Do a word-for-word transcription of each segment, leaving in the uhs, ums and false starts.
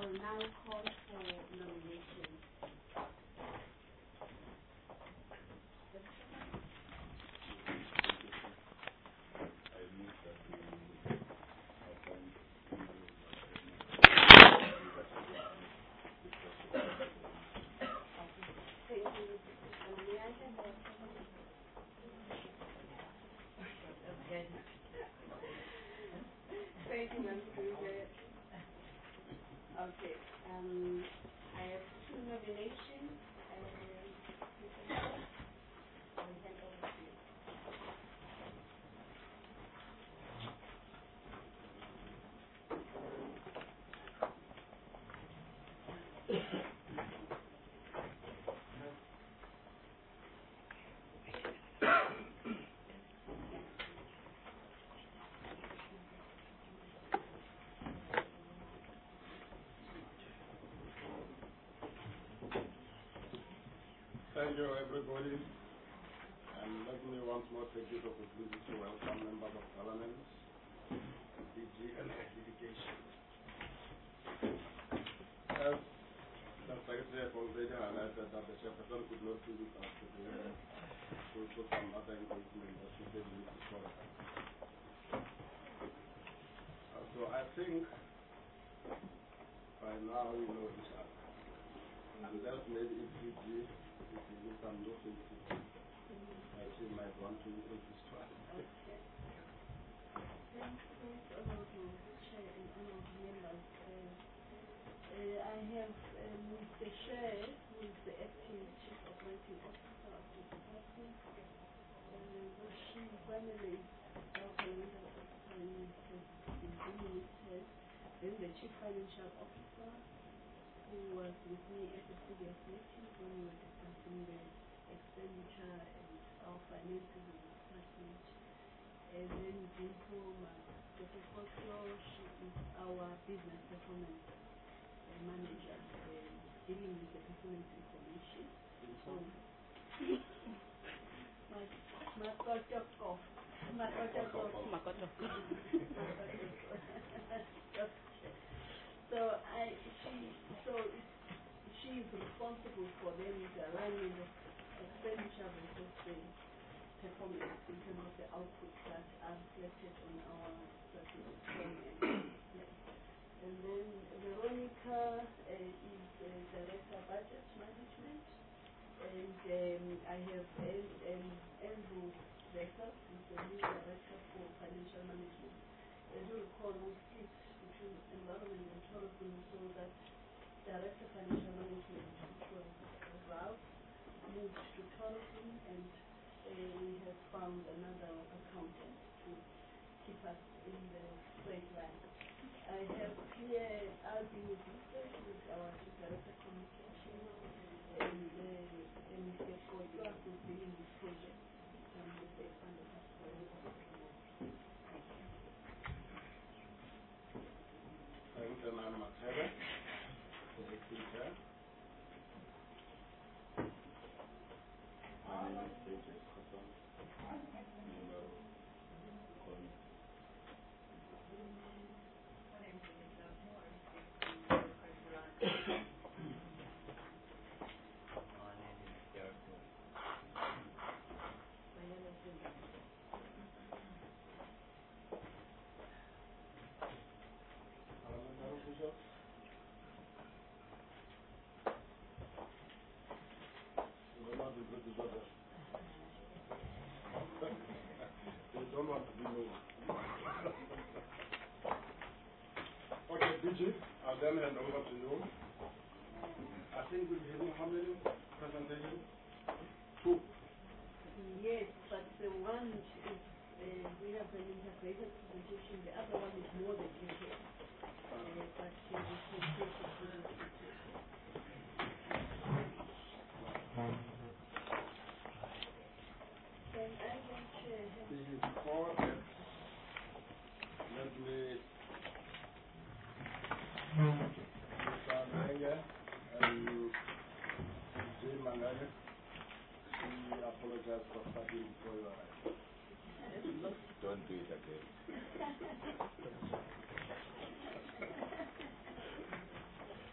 will now call for nominations. Okay, um, I have two nominations, and I'll hand over to you. Thank you, everybody. And let me once more take this opportunity to welcome members of Parliament, D G and Education. As the Secretary already highlighted that the chairperson could not do this after today, so for some other engagement that she did need to follow. Uh, so I think by now you know each other. And that's maybe if you do, if you do some new faces, I think might want to introduce to us. Okay. Thanks, thanks, Honorable Chair and Honorable Members. Uh, uh, I have uh, Mister Share, who is the Acting Chief Operating Officer of the department. Uh, she primarily our Parliamentary Officer in the Minister, then the Chief Financial Officer, who was with me at the previous meeting when we were discussing the expenditure and our finances in the department. And then Dimpo Makotokotlo, she is our business performance uh, manager, uh, dealing with the performance information. So, Makotoko. Makotoko. Makotoko. So I, she, so it, she is responsible for them the running of expenditure versus the performance in terms of the outputs that are reflected on our strategic plan. And then Veronica uh, is uh, Director Budget Management, and um, I have um, Andrew Becker, who is the new Director for Financial Management. As you recall, we split between environment and tourism, so that Director of Financial Management, which was Ralph, moved to tourism, and uh, we have found another accountant to keep us in the straight line. I have here Albin Vista, who is our Director of Communication, and uh, Mister Kodwa, who is dealing with projects um, with the expanded hospital. Thank you, Madam Matera, for the teacher. My name is David Cotton, member of the committee. My name is Lisa Moore, Chris My name is Derek Wood. My name is Linda. Parliamentary officials. You don't want to go to Georgia. You don't want to be known. Okay, D G, I'll then hand over to you. I think we'll be having how many presentations? Two. Yes, but the one is, uh, we have an integrated presentation, the other one is more than detailed. Uh, but uh, we can take it to the detail. Can I then share him? Before that, let me Mister Menge and Jay Mangane, we apologize for starting before you arrived. Don't do it again.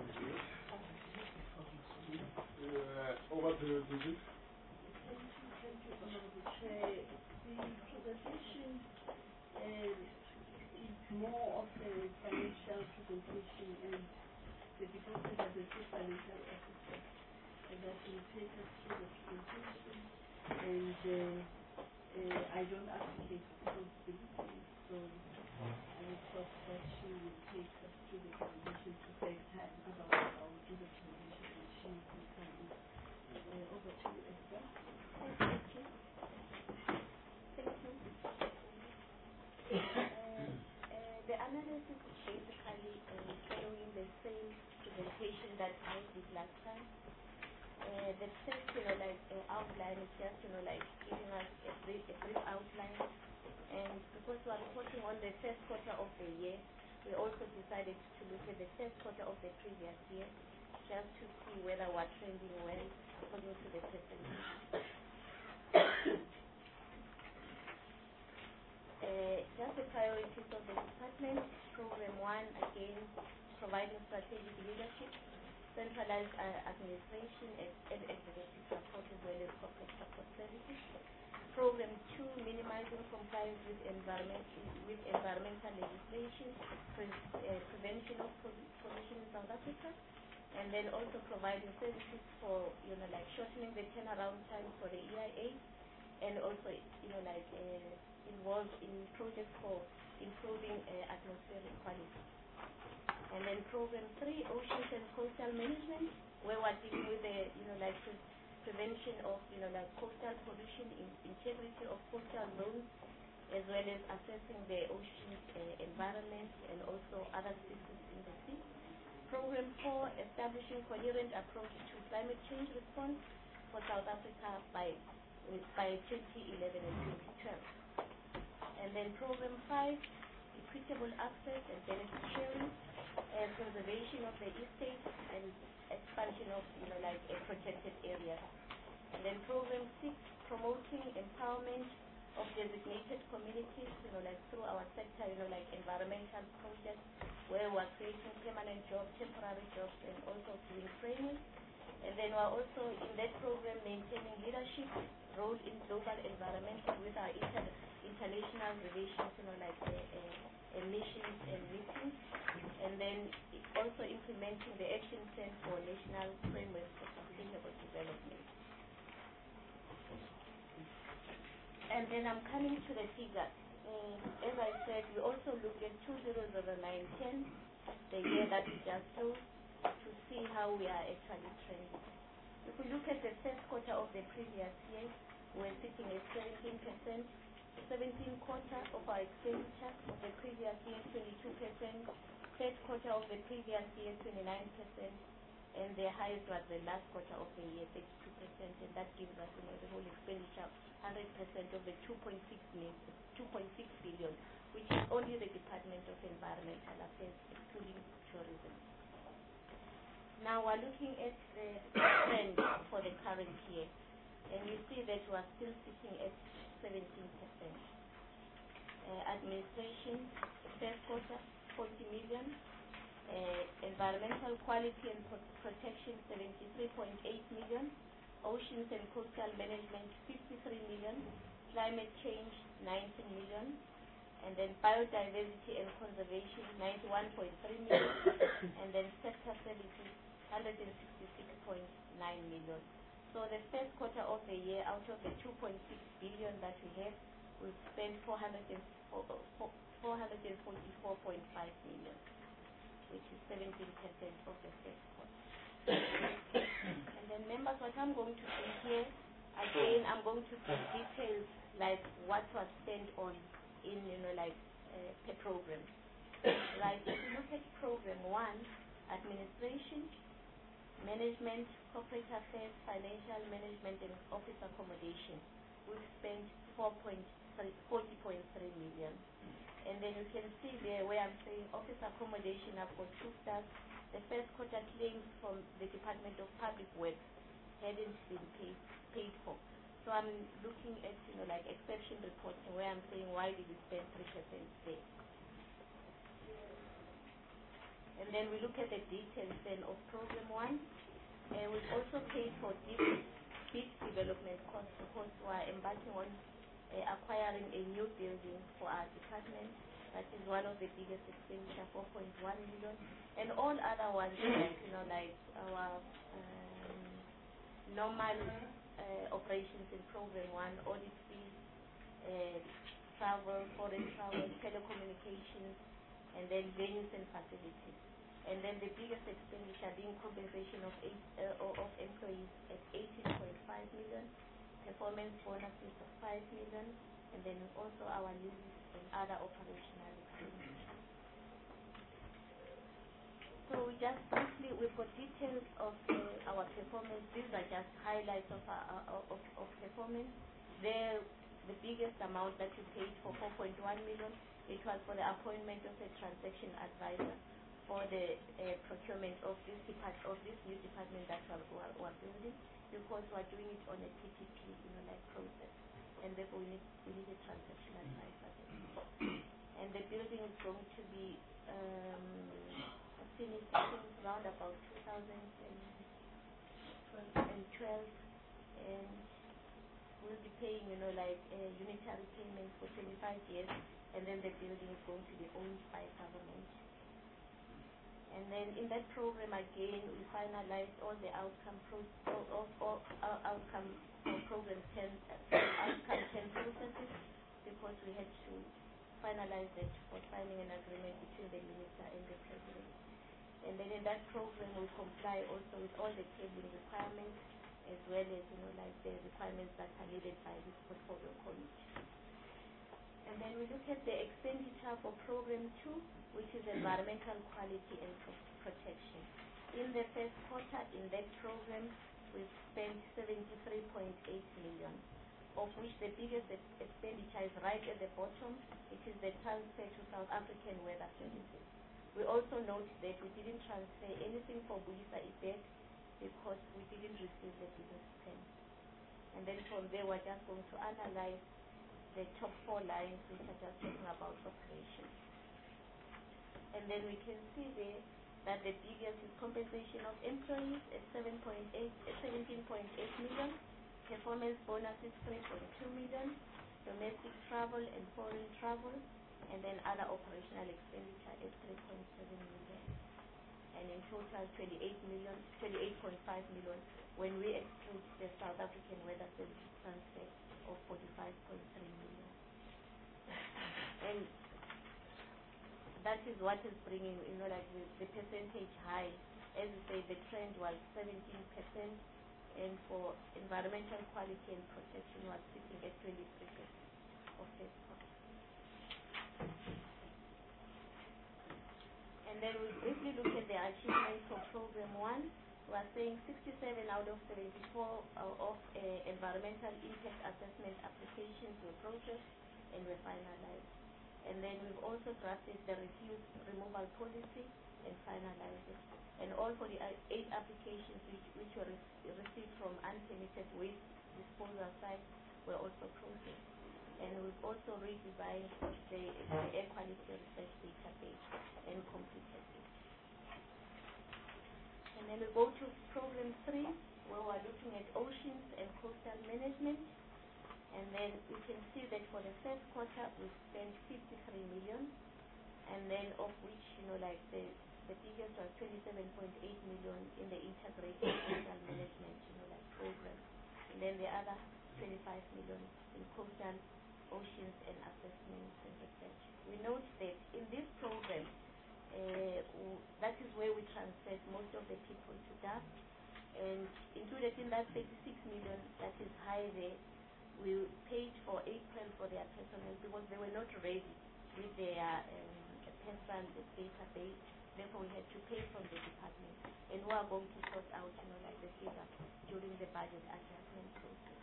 Uh, over to you, Gigi. Thank you, thank you, Honorable Chair. The presentation uh, is more of a financial presentation, and the department has a chief financial officer and that will take us through the presentation. And uh, uh, I don't advocate responsibility, so I thought that she will take us through the presentation to save time. Otherwise, I will do the presentation and she will come in. Uh, over to you, Esther. Thank you. Thank you. Uh, uh, the analysis is basically uh, following the same presentation that I did last time. Uh, the first, you know, like uh, outline is just, you know, like giving us a brief, a brief outline. And because we are reporting on the first quarter of the year, we also decided to look at the first quarter of the previous year, just to see whether we're trending well according to the presentation. uh, just the priorities of the department. Program one, again, providing strategic leadership, centralized uh, administration and, and executive support as well as corporate support services. Program two, minimizing compliance with environment with environmental legislation, pre uh, prevention of pollution in South Africa, and then also providing services for, you know, like shortening the turnaround time for the E I A, and also, you know, like uh, involved in projects for improving uh, atmospheric quality. And then program three, oceans and coastal management, where we're dealing with the, you know, like pre prevention of, you know, like coastal pollution, in integrity of coastal zones, as well as assessing the ocean uh, environment and also other species in the sea. Program four, establishing coherent approach to climate change response for South Africa by with, by twenty eleven and twenty twelve. And then program five, equitable access and benefit sharing, and conservation of the estate and expansion of, you know, like a protected area. And then program six, promoting empowerment of designated communities, you know, like through our sector, you know, like environmental projects, where we're creating permanent jobs, temporary jobs, and also doing training. And then we're also in that program maintaining leadership role in global environmental with our inter international relations, you know, like uh, uh, emissions and meetings. And then also implementing the action plan for national framework for sustainable development. And then I'm coming to the figures. Uh, as I said, we also look at two thousand nine ten, the year that we just closed, to see how we are actually trending. If we look at the first quarter of the previous year, we're sitting at seventeen percent. seventeenth quarter of our expenditure of the previous year, twenty-two percent. Third quarter of the previous year, twenty-nine percent. And the highest was the last quarter of the year, thirty-two percent. And that gives us, you know, the whole expenditure, one hundred percent of the two point six billion, which is only the Department of Environmental Affairs, excluding tourism. Now we're looking at the trend for the current year. And you see that we're still sitting at seventeen percent. Uh, administration, first quarter, forty million. Uh, environmental quality and pro protection, seventy-three point eight million. Oceans and coastal management, fifty-three million. Climate change, nineteen million. And then biodiversity and conservation, ninety-one point three million. And then sector services, one hundred sixty-six point nine million. So the first quarter of the year, out of the two point six billion that we have, we've spent four hundred forty-four point five million, which is seventeen percent of the first quarter. And then members, what I'm going to do here, again, I'm going to give details like what was spent on in, you know, like uh, per program. Right, if you look at program one, administration, management, corporate affairs, financial management, and office accommodation, we've spent forty point three million. And then you can see there where I'm saying office accommodation, I've got two stars. The first quarter claims from the Department of Public Works hadn't been paid, paid for. So I'm looking at, you know, like exception reporting where I'm saying why did we spend three percent there. And then we look at the details then of program one. And we've also paid for deep, deep development costs because we are embarking on uh, acquiring a new building for our department. That is one of the biggest expenditure, four point one million. And all other ones, like, you know, like our um, normal uh, operations in program one, audit fees, uh, travel, foreign travel, telecommunications, and then venues and facilities. And then the biggest expenditure being compensation of eight, uh, of employees at eighteen point five million, performance bonuses of five million, and then also our leases and other operational expenditure. So we just briefly, we've got details of uh, our performance. These are just highlights of our of, of performance. There, the biggest amount that we paid for four point one million, it was for the appointment of a transaction advisor for the uh, procurement of this depart of this new department that we're, we're, we're building, because we're doing it on a P P P, you know, like process, and therefore we need we need a transaction advisor. And the building is going to be, um, I think it's around about two thousand twelve, and we'll be paying, you know, like a unitary payment for twenty-five years, and then the building is going to be owned by government. And then in that program again, we finalized all the outcome pro all, all, all, all outcome uh, program ten uh, outcome ten processes, because we had to finalize that for signing an agreement between the minister and the president. And then in that program, we comply also with all the cabling requirements, as well as, you know, like the requirements that are needed by this portfolio committee. And then we look at the expenditure for program two, which is environmental quality and pro protection. In the first quarter, in that program, we spent seventy-three point eight million, of which the biggest expenditure is right at the bottom. It is the transfer to South African Weather Services. We also note that we didn't transfer anything for Buyisa effect because we didn't receive the business plan. And then from there, we're just going to analyze the top four lines, which are just talking about operations. And then we can see there that the biggest is compensation of employees at seven point eight, seventeen point eight million, performance bonuses three point two million, domestic travel and foreign travel, and then other operational expenditure at three point seven million. And in total, twenty-eight million, twenty-eight point five million when we exclude the South African Weather Services transfer of forty-five point three million. And that is what is bringing, you know, like the, the percentage high. As you say, the trend was seventeen percent, and for environmental quality and protection was sitting at twenty-three percent of this cost. And then we briefly look at the achievements for program one. We are saying sixty-seven out of seventy-four uh, of uh, environmental impact assessment applications were processed and were finalized. And then we've also drafted the refuse removal policy and finalized it. And all for the uh, eight applications which, which were re received from unpermitted waste disposal sites were also processed. And we've also redesigned the, the air quality research database and completed it. And then we go to program three, where we're looking at oceans and coastal management. And then we can see that for the first quarter, we spent fifty-three million, and then of which, you know, like the, the biggest was twenty-seven point eight million in the integrated coastal management, you know, like program. And then the other twenty-five million in coastal oceans and assessments and research. We note that in this program, uh, that is where we transferred most of the people to D A P, and included in that thirty-six million that is high there, we paid for April for their personnel because they were not ready with their um, personal database. Therefore, we had to pay from the department, and we are going to sort out, you know, like the figure during the budget adjustment process.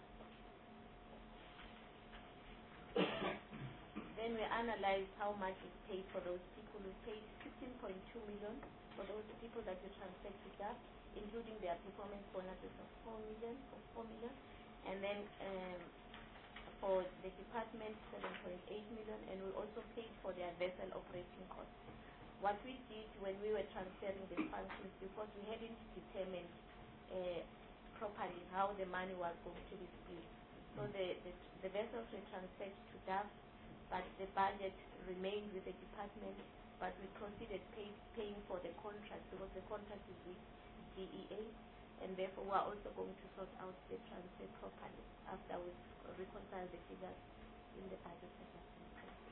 Then we analyzed how much is paid for those people. We paid sixteen point two million for those people that we transferred to D A P, including their performance bonuses of four million, of four million, and then um, for the department seven point eight million, and we also paid for their vessel operating costs what we did when we were transferring the functions, because we hadn't determined uh, properly how the money was going to be split. So the, the, the vessels were transferred to D A F, but the budget remained with the department, but we proceeded pay, paying for the contract because the contract is with D E A, and therefore we are also going to sort out the transfer properly after we reconcile the figures in the budget adjustment process.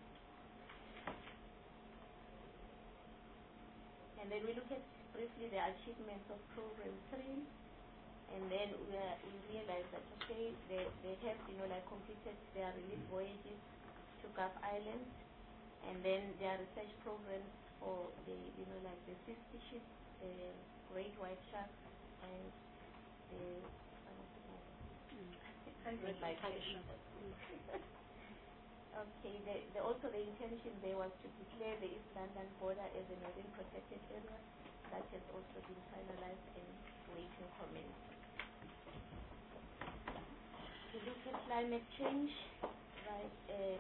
And then we look at briefly the achievements of program three, and then we, uh, we realize that, okay, they, they have, you know, like completed their relief voyages to Gulf Islands, and then their research programs for the, you know, like the sixty ships, the great white shark, and the, what was it called? I read my question. Okay, the, the, also the intention there was to declare the East London border as a northern protected area. That has also been finalized and waiting comments. To look at climate change, right, uh,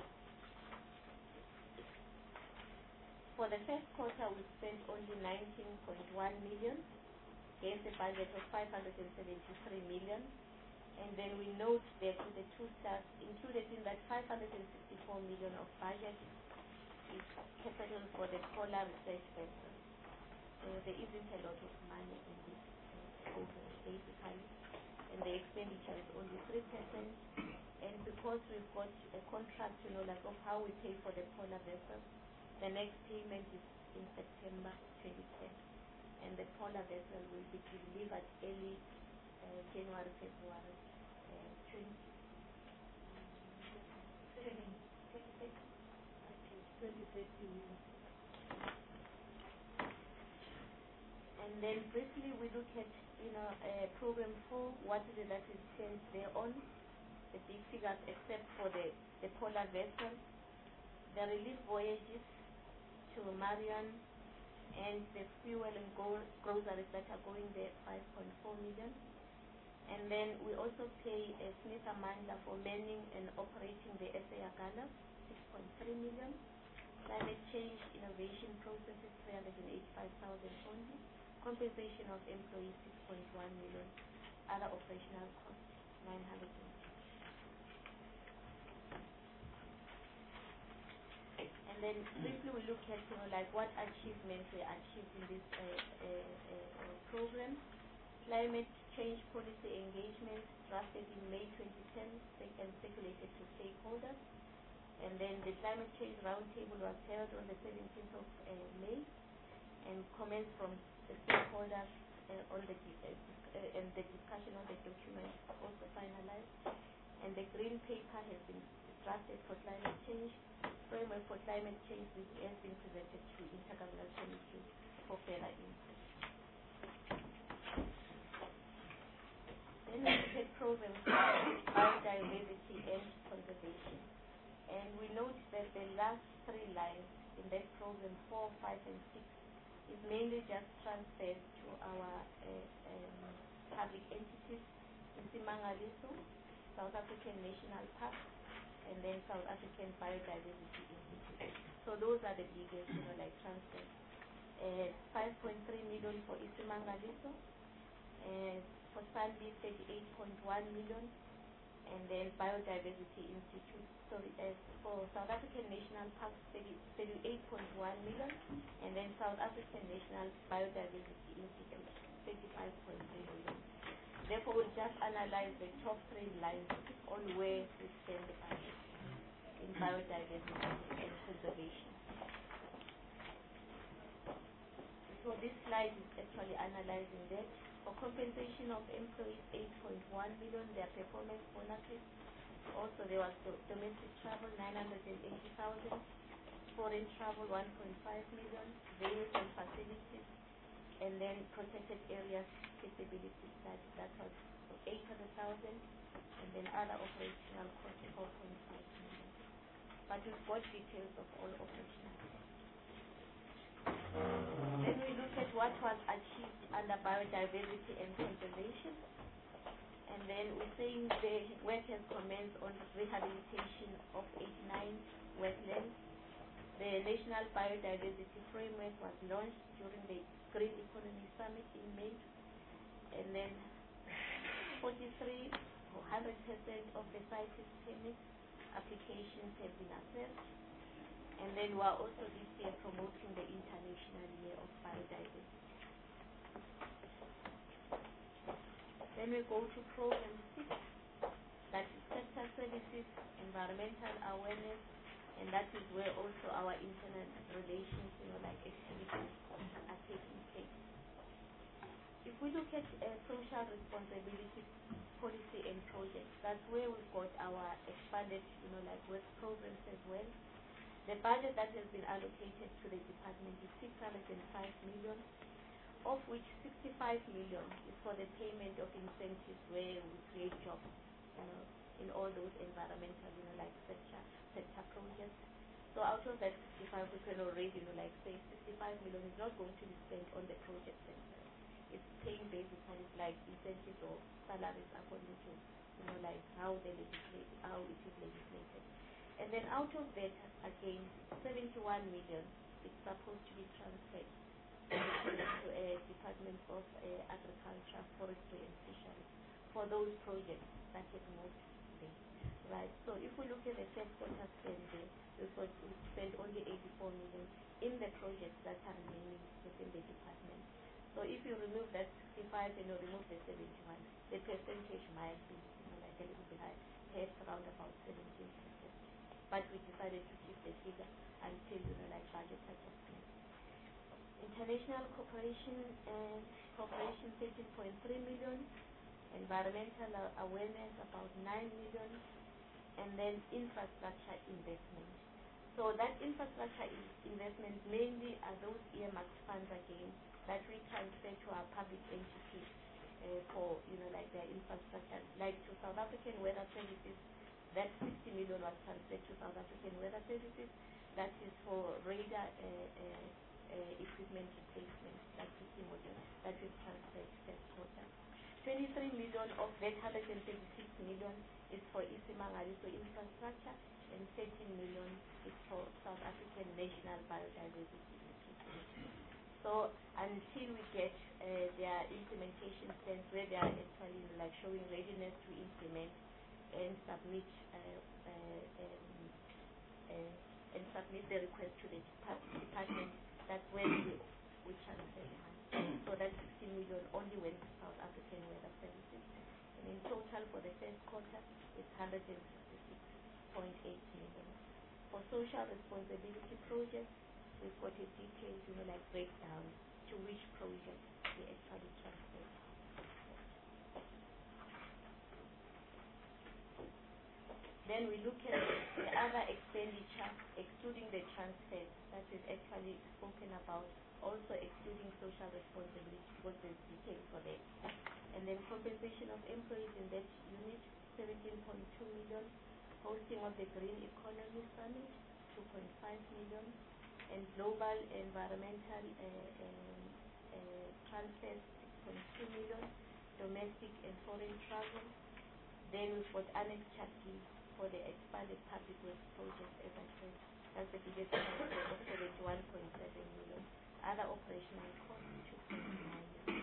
for the first quarter we spent only nineteen point one million against a budget of five hundred seventy-three million. And then we note that with the two stars included in that five hundred sixty-four million of budget is capital for the polar research vessel. So there isn't a lot of money in this uh, program basically, and the expenditure is only three percent. And because we've got a contract, you know, like of how we pay for the polar vessel, the next payment is in September twenty ten, and the polar vessel will be delivered early uh, January, February uh, twenty thirteen. And then briefly we look at, you know, uh, program four, what is it that is spent there on, the big figures except for the, the polar vessel, the relief voyages to Marion, and the fuel and go- groceries that are going there, five point four million. And then we also pay uh, Smith Amandla for manning and operating the S A Agala, six point three million. Climate change innovation processes, three hundred eighty-five thousand only. Compensation of employees, six point one million. Other operational costs, nine hundred. And then briefly we look at, you know, like what achievements were achieved in this uh, uh, uh, program. Climate change policy engagement drafted in May twenty ten and circulated to stakeholders. And then the climate change roundtable was held on the seventeenth of uh, May, and comments from the stakeholders uh, on the uh, uh, and the discussion on the document also finalized. And the green paper has been drafted for climate change. Framework for climate change has been presented to Intergovernmental Committee for further input. Then we look at programs for biodiversity and conservation. And we note that the last three lines in that program, four, five, and six, is mainly just transferred to our uh, um, public entities in Simangaliso, South African National Park, and then South African Biodiversity Institute. So those are the biggest, you know, like transfers. Uh, five point three million for Isimangaliso, uh, for Sandy thirty-eight point one million, and then Biodiversity Institute, sorry, uh, for South African National Park, thirty-eight point one million, and then South African National Biodiversity Institute, thirty-five point three million. Therefore, we'll just analyze the top three lines on where we spend the budget in biodiversity and conservation. So this slide is actually analyzing that. For compensation of employees, eight point one million, their performance bonuses. Also, there was do domestic travel, nine hundred eighty thousand. Foreign travel, one point five million. Venues and facilities. And then protected areas feasibility study, that was eight hundred thousand. And then other operational costs, four point five million. But we've got details of all operational costs. Then we look at what was achieved under biodiversity and conservation. And then we're saying the work has commenced on rehabilitation of eighty-nine wetlands. The the National Biodiversity Framework was launched during the Green Economy Summit in May. And then forty-three or one hundred percent of the CITES permit applications have been assessed. And then we are also this year promoting the International Year of Biodiversity. Then we go to program six, that is sector services, environmental awareness, and that is where also our internal relations, you know, like activities are taking place. If we look at uh, social responsibility policy and projects, that's where we've got our expanded, you know, like work programs as well. The budget that has been allocated to the department is six hundred five million, of which sixty-five million is for the payment of incentives where we create jobs, you know, in all those environmental, you know, like sector, sector projects. So out of that sixty-five, we can already, you know, like say sixty-five million is not going to be spent on the project sector. It's paying basically like incentives or salaries according to, you know, like how the legislate, how it is legislated. And then out of that, again, seventy-one million is supposed to be transferred to a Department of uh, Agriculture, Forestry and Fisheries for those projects that have moved there, right? So if we look at the first quarter spend there, we've got we spent only eighty-four million in the projects that are remaining within the department. So if you remove that sixty-five and you remove the seventy-one, the percentage might be, you know, like a little bit high, perhaps around about seventeen percent. But we decided to keep the figure until, you know, like budget adjustment. International cooperation and cooperation thirteen point three million, environmental awareness about nine million, and then infrastructure investment. So that infrastructure investment mainly are those earmarked funds again that we transfer to our public entities uh, for, you know, like their infrastructure, like to South African Weather Services. That sixty million was transferred to South African Weather Services. That is for radar uh, uh, uh, equipment replacement, that is the model that is transferred to first quarter. twenty-three million of that one hundred thirty-six million is for Isimangali, so infrastructure, and thirteen million is for South African National Biodiversity Institute. So until we get uh, their implementation plans where they are actually like showing readiness to implement and submit uh, uh, um, uh, and submit the request to the department, that's when we, we transfer the money. So that sixty million only went to South African Weather Services. And in total for the first quarter, it's one hundred sixty-six point eight million. For social responsibility projects, we've got a detailed, you know, like breakdown to which project we actually transfer. Then we look at the other expenditure, excluding the transfers, that is actually spoken about, also excluding social responsibility, because there's details for that. And then compensation of employees in that unit, seventeen point two million. Hosting of the Green Economy Summit, two point five million. And global environmental uh, um, uh, transfers, six point two million. Domestic and foreign travel. Then we've got annex charges for the expanded public works project, as I said. That's the biggest transfer of seventy-one point seven million. Other operational costs, two point nine million.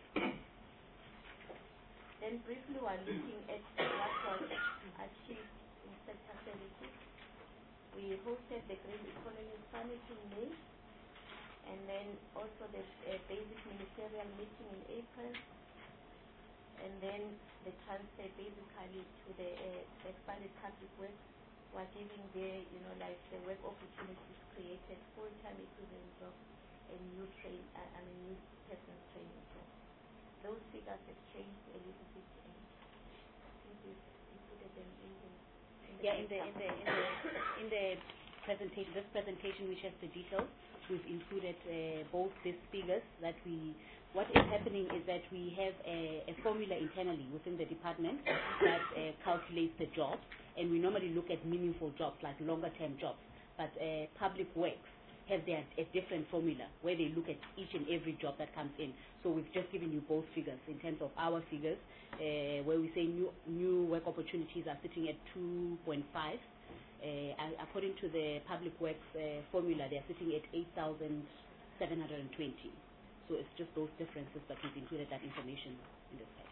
Then briefly we're looking at what was achieved in sector services. We hosted the Green Economy Summit in May, and then also the uh, basic ministerial meeting in April, and then the transfer basically to the uh, expanded public works. We're giving there, you know, like the work opportunities created, full-time equivalent of a new train, uh, I mean new person's training job. Those figures have changed a little bit, and I think we've included them in the in the yeah in the in the in the in the presentation. This presentation, which has the details, we've included uh, both these figures. That we what is happening is that we have a, a formula internally within the department that uh, calculates the jobs, and we normally look at meaningful jobs like longer term jobs. But uh, public works have their a different formula where they look at each and every job that comes in. So we've just given you both figures in terms of our figures, uh, where we say new new work opportunities are sitting at two point five, Uh, a- according to the Public Works uh, formula, they're sitting at eight thousand seven hundred twenty. So it's just those differences, but we've included that information in the slide.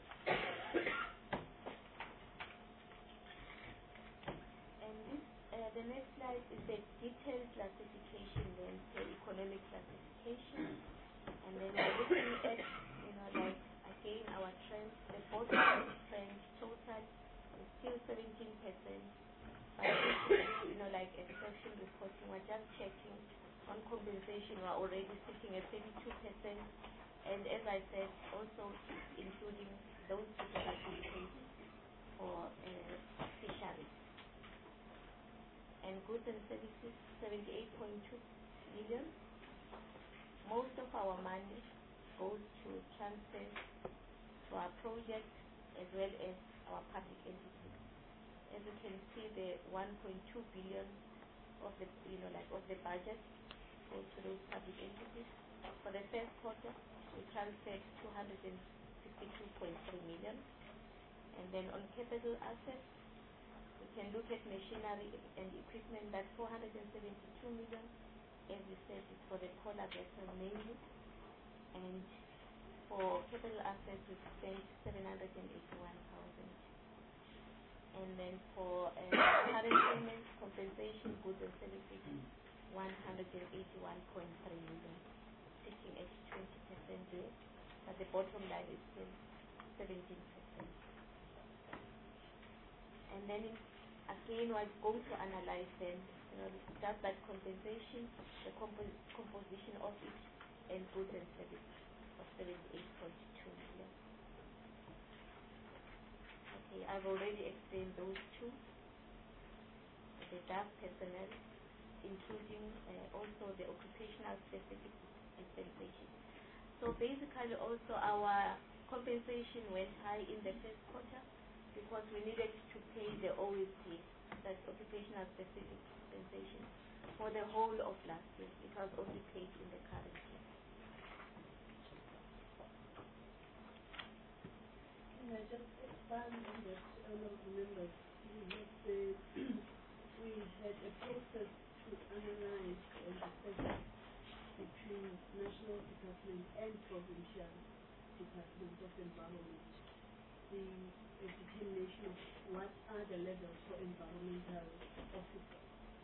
And this, uh, the next slide is the detailed classification, then the economic classification. And then we're looking at, you know, like, again, our trend, the bottom trend total is still seventeen percent. But if we do, you know, like exception reporting, we're just checking on compensation, we're already sitting at thirty-two percent. And as I said, also including those people that we paid for uh, fisheries. And goods and services, seventy-eight point two million. Most of our money goes to transfers to our project as well as our public entities. As you can see, the one point two billion of the, you know, like of the budget goes to those public entities. For the first quarter, we transferred two hundred sixty-two point three million. And then on capital assets, we can look at machinery and equipment, that's four hundred seventy-two million. As we said, it's for the polar vessel mainly. And for capital assets, we spent seven hundred eighty-one thousand. And then for uh, current payments, compensation, goods and services, one hundred eighty-one point three million, sitting at twenty percent there, but the bottom line is still seventeen percent. And then in, again, we're going to analyze them, you know, just that compensation, the compo composition of it, and goods and services of seventy-eight point two million. Okay, I've already explained those two. The staff personnel, including uh, also the occupational specific compensation. So basically also our compensation went high in the first quarter because we needed to pay the O S P, that's occupational specific compensation, for the whole of last year. It was only paid in the current year. Can I just expand on that, honourable members? We had, uh, we had a process to analyze and assess between national department and provincial departments of environment the uh, determination of what are the levels for environmental officers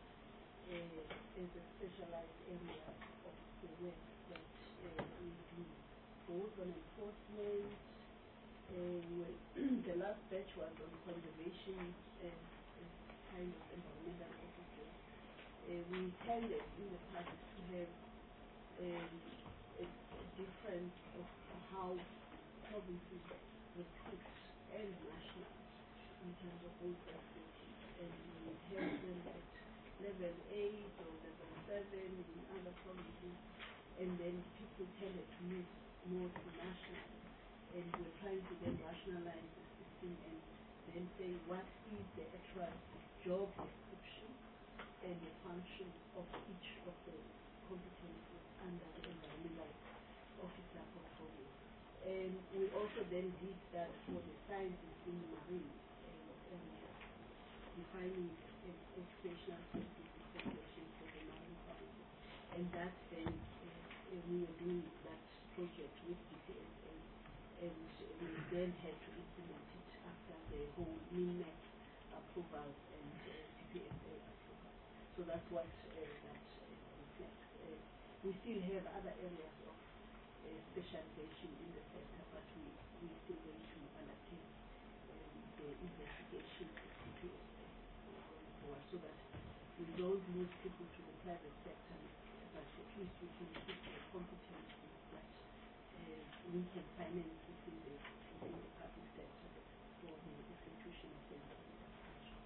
uh, as a specialized area of the work that uh, we do, both on enforcement. Uh, well, the last batch was on conservation and uh, kind of environmental officers. Uh, we tended in the past to have um, a, a difference of how provinces recruit and national in terms of those expertise, and we have them at level eight or level seven in other provinces, and then people tended to move more to national. And we're trying to then rationalize the system and then say what is the actual job description and the function of each of the competencies under the environmental officer portfolio. And we also then did that for the sciences in the marine uh, area, defining an occupational safety preparation for the marine sciences. And that then, uh, we were doing that project with D P S A. And we then had to implement it after the whole MINMAC approval and uh, D P S A approval. So that's what uh, that uh, reflects. Uh, we still have other areas of uh, specialization in the sector, but we we still going to undertake um, the investigation of D P S A going forward, so that we don't lose people to the private sector, but at least we can keep the competencies that uh, we can finance within the, within the public sector for the execution of the environmental function.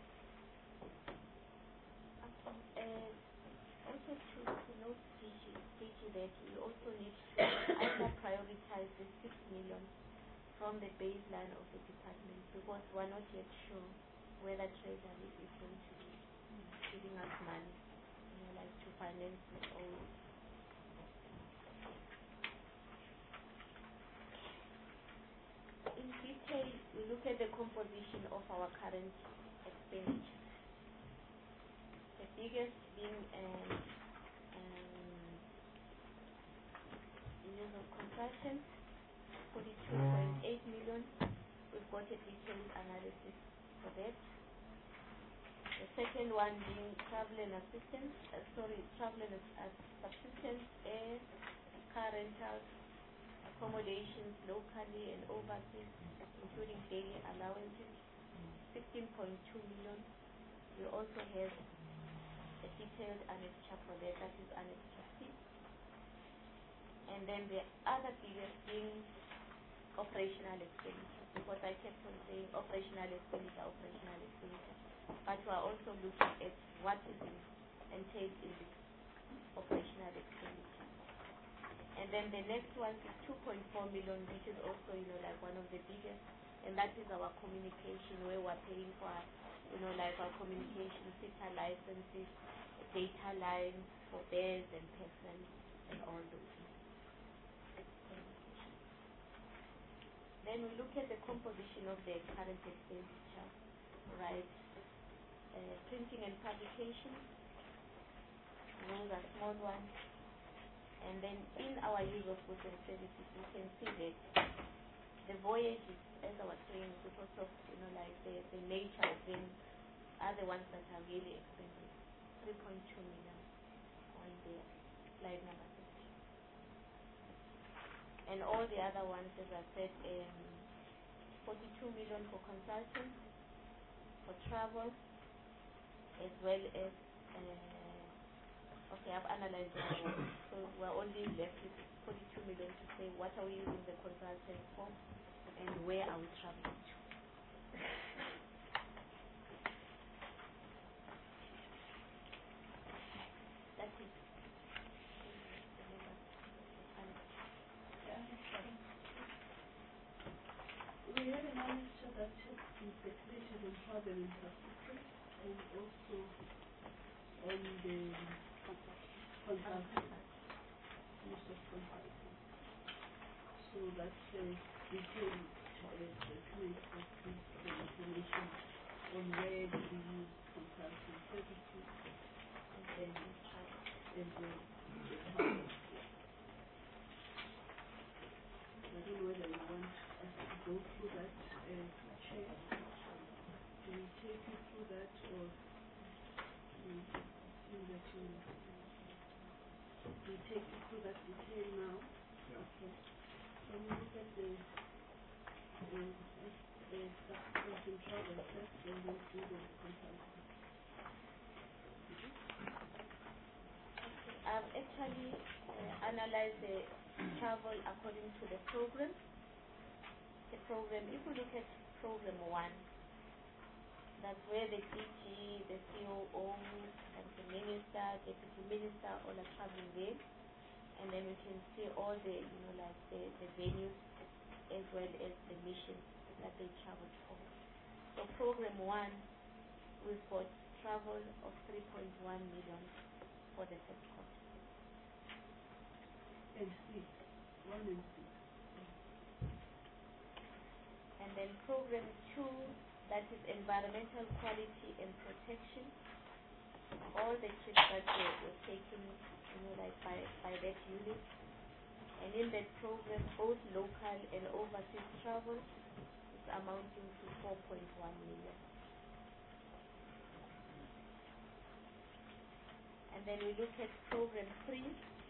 Okay. Uh, also to, to note, D G, D G, that we also need to either prioritize the six million from the baseline of the department, because we're not yet sure whether Treasury is going to be giving us money, you know, like to finance the old. In detail, we look at the composition of our current expenditure. biggest being um, um, use of consultants, forty-two point eight million. We've got a detailed analysis for that. The second one being travel and assistance, uh, sorry, travel and uh, subsistence, air, car rentals, accommodations locally and overseas, including daily allowances, sixteen point two million. We also have a detailed annexure for that, that is annexure C. And then the other figures being operational expenditure, because I kept on saying operational expenditure, operational expenditure. But we are also looking at what is in, entailed in this operational expenditure. And then the next one is two point four million, which is also, you know, like one of the biggest, and that is our communication, where we're paying for, you know, like our communication, SITA licenses, data lines for bears and persons, and all those things. Then we look at the composition of the current expenditure, right? Uh, printing and publication, those are small ones. And then in our use of goods and services, you can see that the voyages, as I was saying, because of, you know, like the, the nature of them, are the ones that are really expensive. three point two million on the slide number six. And all the other ones, as I said, um, forty-two million for consultants, for travel, as well as, uh, okay, I've analyzed the other ones. So we're only left with forty-two million to say what are we using the consultants for and where are we traveling to. That is the numbers. We have an answer that is declared on travel and subsistence, and also on the consulting, use of consulting. So that's a detailed uh, place of this uh, information on where do we use consulting services and then and the, the travel. I don't know whether you want us to go through that, uh, Chair. Do we take you through that, or do you think that you do we take you through that detail now? Yeah. Okay. When we look at the uh, uh, subsistence and travel first, and then do the consulting. I've actually uh, analyzed the travel according to the program. The program, if we look at program one, that's where the D G, the C O O, and the minister, deputy minister, all are traveling there. And then we can see all the, you know, like the, the venues as well as the missions that they traveled for. So program one, we've got travel of three point one million for the first quarter. And six, one and six. And then program two, that is environmental quality and protection. All the trips that were, were taken, you know, like by, by that unit. And in that program, both local and overseas travel is amounting to four point one million. And then we look at program three,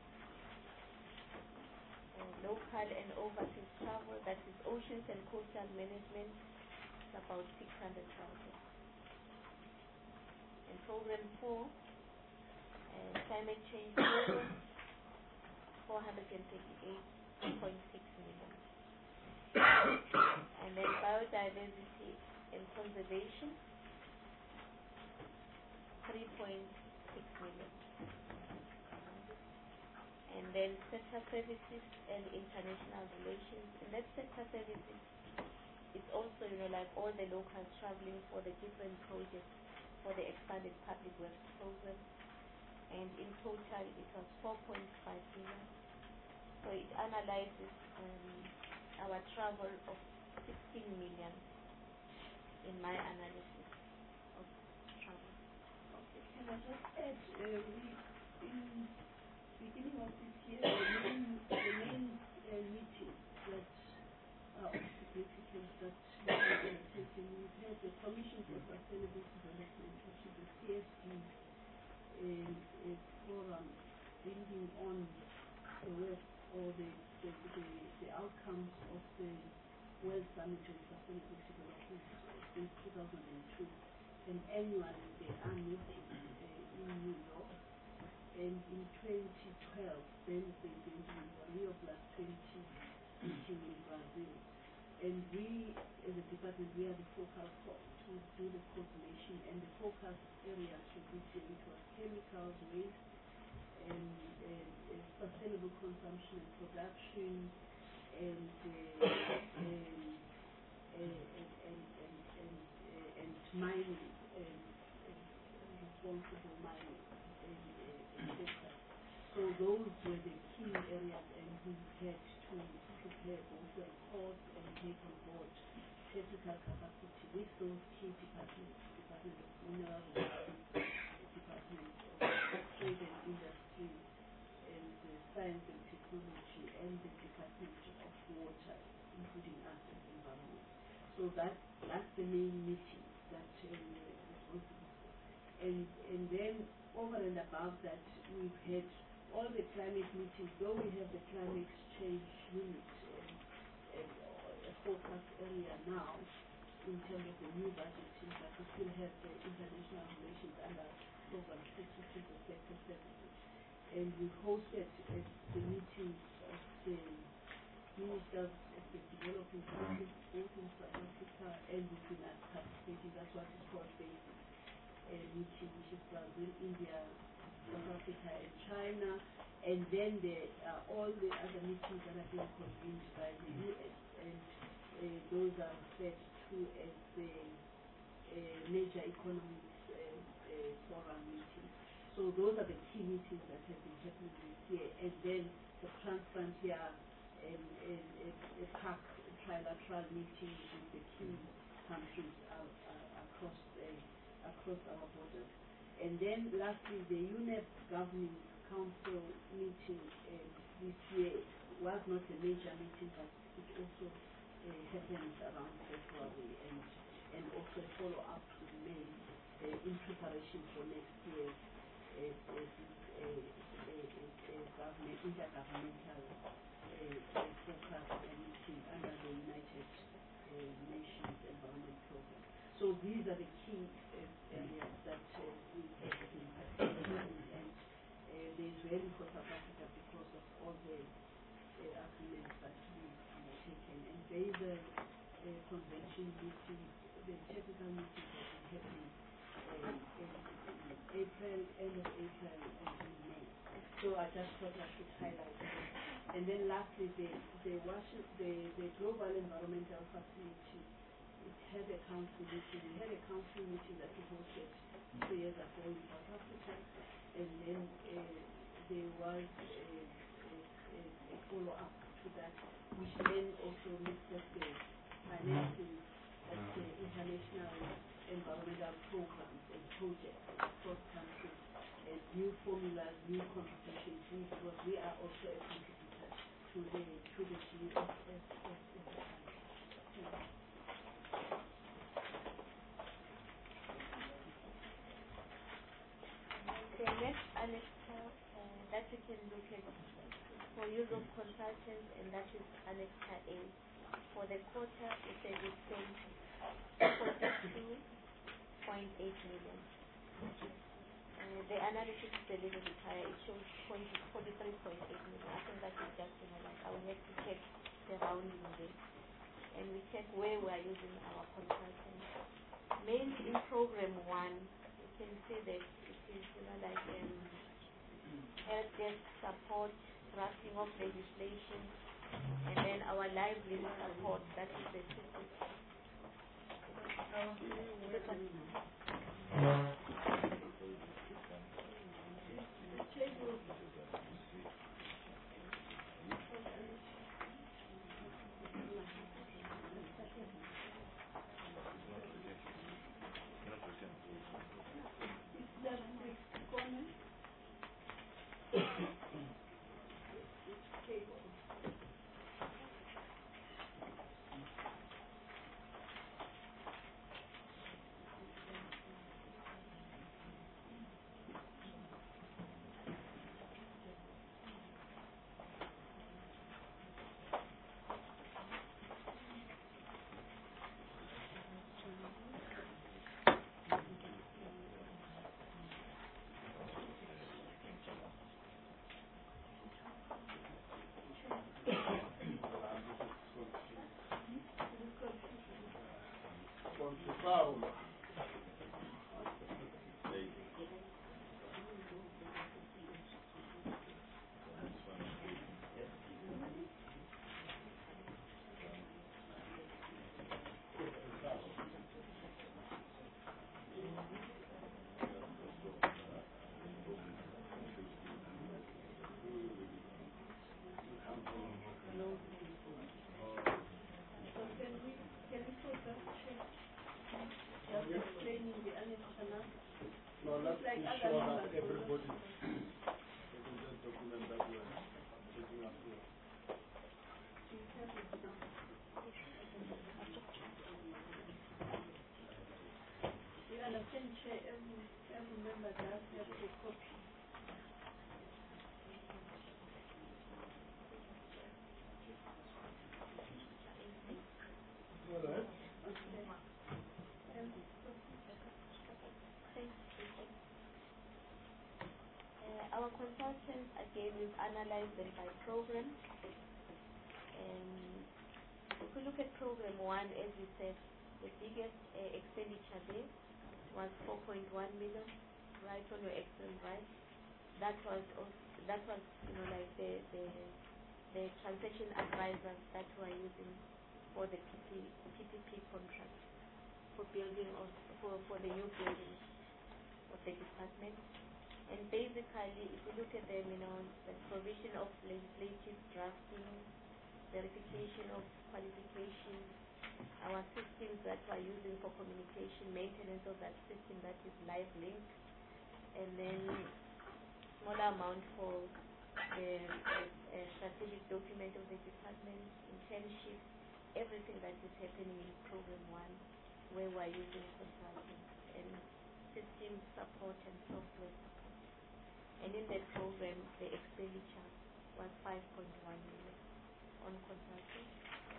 uh, local and overseas travel, that is oceans and coastal management, it's about six hundred thousand. And program four, uh, climate change program, four hundred thirty-eight point six million. And then biodiversity and conservation, three point six million. And then sector services and international relations. And that sector services is also, you know, like all the locals traveling for the different projects for the expanded public works program. And in total, it was four point five million. So it analyzes um, our travel of sixteen million in my analysis of travel. Okay. can I just add, uh, we, in beginning of this year, the main, the main uh, meetings that are of significance that we have been attending, we've had the Commission for Sustainable Development, which is the C S D uh, uh, forum, building on the work or the, the, the, the outcomes of the World Summit on Sustainable Development uh, since two thousand two. And annually they are meeting uh, in New York. And in twenty twelve, then they did in Rio Plus twenty meeting in Brazil. And we, as a department, we are the focal point to do the coordination, and the focus areas for this year, it was chemicals, waste, and, and, and sustainable consumption and production, and, uh, and, uh, and, and, and, and, uh, and mining, and, and, and responsible mining, and, uh, et cetera. So those were the key areas, and we had to prepare both the report and take on board technical capacity with those key departments, Department of Mineral Resources, Department of Trade and Industry, and the Science and Technology, and the Department of Water, including us as environment. So that, that's the main meeting that uh, we're responsible for. And, and then over and above that, we've had all the climate meetings, though we have the climate change unit and, and a focus area now in terms of the new budgeting, but we still have the international relations under Program six, which is the sector services. And we hosted at the meetings of the ministers of the developing countries, both in South Africa and within us participating. That's what is called BASIC uh, meeting, which is Brazil, India, South Africa, and China. And then there are all the other meetings that have been convened by the U S, and uh, those are referred to as the uh, major economics uh, uh, forum meetings. So those are the key meetings that have been happening this year. And then the Transfrontier and, and, and, and P A C trilateral meetings with the key countries uh, uh, across, uh, across our borders. And then lastly, the U N E P Governing Council meeting uh, this year was not a major meeting, but it also uh, happened around February, and, and also a follow-up in May uh, in preparation for next year's uh, uh, uh, uh, uh, government, intergovernmental uh, uh, focus uh, meeting under the United uh, Nations Environment Program. So these are the key uh, areas that uh, we have been participating in, and uh, there is value for South Africa because of all the uh, agreements that we've undertaken. And there is a, a convention meeting, the technical meetings that will happen uh, in, in April, end of April, and in May. So I just thought I should highlight that. And then lastly, the the, Washington, the the Global Environmental Facility. It had a council meeting. We had a council meeting that we hosted two years ago in South Africa, and then uh, there was a, a, a, a follow-up to that, which then also looked at the financing of the international environmental programs and projects across countries, and new formulas, new contributions, because we are also a contributor to the to the G S S as a country. The next annex uh, that we can look at for use of consultants, and that is Annex A. For the quarter, it says we spent forty-two point eight million. Uh, the analysis is a little bit higher. It shows forty-three point eight million. I think that is just in a like. I will have to check the rounding rate, and we check where we are using our consultants. Mainly in program one, you can see that it is, you know, like um, help desk support, drafting of legislation, and then our library support, that is the secret. letter does have a copy. All right. Okay. Um, Uh, our consultants, again, we've analyzed them by program. And if we look at program one, as we said, the biggest uh, expenditure there was four point one million, right on your extreme right. That was also, that was you know like the the the transaction advisors that were using for the P P, P P P contract for building of for for the new building of the department. And basically, if you look at them, you know, the provision of legislative drafting, verification of qualifications, our systems that we're using for communication, maintenance of that system that is live link, and then smaller amount for the uh, strategic document of the department, internships, everything that is happening in program one, where we're using consultants and system support and software support. And in that program, the expenditure was five point one million on consulting.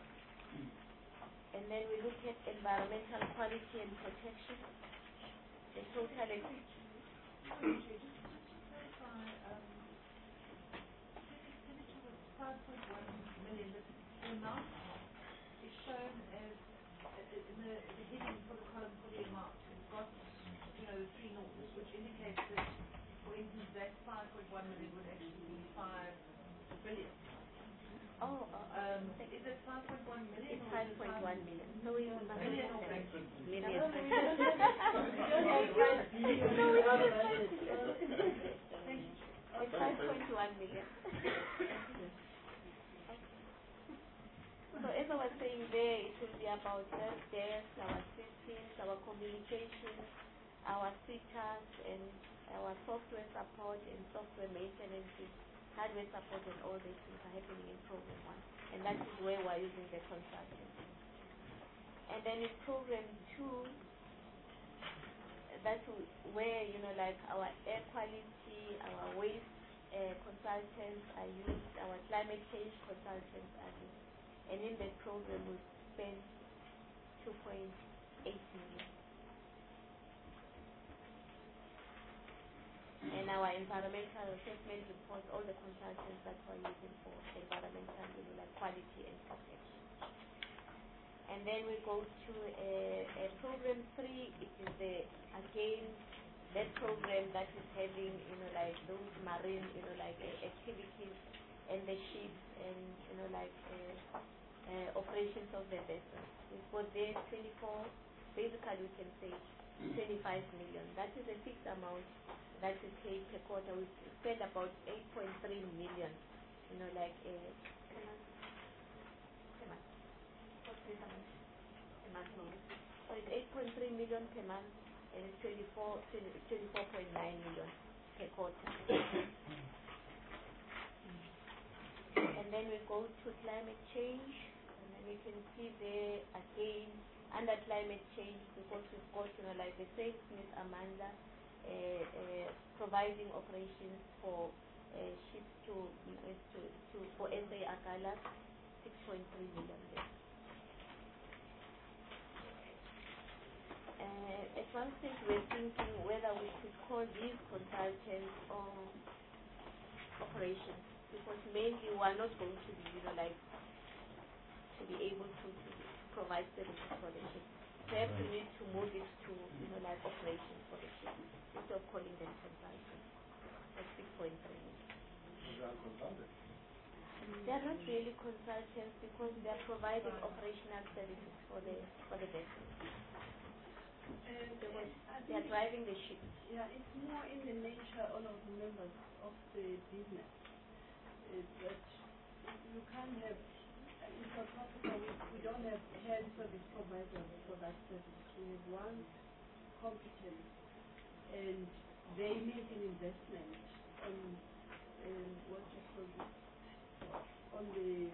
And then we look at environmental quality and protection. The total ex- five point one million, but the amount is shown as uh, in the, the heading for the column for the amount. It's got, you know, three noughts, which indicates that, for instance, that five point one million would actually be five billion. Oh, uh, Um, is it five point one million? it's or five is it point one million. So we must Million or look at billion? million. It's five point one million. So as I was saying there, it will be about help desk, our systems, our communication, our switchers, and our software support and software maintenance, hardware support, and all these things are happening in program one. And that is where we're using the consultant. And then in program two, that's where, you know, like our air quality, our waste uh, consultants are used, our climate change consultants are used. And in that program, we spent two point eight million. And our environmental assessment reports, all the consultants that we're using for environmental, you know, like quality and protection. And then we go to a, a program three. It is the, again, that program that is having, you know, like those marine, you know, like uh, activities and the ships and, you know, like uh, uh, operations of the vessel. We've got there twenty-four, basically we can say twenty-five million. That is a fixed amount that is paid per quarter. We spend about eight point three million, you know, like a per month. Per month. What's this amount? A month, no. So it's eight point three million per month, and it's twenty-four point nine million per quarter. And then we go to climate change, and then we can see there again under climate change, because we've got, you know, like the same Miss Amanda uh, uh, providing operations for uh, ships to, uh, to to for S A Akala, six point three million there. Uh, at one stage we're thinking whether we could call these consultants or operations, because mainly we are not going to be, you know, like to be able to, to provide services for the ship. Perhaps we need to move it to, you know, like operations for the ship instead of calling them consultants. That's six point three million. They are consultants. They are not really consultants because they are providing operational services for the for the vessel. And They, uh, was, I they are think driving the ship. yeah, it's more in the nature all of the members of the business. Uh, that you can't have, uh, in South Africa, we, we don't have head service providers for that service. We have one competent, and they make an investment on um, what you call it, on the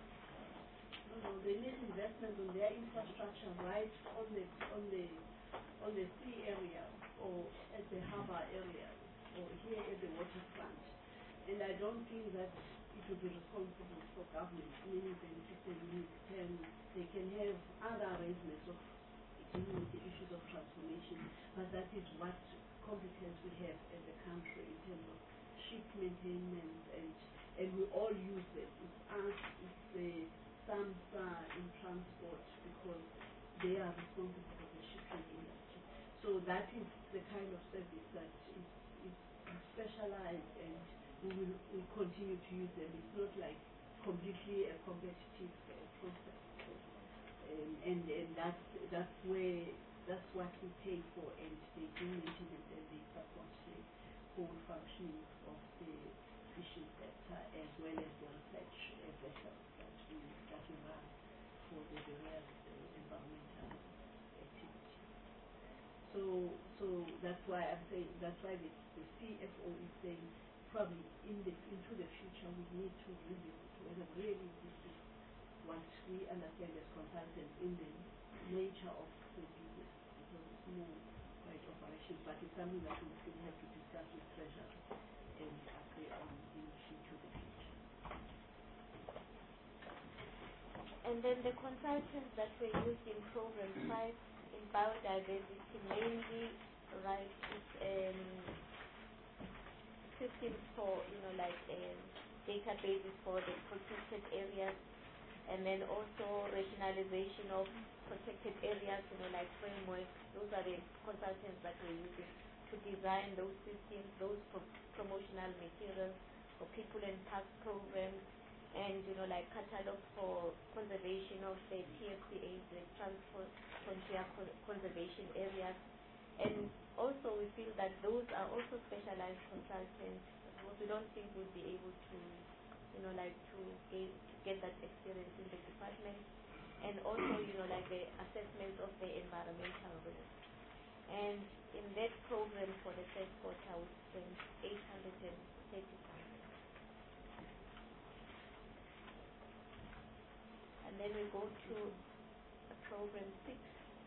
no, no, they make investment on their infrastructure right on the on the on the sea area or at the harbor area or here at the waterfront. And I don't think that it would be responsible for government, meaning beneficial units can, they can have other arrangements of dealing with the issues of transformation, but that is what competence we have as a country in terms of ship maintenance, and and we all use it. It's us, it's the SAMSA in transport, because they are responsible for the shipping industry. So that is the kind of service that is, is specialized, and we will we continue to use them. It's not like completely a competitive uh, concept. So, um, and and that's that's where that's what we pay for, and they do maintenance and they support the whole functioning of the fishing sector, as well as the research uh, vessels that we that we run for the various uh, environmental activities. So so that's why I'm saying that's why the, the C F O is saying probably in the into the future we need to revisit whether really this is what we understand as consultants in the nature of the business, because it's more quite operations, but it's something that we still have to discuss with Treasury and agree on in, into the future. And then the consultants that were used in program five in biodiversity mainly, right, is um, systems for, you know, like um, databases for the protected areas, and then also regionalization of protected areas, you know, like frameworks. Those are the consultants that we're using to design those systems, those pro promotional materials for people and park programs, and, you know, like catalogs for conservation of the T F C As, the transport frontier conservation areas. And also we feel that those are also specialized consultants, because we don't think we'll be able to, you know, like to get, to get that experience in the department. And also, you know, like the assessment of the environmental risk. And in that program for the first quarter, we spent eight hundred thirty thousand. And then we go to program six,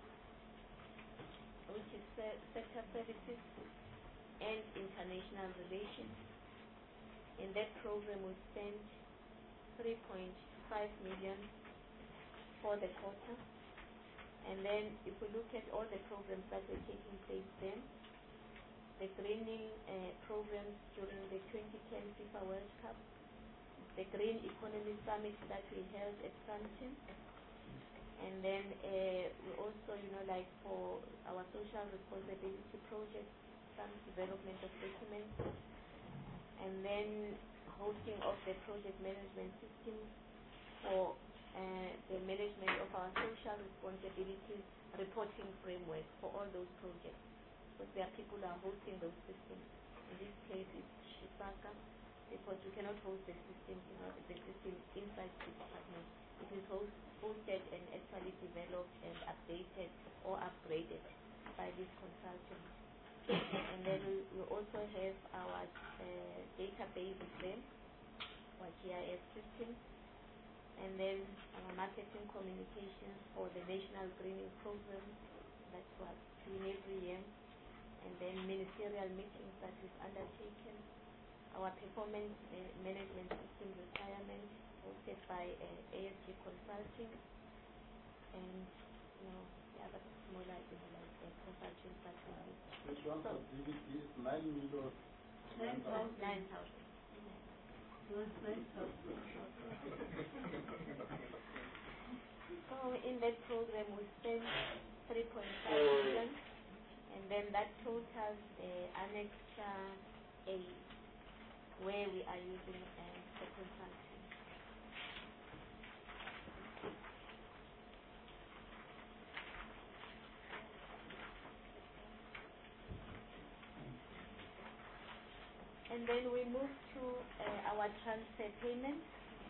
which is se sector services and international relations. In that program, we spent three point five million for the quarter. And then if we look at all the programs that were taking place then, the greening uh, programs during the twenty ten FIFA World Cup, the Green Economy Summit that we held at Sandton, and then uh, we also, you know, like for our social responsibility project, some development of documents, and then hosting of the project management system for uh, the management of our social responsibilities reporting framework for all those projects. Because there are people who are hosting those systems. In this case, it's Shisaka, because we cannot host the systems, you know, the system inside the department. It is host, hosted and actually developed and updated or upgraded by this consultant. And then we, we also have our uh, database with them, our G I S system, and then our marketing communications for the National Greening Program, that's what we do every year, and then ministerial meetings that we've undertaken, our performance uh, management system requirement hosted by uh, A S G Consulting, and, you know, the other smaller, you know, like uh, consultants that we use. Which one So, for D V D is nine million? Nine thousand. nine thousand. Nine thousand. So in that program we spent three point five million, and then that totals uh, annexure A, where we are using uh, the consultant. And then we move to uh, our transfer payments.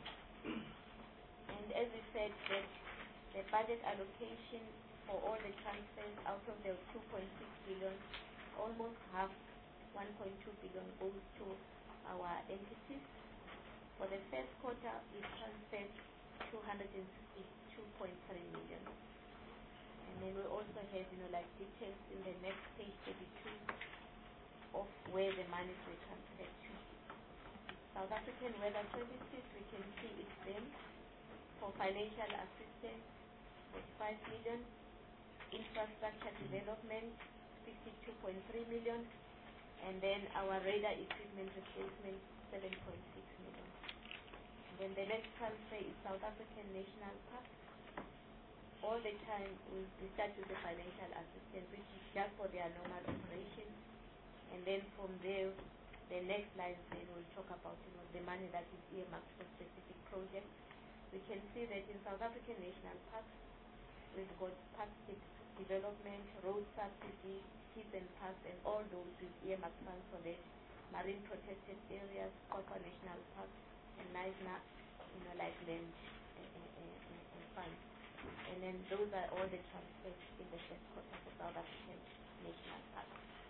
And as we said, that the budget allocation for all the transfers out of the two point six billion, almost half, one point two billion, goes to our entities. For the first quarter, we transferred two hundred sixty-two point three million. And then we also have, you know, like details in the next page thirty-two of where the monies were transferred to. South African Weather Services, we can see it's them for financial assistance, forty-five million, infrastructure development, fifty-two point three million, and then our radar equipment replacement, seven point six million. And then the next transfer is South African National Park. All the time we, we start with the financial assistance, which is just for their normal operations, and then from there, the next line then we'll talk about, you know, the money that is earmarked for specific projects. We can see that in South African National Park, we've got park development, road subsidy, kids and parks, and all those with earmarked funds for the marine protected areas, Kwakwa National Park, and Naisna, you know, like land uh, uh, uh, uh, funds. And then those are all the transfers in the first quarter for South African National Park.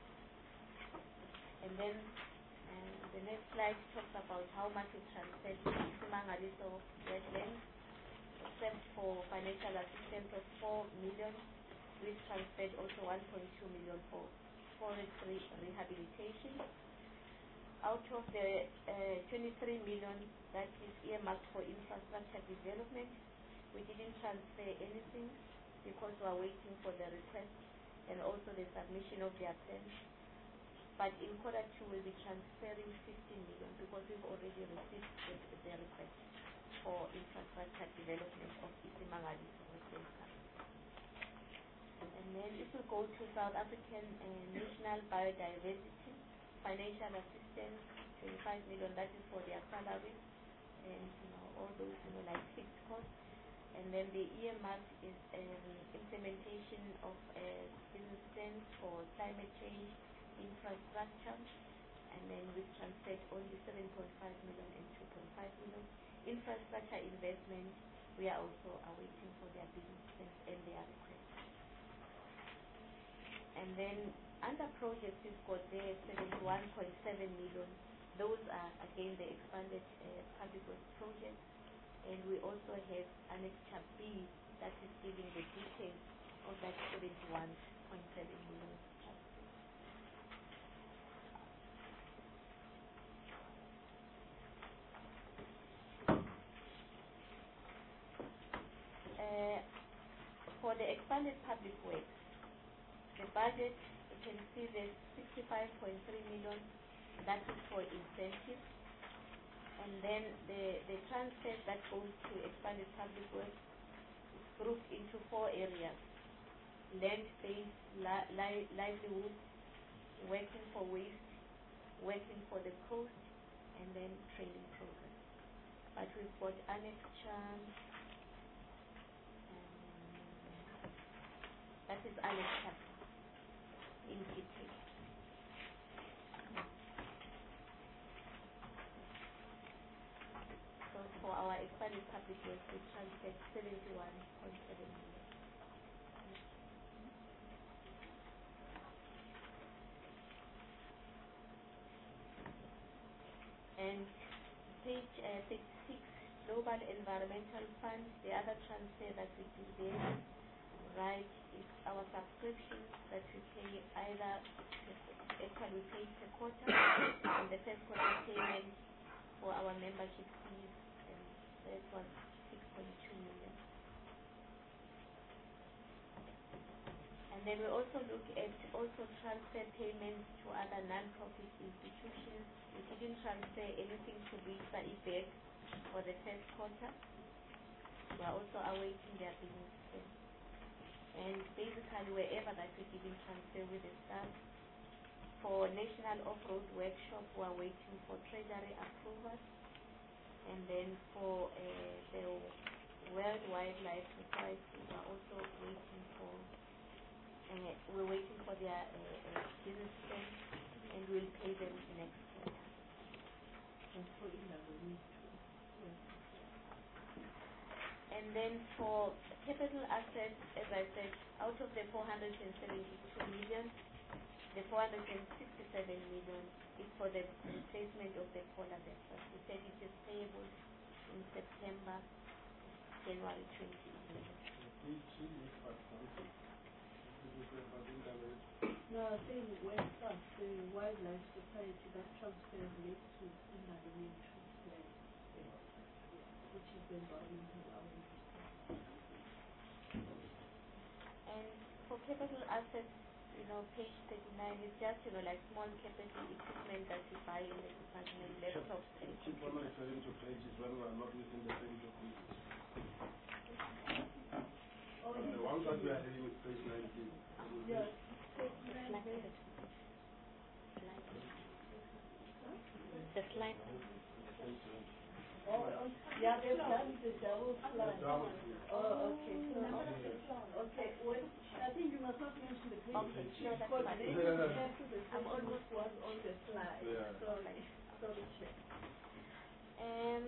And then uh, the next slide talks about how much is transferred to Isimangaliso wetlands, except for financial assistance of four million, we've transferred also one point two million for forestry rehabilitation. Out of the uh, twenty-three million that is earmarked for infrastructure development, we didn't transfer anything because we are waiting for the request and also the submission of their plans. But in quarter two, we'll be transferring fifteen million because we've already received the, the request for infrastructure development of Isimangaliso Western Park. And then if we go to South African uh, National Biodiversity, financial assistance, twenty-five million, that is for their salaries and, you know, all those, you know, like fixed costs. And then the earmark is um, implementation of uh, business plans for climate change, infrastructure, and then we transferred only seven point five million and two point five million. Infrastructure investment, we are also awaiting for their business plans and their requests. And then under projects, we've got there seventy-one point seven million. Those are again the expanded uh, public works projects. And we also have Annex Tab B that is giving the details of that seventy-one point seven million. Uh, for the expanded public works, the budget, you can see there's sixty-five point three million, that is for incentives. And then the, the transfer that goes to expanded public works is grouped into four areas: land-based li li livelihood, working for waste, working for the coast, and then training programs. But we've got Annex Charm, um, that is Annex Charm in detail. For our expanded public works, we transferred seventy-one point seven million. And page uh, fifty-six, Global Environmental Fund, the other transfer that we do there, right, is our subscriptions that we pay either, actually we pay per quarter, and the first quarter payment for our membership fees, that was six point two million. And then we also look at also transfer payments to other non-profit institutions. We didn't transfer anything to Visa Effect for the first quarter. We are also awaiting their business plan. And basically wherever that we didn't transfer with the staff, for National Off-Road Workshop, we are waiting for Treasury approval. And then for uh, the World Wildlife Society, we are also waiting for, uh, we're waiting for their uh, uh, business plan, and we'll pay them next quarter. And for eleven, and then for capital assets, as I said, out of the four hundred seventy-two million, the four hundred sixty-seven million is for the replacement of the polar vessels. We said it is payable in September, January twenty eleven. Please see which part comes in. you said, but in the way. No, I think when first the Wildlife Society that transfers leads to Indabeni transfer, uh, yeah, which is then brought into our And for capital assets, you know, page thirty-nine is just, you know, like small capital equipment that we buy in the department, laptops and Keep on computers. referring to pages when we are not within the same document. Oh, The ones that we are dealing with page nineteen. yeah, Slide. statement, Slide. The slide. oh, oh, yeah, they've done the double slide. Double. Oh, okay, so, okay, well, I think you must not mention the page. Okay, sure, that's Because fine. they Yeah. refer to the I'm same almost was on the slide. Yeah. Sorry, sorry, Chair. Um,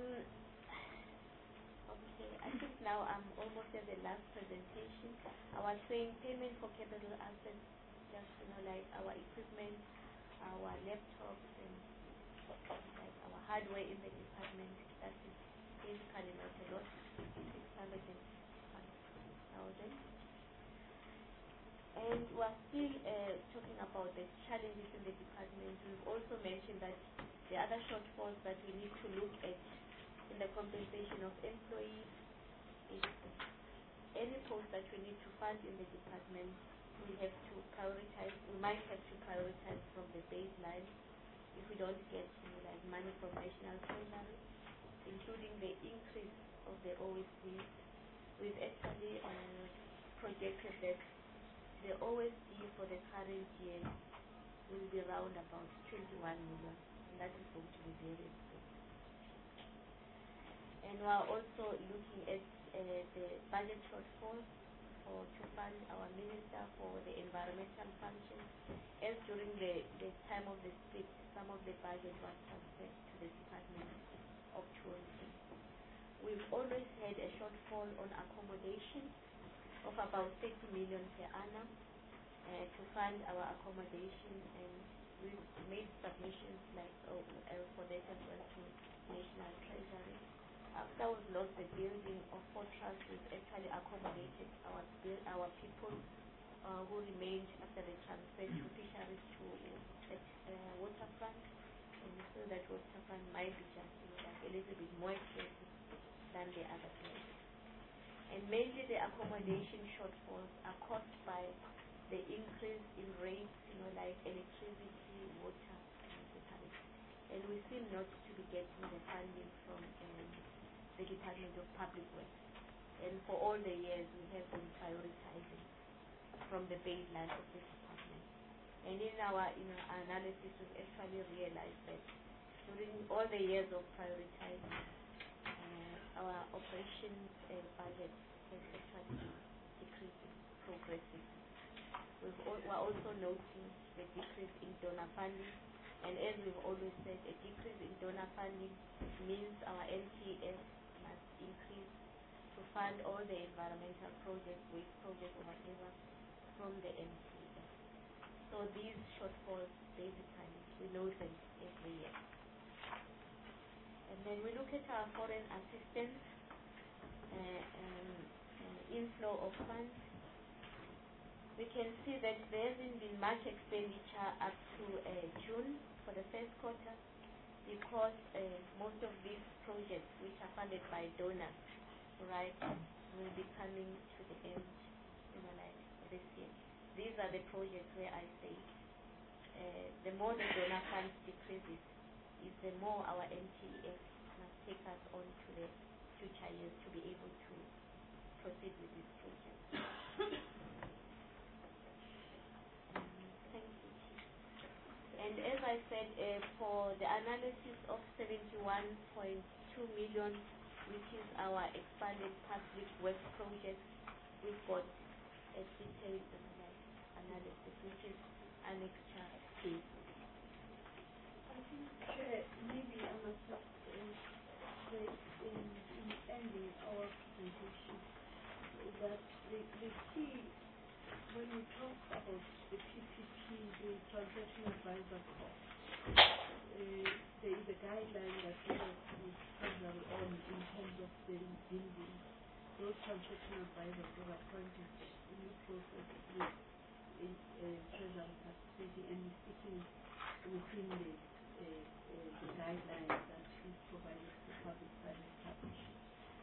okay, I think now I'm almost at the last presentation. I was saying payment for capital assets, just, you know, like our equipment, our laptops, and like our hardware in the department. That is basically not a lot, six hundred thousand. And we're still uh, talking about the challenges in the department. We've also mentioned that the other shortfalls that we need to look at in the compensation of employees is any post that we need to fund in the department, we have to prioritize, we might have to prioritize from the baseline if we don't get, you know, like money from national treasury, including the increase of the O S D. We've actually uh, projected that the O S D for the current year will be around about twenty-one million, and that is going to be very expensive. And we are also looking at uh, the budget shortfall for to fund our minister for the environmental functions, as during the, the time of the split, some of the budget was transferred to the Department of Tourism. We've always had a shortfall on accommodation of about thirty million per annum uh, to fund our accommodation, and we've made submissions like oh, uh, for that as well to National Treasury. After we've lost the building of Fortress, we've actually accommodated our our people uh, who remained after the transfer to fisheries to at uh, waterfront, and we feel that waterfront might be just, you know, like a little bit more expensive than the other places. And mainly the accommodation shortfalls are caused by the increase in rates, you know, like electricity, water, and utilities. And we seem not to be getting the funding from um, the Department of Public Works. And for all the years, we have been prioritizing from the baseline of the department. And in our, you know, analysis, we've actually realized that during all the years of prioritizing, uh, our operations uh, budget has actually been decreasing progressively. We've al we're also noting the decrease in donor funding, and as we've always said, a decrease in donor funding means our N T S must increase to fund all the environmental projects, waste projects, or whatever from the N T S. So these shortfalls, basically, we note them every year. And then we look at our foreign assistance, uh, um, uh, inflow of funds. We can see that there hasn't been much expenditure up to uh, June for the first quarter, because uh, most of these projects, which are funded by donors, right, will be coming to the end, you know, like this year. These are the projects where I say uh, the more the donor funds decreases, is the more our N T S must take us on to the future years to be able to proceed with this project. And as I said, uh, for the analysis of seventy-one point two million, which is our expanded public works project, we've got a detailed analysis, which is annexure two. I think, Chair, maybe I must just uh, say in, in ending our presentation that the, the key, when we talk about the P P P, the transaction advisor cost, uh, there is a guideline that we have with Treasury on in terms of the building. Those transaction advisors were appointed in the process with in, uh, Treasury participating and sticking within the, uh, uh, the guidelines that is provided for public-private partnerships.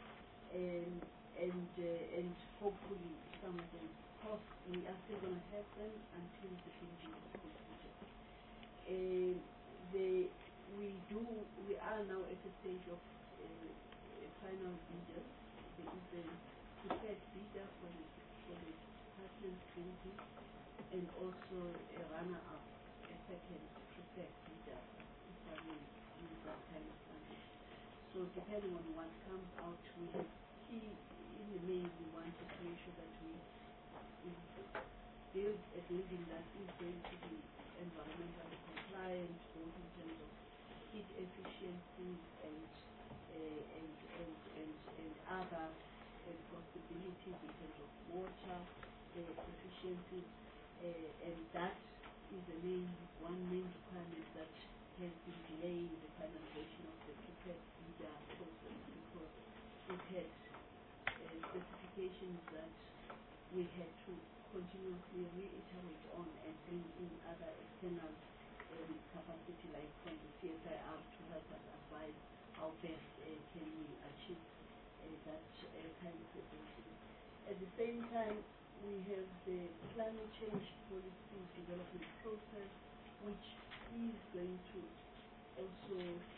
And, and, uh, and hopefully some of the costs, we are still going to have them until the building is completed. Uh, the, we do, we are now at a stage of uh, uh, final bidders. There is a prepared bidder for the, for the department building and also a runner-up, a second prepared bidder, if I may use that kind of language. So depending on what comes out, we have key, in the main, we want to make sure that we, we build a building that is going to be environmentally compliant, both in terms of heat efficiency and uh, and, and, and, and other uh, possibilities in terms of water uh, efficiency, uh, and that is the main one main requirement that has been delaying the finalization of the prepared bidder process, because it had uh, specifications that we had to continuously reiterate on and bring in other external um, capacity, like from the C S I R, to help us advise how best uh, can we achieve uh, that uh, kind of a building. At the same time, we have the climate change policy development process, which is going to also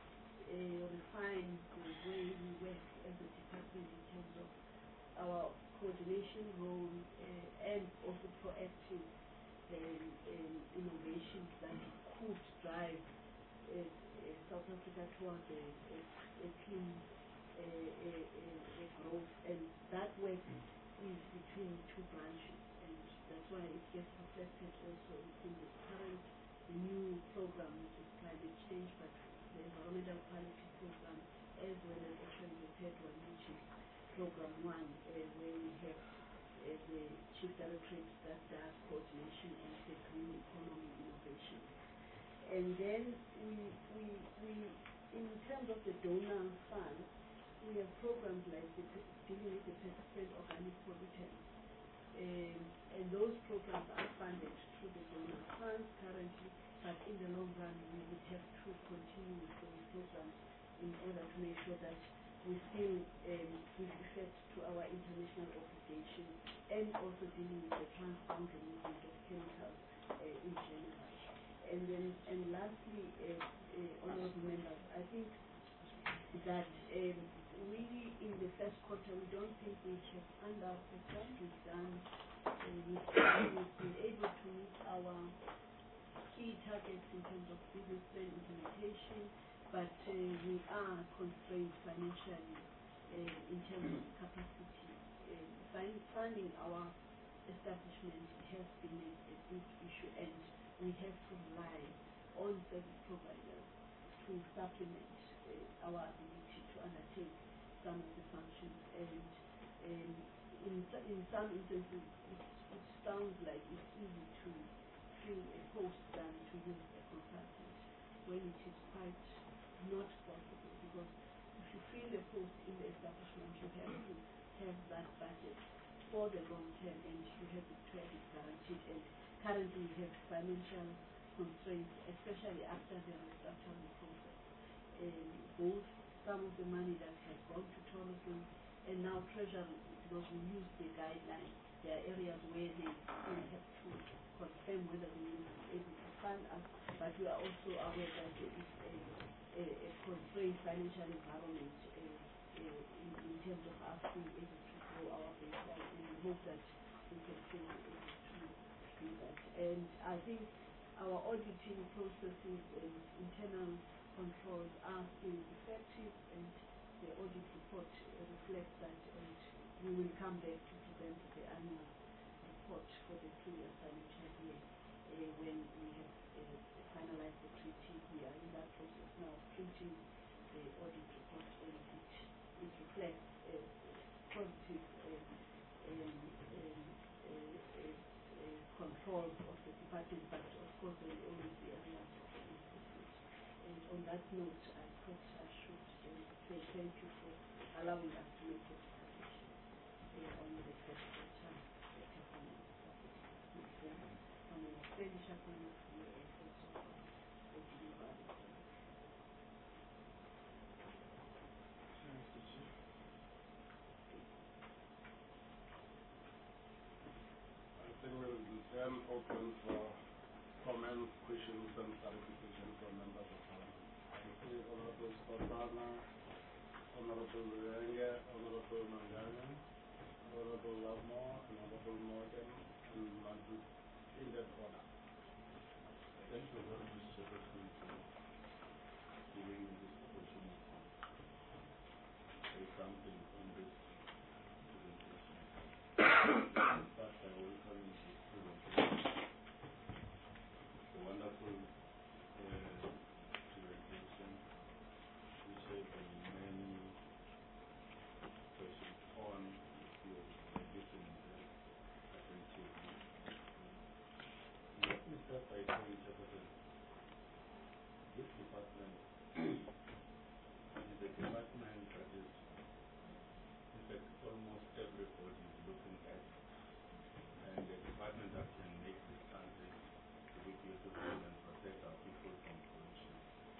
uh, refine the way we work as a department in terms of our coordination role uh, and also proactive um, um, innovations that could drive uh, uh, South Africa towards a, a, a clean uh, a, a, a growth, and that work is between two branches, and that's why it gets reflected also within the current new program, which is climate change, but the environmental quality program, as well as actually the third one, which is program one, uh, where we have uh, the chief directorate that does coordination of the green economy innovation. And then we, we, we, in terms of the donor fund, we have programs like the, dealing with the persistent organic pollutants. Um, and those programs are funded through the donor funds currently, but in the long run we would have to continue with those programs in order to make sure that we still um, give effect to our international obligations, and also dealing with the transboundary movement of chemicals uh, in general. And then, and lastly, uh, uh, honourable members, I think that um, really in the first quarter we don't think we have underperformed. We've done, uh, we've, we've been able to meet our key targets in terms of business plan implementation, but uh, we are constrained financially uh, in terms of capacity. Uh, funding our establishment has been a, a big issue, and we have to rely on service providers to supplement uh, our ability to undertake some of the functions. And um, in, in some instances, it, it sounds like it's easy to fill a post than to use a consultant, when it is quite not possible, because if you fill a post in the establishment, you have to have that budget for the long term, and you have to have it guaranteed. And currently we have financial constraints, especially after the restructuring process. Um, both some of the money that has gone to tourism and now treasury, because we use the guidelines. There are areas where they still have to confirm whether they will be able to fund us, but we are also aware that there is a, a, a constrained financial environment uh, uh, in, in terms of us being able to grow our baseline, and we hope that we can still be able to do that. And I think our auditing processes and internal controls are still effective, and the audit report uh, reflects that, and we will come back to present the annual report for the previous financial year uh, when we have uh, finalized the treaty. We are in that process now, printing the audit report, and it, it reflects uh, positive um, um, um, uh, uh, uh, controls of the department, but of course there will always be areas of improvement. And on that note, I thought I should uh, say thank you for allowing us to make this presentation uh, on the first quarter performance of the department. expenditure for next year also so far for delivery. Mister Chief. I think we'll then open for comments, questions, and clarification from members of Parliament. I see Honorable Spatana, Honorable Renge, Honorable Mangana, Honorable Lovemore, and Honorable Morgan, and Madrid in that order. Thank you very much, Secretary, for giving me this opportunity to say something on this presentation. First, I welcome you to this presentation. It's a wonderful uh, presentation which has many questions on if you listen very attentively. Let me start by saying, Jefferson, this department is a department that is, in fact, almost everybody is looking at, and a department that can make this country to be beautiful and protect our people from corruption.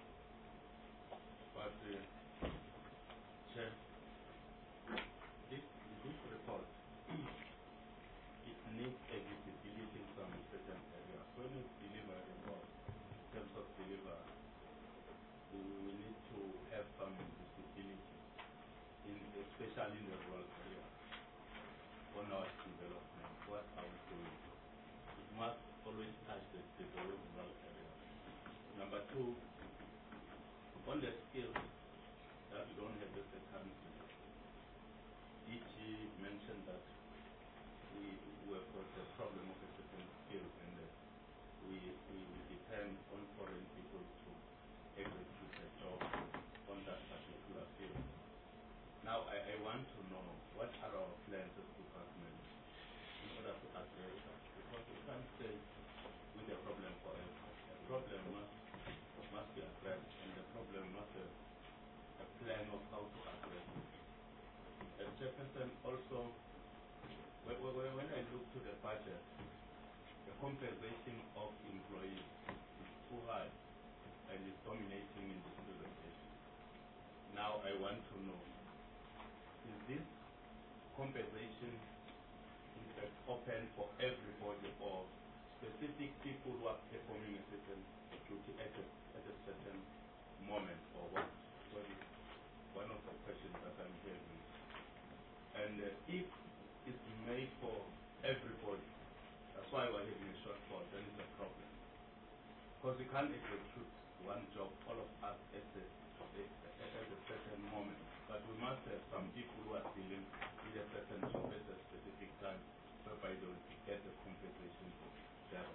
But, uh, Chair, this, this report, it needs a visibility in some certain areas. When you deliver a report, in terms of deliver, we, we need to have some visibility, in, especially in the rural area, on our development. What are we doing? It must always touch the, the rural area. Number two, on the skills that we don't have as a country, D G mentioned that we, we have got a problem of a certain skill, and uh, we, we, we depend on foreign people to execute a job on that particular field. Now, I, I want to know what are our plans as department in order to address that, because we can't stay with the problem forever. The problem must, must be addressed, and the problem must have a plan of how to address it. As Jefferson also, when, when I look to the budget, the compensation of employees is too high and is dominating in this presentation. Now I want to know, is this compensation in fact open for everybody or specific people who are performing a certain duty at a, at a certain moment, or what? What is one of the questions that I'm hearing? And uh, if it's made for everybody, that's why we're having a shortfall, then it's a problem. Because we can't execute one job, all of us, at a, at a certain moment. But we must have some people who are dealing with a certain job at a specific time, whereby they will get the compensation thereof.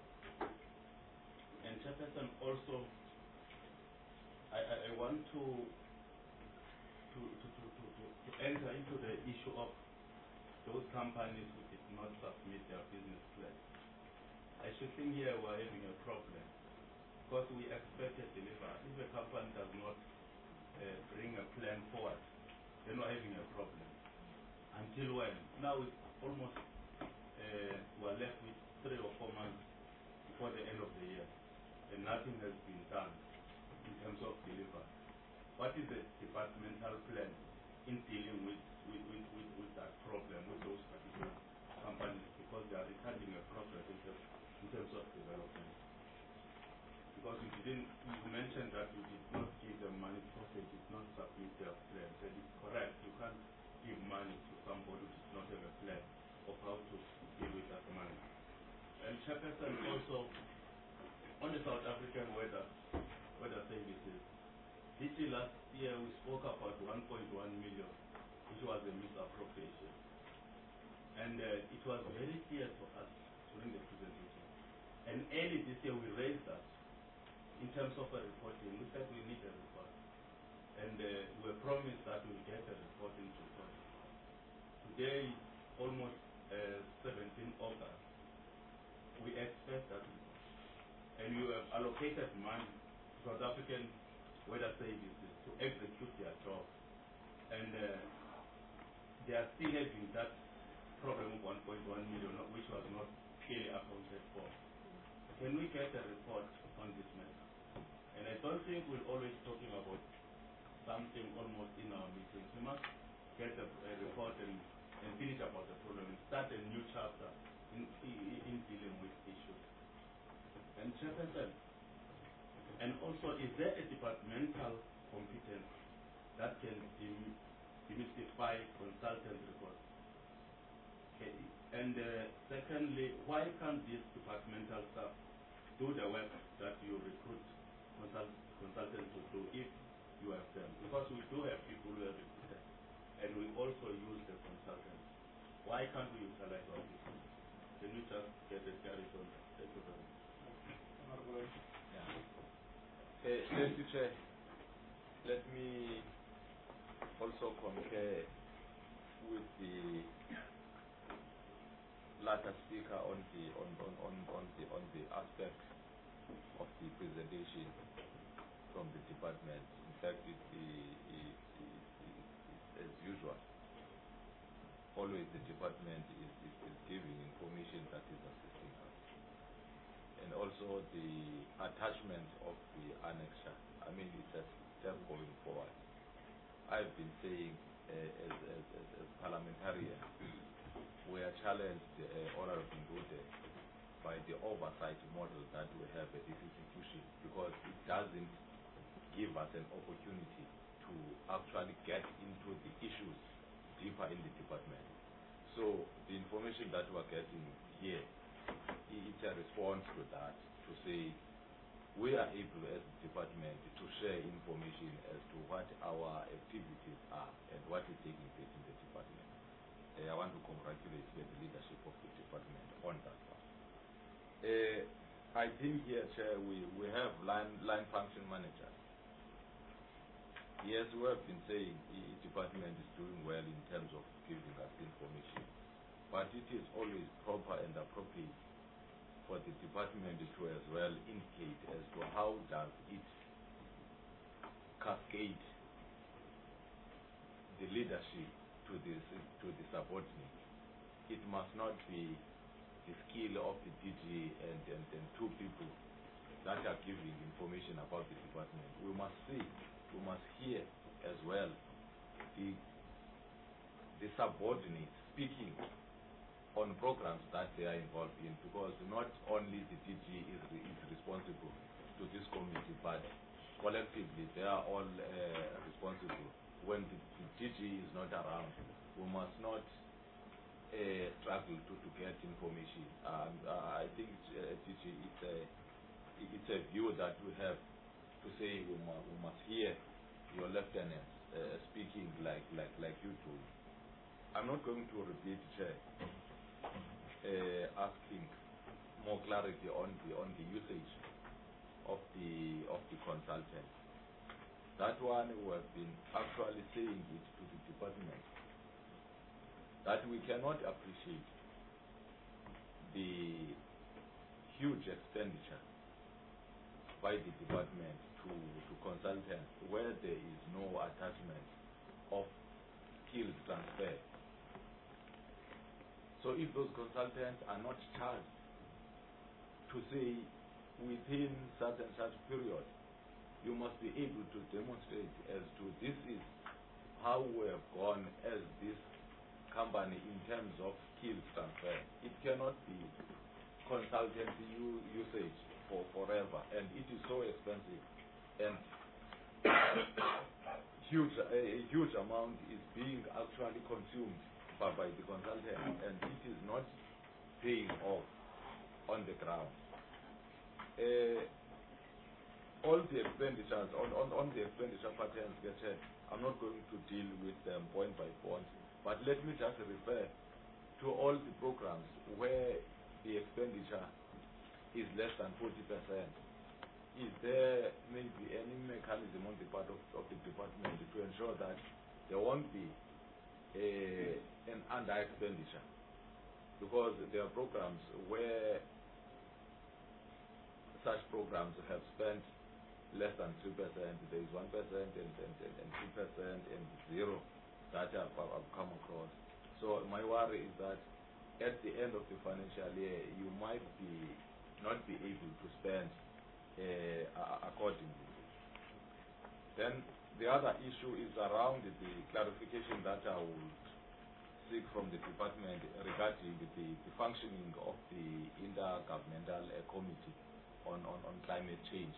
And Jefferson also, I, I, I want to To, to, to, to, to enter into the issue of those companies who did not submit their business plan. I should think here we're having a problem, because we expect a deliver. If a company does not uh, bring a plan forward, then we're having a problem. Until when? Now it's almost, uh, we're left with three or four months before the end of the year, and nothing has been done in terms of delivery. What is the departmental plan in dealing with, with, with, with, with that problem, with those particular companies, because they are retarding a progress in terms, in terms of development? Because you didn't, you mentioned that you did not give them money because they did not submit their plan. That is correct. You can't give money to somebody who does not have a plan of how to deal with that money. And Jefferson also, on the South African weather, weather services, this year, last year, we spoke about one point one million, which was a misappropriation. And uh, it was very clear to us during the presentation. And early this year, we raised that in terms of a reporting. We said we need a report. And uh, we were promised that we will get a report in due course. Today, almost uh, seventeenth August, we expect that report. And we have allocated money to South African weather services to execute their job, and uh, they are still having that problem of one point one million, which was not clearly accounted for. can we get a report on this matter? And I don't think we're always talking about something almost in our meetings. We must get a, a report and, and finish about the problem and start a new chapter in, in, in dealing with issues. And Chairperson, and also, is there a departmental competence that can dem- demystify consultant reports? Okay. And uh, secondly, why can't this departmental staff do the work that you recruit consult consultants to do if you have them? Because we do have people who are recruited, and we also use the consultants. Why can't we utilize all this? Can you just get a clarity on that? Thank you very much. Yeah. Uh, Deputy Chair, let me also concur with the latter speaker on the on, on, on, on the on the aspect of the presentation from the department. In fact, it, it, it, it, it, as usual, always the department is, is, is giving information that is assisting us. And also the attachment of the annexure. I mean, it's a step going forward. I've been saying uh, as, as, as, as parliamentarian, we are challenged, uh, Honorable Ngute, by the oversight model that we have at this institution, because it doesn't give us an opportunity to actually get into the issues deeper in the department. So the information that we're getting here, it's a response to that, to say we are able as a department to share information as to what our activities are and what is taking place in the department. Uh, I want to congratulate the leadership of the department on that one. Uh, I think here, Chair, we, we have line, line function managers. Yes, we have been saying the department is doing well in terms of giving us information, but it is always proper and appropriate for the department to as well indicate as to how does it cascade the leadership to the, to the subordinates. It must not be the skill of the D G and, and, and two people that are giving information about the department. We must see, we must hear as well the, the subordinates speaking on programs that they are involved in, because not only the D G is, is responsible to this committee, but collectively they are all uh, responsible. When the, the D G is not around, we must not uh, struggle to, to get information. Um, uh, I think uh, D G, it's a, it's a view that we have to say we, mu we must hear your lieutenants uh, speaking like, like, like you do. I'm not going to repeat, Chair, Uh, asking more clarity on the on the usage of the of the consultant. That one we have been actually saying it to the department that we cannot appreciate the huge expenditure by the department to to consultants where there is no attachment of skills transfer. So if those consultants are not charged to say within such and such period, you must be able to demonstrate as to this is how we have gone as this company in terms of skills transfer. It cannot be consultancy usage for forever, and it is so expensive, and huge a, a huge amount is being actually consumed by, by the consultant, and it is not paying off on the ground. Uh, all the expenditures on, on, on the expenditure patterns get said, I'm not going to deal with them point by point, but let me just refer to all the programs where the expenditure is less than forty percent. Is there maybe any mechanism on the part of, of the department to ensure that there won't be a, an under expenditure? Because there are programs where such programs have spent less than three percent, there is one percent and, and, and, and two percent and zero that I've, I've come across. So my worry is that at the end of the financial year, you might be not be able to spend uh, accordingly. Then the other issue is around the clarification that I would seek from the department regarding the, the functioning of the Intergovernmental uh, Committee on, on, on Climate Change,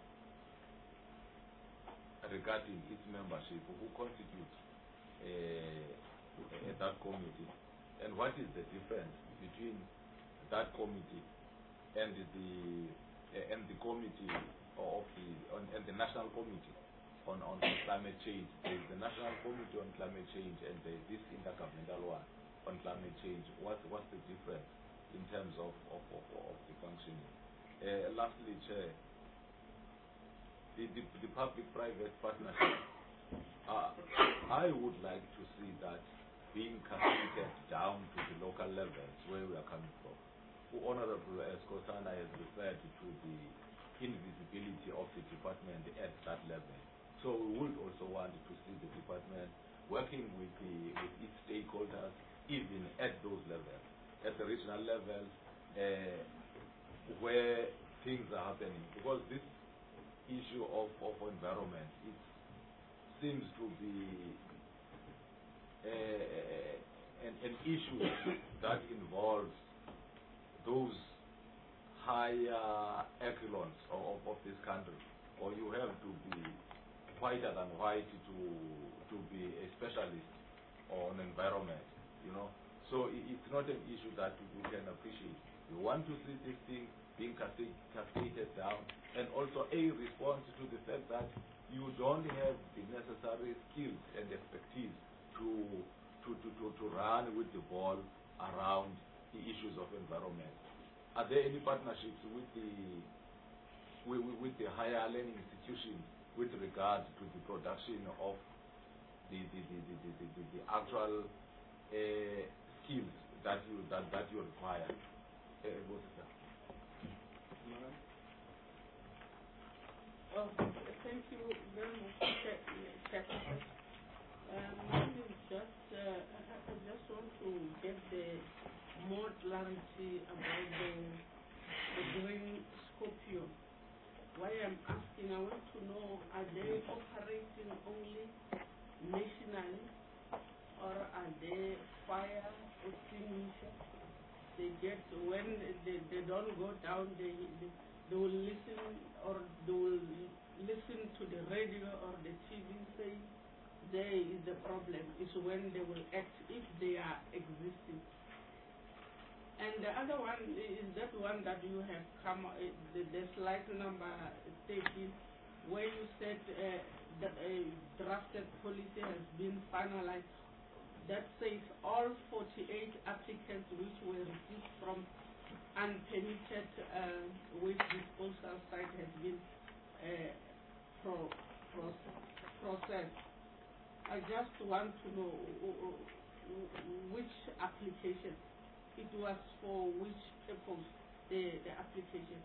regarding its membership, who constitutes uh, uh, that committee, and what is the difference between that committee and the uh, and the committee of the on, and the national committee on, on climate change. There is the national committee on climate change and there is this intergovernmental one on climate change. What what's the difference in terms of of, of, of the functioning? Uh, lastly, Chair, the, the, the public-private partnership, uh, I would like to see that being cascaded down to the local levels where we are coming from. Honorable Skosana has referred to the invisibility of the department at that level. So we would also want to see the department working with, the, with its stakeholders even at those levels, at the regional levels, uh, where things are happening. Because this issue of, of environment, it seems to be uh, an, an issue that involves those higher echelons of, of this country, or you have to be whiter than white to to be a specialist on environment, you know. So it, it's not an issue that we can appreciate. We want to see this thing being cascade, cascaded down, and also a response to the fact that you don't have the necessary skills and expertise to to, to, to, to run with the ball around the issues of environment. Are there any partnerships with the with, with the higher learning institutions with regard to the production of the the, the, the, the, the, the actual uh, skills that you that, that you require? Uh, what is that? Oh, thank you very much, Chairperson. Um, mine is just, uh, I, I just want to get the more clarity about the, the green scorpion. Why I'm asking, I want to know, are they operating only nationally, or are they fire extinguisher? They get, when they, they don't go down, they, they they will listen, or they will listen to the radio or the T V saying there is the problem. It's when they will act, if they are existing. And the other one is that one that you have come, uh, the, the slide number thirteen, where you said uh, the uh, drafted policy has been finalized. That says all forty-eight applicants which were received from unpermitted uh, waste disposal site has been uh, pro pro processed. I just want to know which application, it was for which purpose, the, the application.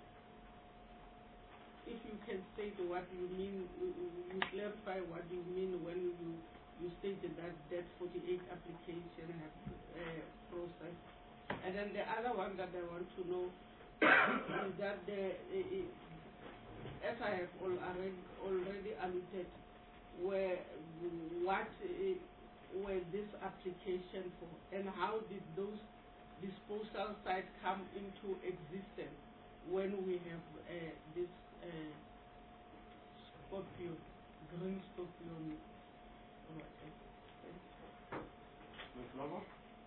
If you can state what you mean, you clarify what you mean when you, you stated that that forty-eight application have uh, processed. And then the other one that I want to know is that the, uh, as I have already already alluded, where what uh, were this application for, and how did those disposal sites come into existence when we have uh, this uh, scorpion, green scorpion. Miz Lobo?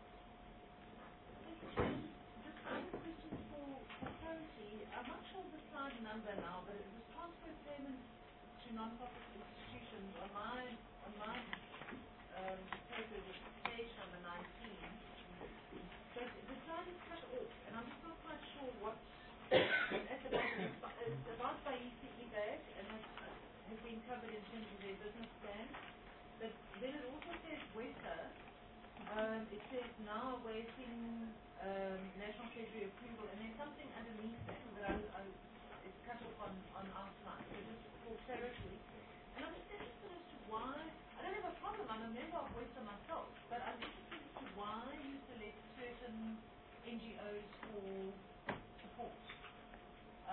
Just one question for, for clarity. I'm not sure of the slide number now, but it was transfer payments to non-profit institutions on my on my um, paper is page number nineteen. But the slide is cut off, and I'm just not quite sure what at the moment it's about by E C E bag and has, has been covered in terms of their business plan. But then it also says WESA. Um, it says now awaiting um, National Treasury approval, and there's something underneath that that I, I, it's cut off on, on our slide. So just for clarity. And I'm just interested as to why, I don't have a problem, I'm a member of WESA myself, but I'm interested as to why you select certain N G Os for support.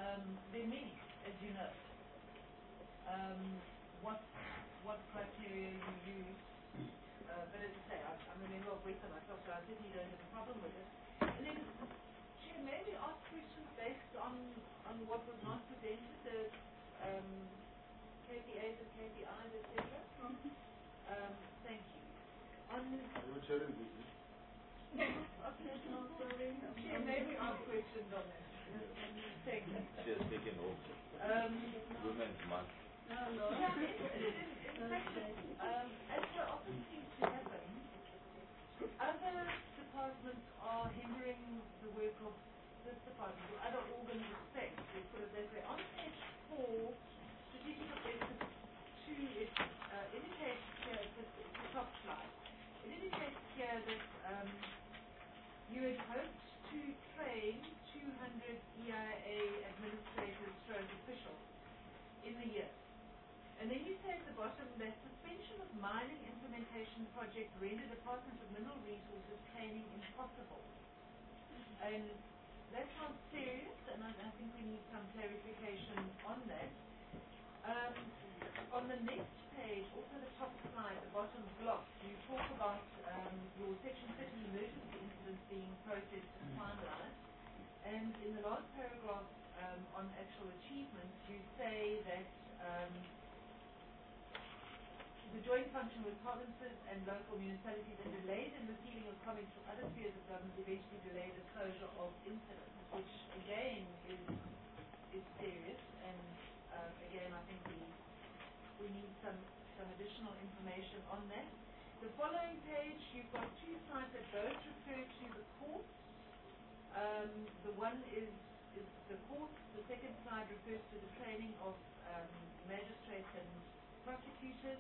Um, there are many, as you know. Um, what what criteria you use, uh, but as I say, I'm, I'm a member of WETA myself, so I certainly don't have a problem with it. And then, Chair, maybe ask questions based on, on what was not presented, the um, K P As and K P Is, et cetera. Um, thank you. On Are you chairing this? okay, no, sorry. Chair, maybe ask questions on that. Thank you. She has taken over. Um, Women's Month. No, no. Yeah, I'm interested in, in fact, um, as so often seems to happen, other departments are hindering the work of this department, or other organs of state, let's put it that way. On page four, strategic objective two, it uh, indicates here, it's the, it's the top slide, it indicates here that um, you had hoped to train two hundred E I A administrators stroke officials in the year. And then you say at the bottom that suspension of mining implementation project rendered Department of Mineral Resources training impossible. And that sounds serious, and I, I think we need some clarification on that. Um, on the next page, also the top slide, the bottom block, you talk about um, your Section thirty emergency incidents being processed and finalized. And in the last paragraph um, on actual achievements, you say that um, the joint function with provinces and local municipalities and delays in receiving of comments from other spheres of government eventually delayed the closure of incidents, which again is is serious. And uh, again, I think we we need some some additional information on that. The following page, you've got two slides that both refer to the courts. Um, the one is is the courts. The second slide refers to the training of um, magistrates and prosecutors.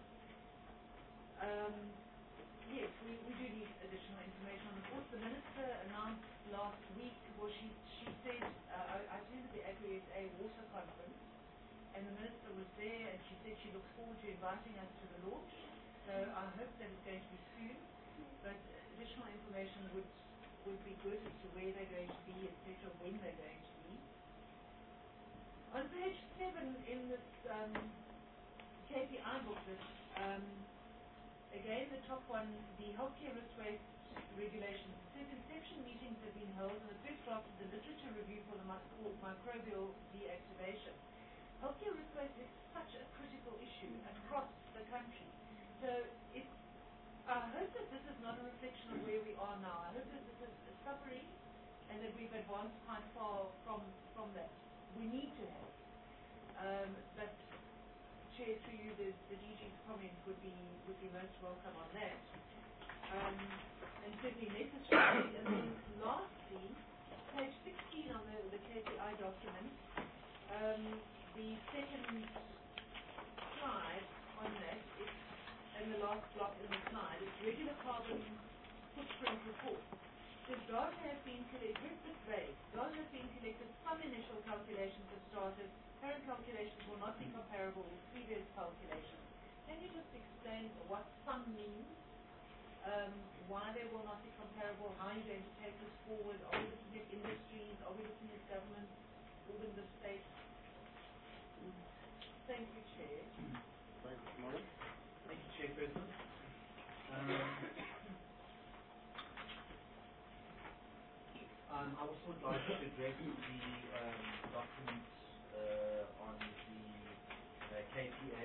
Um, yes, we, we do need additional information on the course. The Minister announced last week, well, she, she said, uh, I, I attended the Agri-S A Water Conference, and the Minister was there, and she said she looks forward to inviting us to the launch. So I hope that it's going to be soon, but additional information would, would be good as to where they're going to be, et cetera, when they're going to be. On page seven in this um, K P I booklet, um, again, the top one, the healthcare risk waste regulations. It says inception meetings have been held and the first draft of the literature review for the mi- called microbial deactivation. Healthcare risk waste is such a critical issue across the country. So it, I hope that this is not a reflection of where we are now. I hope that this is a summary and that we've advanced quite far from, from that. We need to have. Um, but Chair, through you, the, the D G's comment would be would be most welcome on that, um, and certainly necessary. And then lastly, page sixteen on the, the K P I document, um, the second slide on that, it's, and the last block in the slide, it's regular carbon footprint report. The data has been collected, this vague, data has been collected, some initial calculations have started. Current calculations will not be comparable with previous calculations. Can you just explain what some means, um, why they will not be comparable, how you're going to take this forward? Are we looking at industries? Are we looking at government, organs of state? Thank you, Chair. Thank you, Maureen. Thank you, Chairperson. Um, um, I also would like to address the um, documents Uh, on the uh, K P A.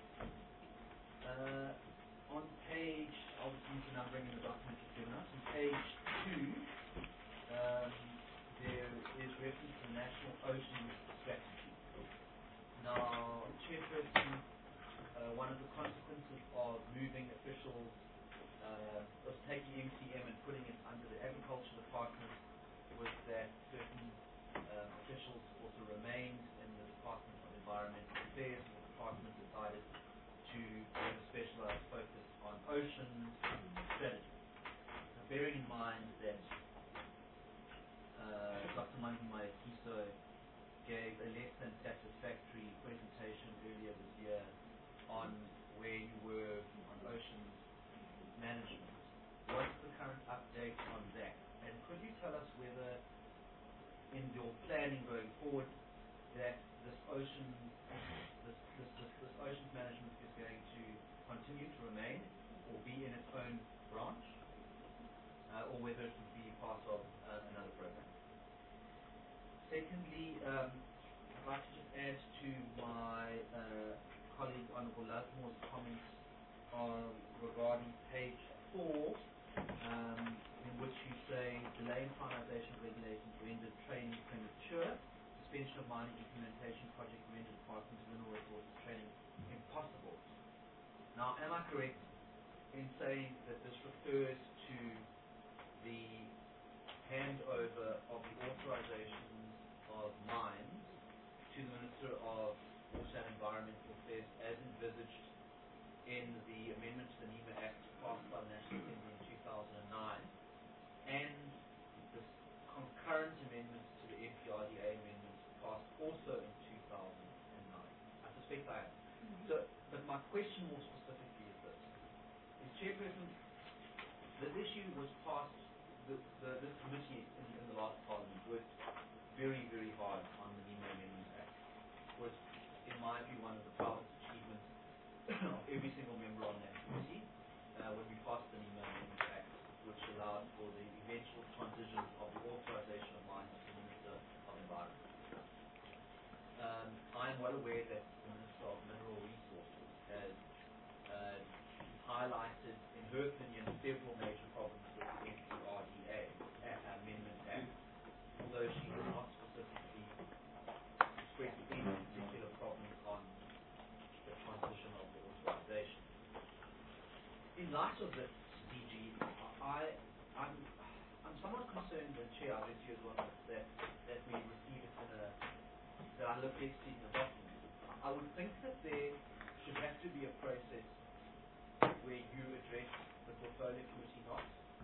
Uh, on page, I'll just use the numbering in the document you've given us. On page two, um, there is reference to the National Ocean Strategy. Now, Chairperson, uh, one of the consequences of moving officials, uh, of taking M T M and putting it under the Agriculture Department was that certain Um, officials also remained in the Department of Environmental Affairs, and the department decided to have a specialized focus on ocean strategy. Now, bearing in mind that uh, Doctor Mangi Mayakiso gave a less than satisfactory presentation earlier this year on where you were on ocean management, what's the current update on that? And could you tell us whether in your planning going forward, that this ocean, this, this, this, this oceans management is going to continue to remain or be in its own branch, uh, or whether it would be part of uh, another program. Secondly, um, I'd like to just add to my uh, colleague Honourable Lasmore's comments on regarding page four, um, in which you say delay in finalization of regulations rendered training premature, suspension of mining implementation project rendered Department of Mineral Resources training impossible. Now, am I correct in saying that this refers to the handover of the authorization of mines to the Minister of Water and Environmental Affairs as envisaged in the amendment to the NEMA Act passed by the National Assembly in two thousand nine, and the concurrent amendment to the F P R D A amendment passed also in two thousand nine. I suspect I am. Mm-hmm. So, but my question more specifically is this. Is Chairperson, this issue was passed, the, the, this committee in, in the last Parliament worked very, very hard on the NEMA Amendment Act. Was, in my view, one of the proudest achievements of every single member on that committee uh, when we passed the NEMA Amendment Act, which allowed for the eventual transition of the authorization of mines to the Minister of Environment. Um, I am well aware that the Minister of Mineral Resources has uh, highlighted, in her opinion, several major problems with the F P R D A uh, Amendment Act, although she did not specifically express any particular problems on the transition of the authorization. In light of this, D G, I, I'm, I'm somewhat concerned, and Chair, I bet you as well, that, that we receive it in a, that I look at it in a document. I would think that there should have to be a process where you address the portfolio committee, not,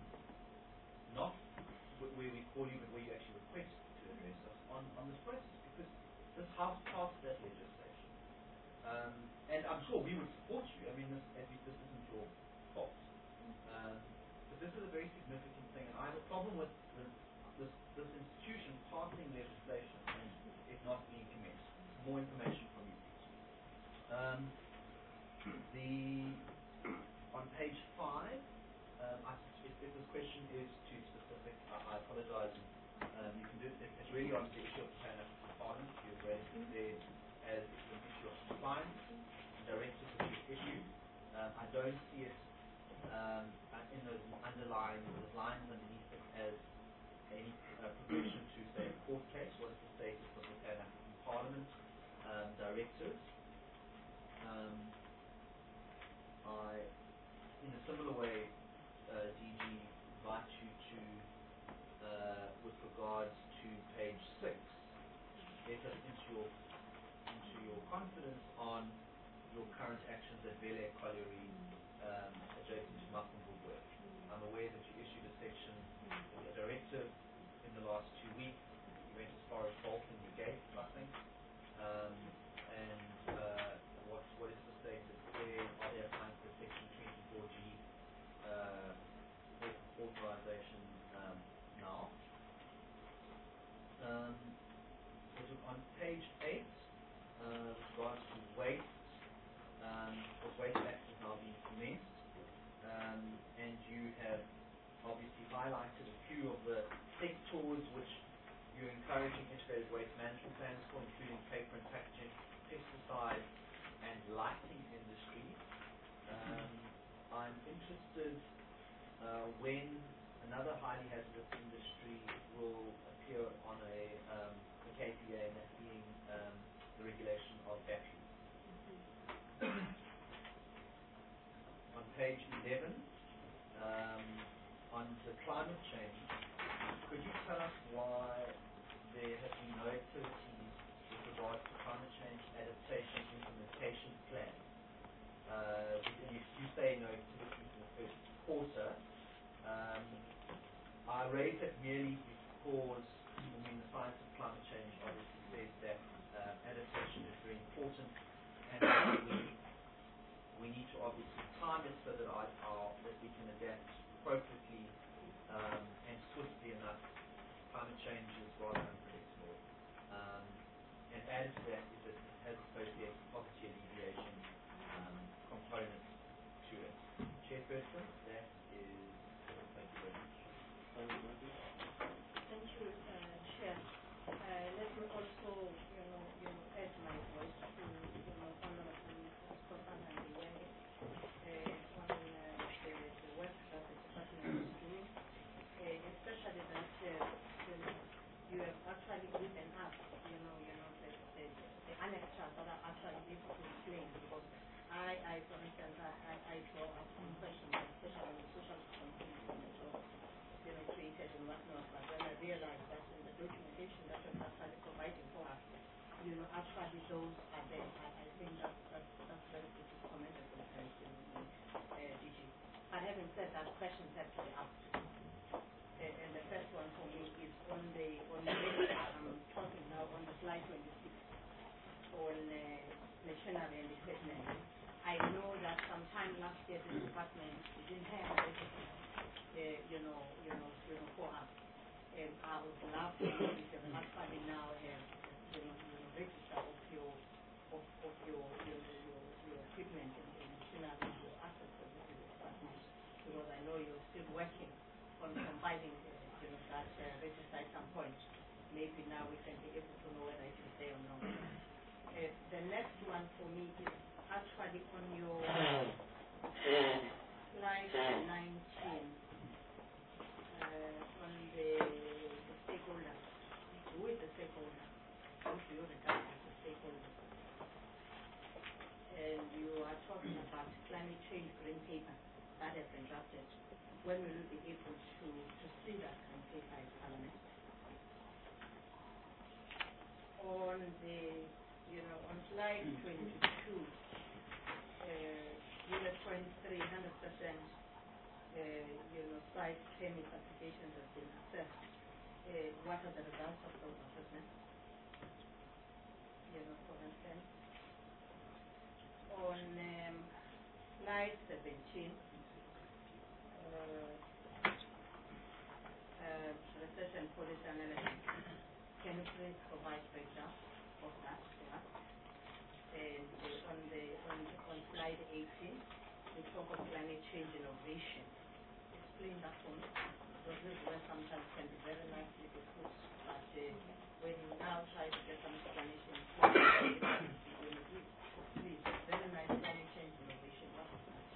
not where we call you, but where you actually request to address us on, on this process, because this House passed that legislation. Um, and I'm sure we would support you. I mean, this, as we, this isn't your fault. Um, but this is a very significant thing, and I have a problem with the, this, this institution passing legislation and it not being commenced. More information from you, please. Um, the, on page five, um, I, if, if this question is too specific, I, I apologize. Um, you can do it. It's really on the issue of China Parliament. You've raised it there as an issue of compliance, directive which is issued. Um, I don't see it um, in those underlying those lines underneath it as any uh, provision to say a court case. What is the status of the Pan African Parliament um, directives? Um, I, in a similar way, uh, D G, invite you to, uh, with regards to page six, get us into your into your confidence on your current actions at Vele Colliery, um, adjacent to Muckenburg. I'm aware that you issued a section, a directive in the last two weeks. You went as far as Bolton, you gave nothing. Um, and uh, what what is the status there? Are they applying for section twenty-four G uh, authorization um, now? Um, on page eight, uh, with regards to waste, um, the waste act has now been commenced, um, and you have obviously highlighted a few of the sectors which you're encouraging integrated waste management plans for, including paper and packaging, pesticides, and lighting industry. Um, I'm interested uh, when another highly hazardous industry will appear on a, um, a K P A, and that being um, the regulation of batteries. Mm-hmm. On page eleven, um, on the climate change, could you tell us why there have been no activities with regards to climate change adaptation implementation plan? Uh, you, you say no activities in the first quarter. Um, I raise it merely because, I mean, the science of climate change obviously says that um, adaptation is very important, and we, we need to obviously time it so that, our, our, that we can adapt appropriately um, and swiftly enough. Climate change is rather unpredictable. Um, and added to that is that it has associated poverty alleviation um, components to it. Chairperson, that is all. Thank you very much. Thank you, Matthew. Thank you, uh, Chair. Uh, let me also, you know, you know, add my voice to, you know, Honorable Sofana Ndiyenge, uh, on uh, the, the work that the department is doing, uh, especially that, uh, you know, you have actually given us, you know, you know, the, the, the annexures that are actually able to explain, because I, I, for instance, I, I, I draw up some questions, especially on the social responsibility of, you know, created and whatnot, but when I realized that in the documentation that you're actually providing for us, you know, actually those are there. I, I think that, that, that's very good to comment on the uh, D G. But having said that, questions have to be asked. Uh, and the first one for me is on the, on the I'm talking now on the slide twenty-six, on uh, machinery and equipment. I know that sometime last year the department didn't have register, uh, you know, you know, you know, for us. And I would love to know if you actually now have, you know, you know, register of your, of, of your, your, your, your equipment and, and machinery, your assets of the department, because I know you're still working on compiling, uh, you know, that uh, register at some point. Maybe now we can be able to know whether it is there or not. Uh, the next one for me is actually on your slide nineteen, uh, on the, the stakeholders. Who is the stakeholder? Who do you regard as the stakeholder? And you are talking about climate change green paper that has been drafted. When will you be able to, to see that green paper in Parliament? On the, you know, on slide twenty-two, uh, unit point three, one hundred percent, uh, you know, site permit applications have been assessed. Uh, what are the results of those assessments? You know, for instance, on um, slide seventeen, uh, uh, research and policy analysis. Can you please provide breakdown of that for us? And uh, on the on, on slide eighteen, we talk of climate change innovation. Explain that for me, because this word sometimes can be very nicely put, but uh, when you now try to get some explanation, please, very nice climate change innovation. What is that?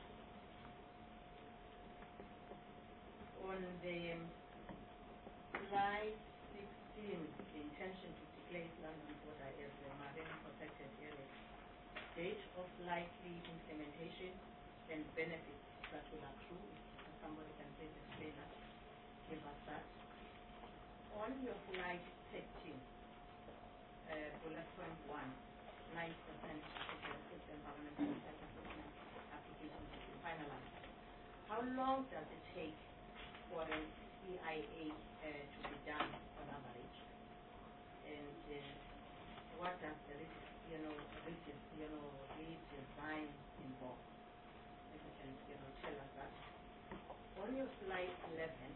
On the um, slide sixteen, the intention to declare London border as a marine protected area. Date of likely implementation and benefits that will accrue. If somebody can please explain that, give us that. On your slide thirteen, uh, bullet point one, nine percent of the environmental impact assessment applications have been finalized. How long does it take for an E I A uh, to be done on average? And uh, what does the, you know, you know, redesign involve? If you can, you know, tell us that. On your slide eleven,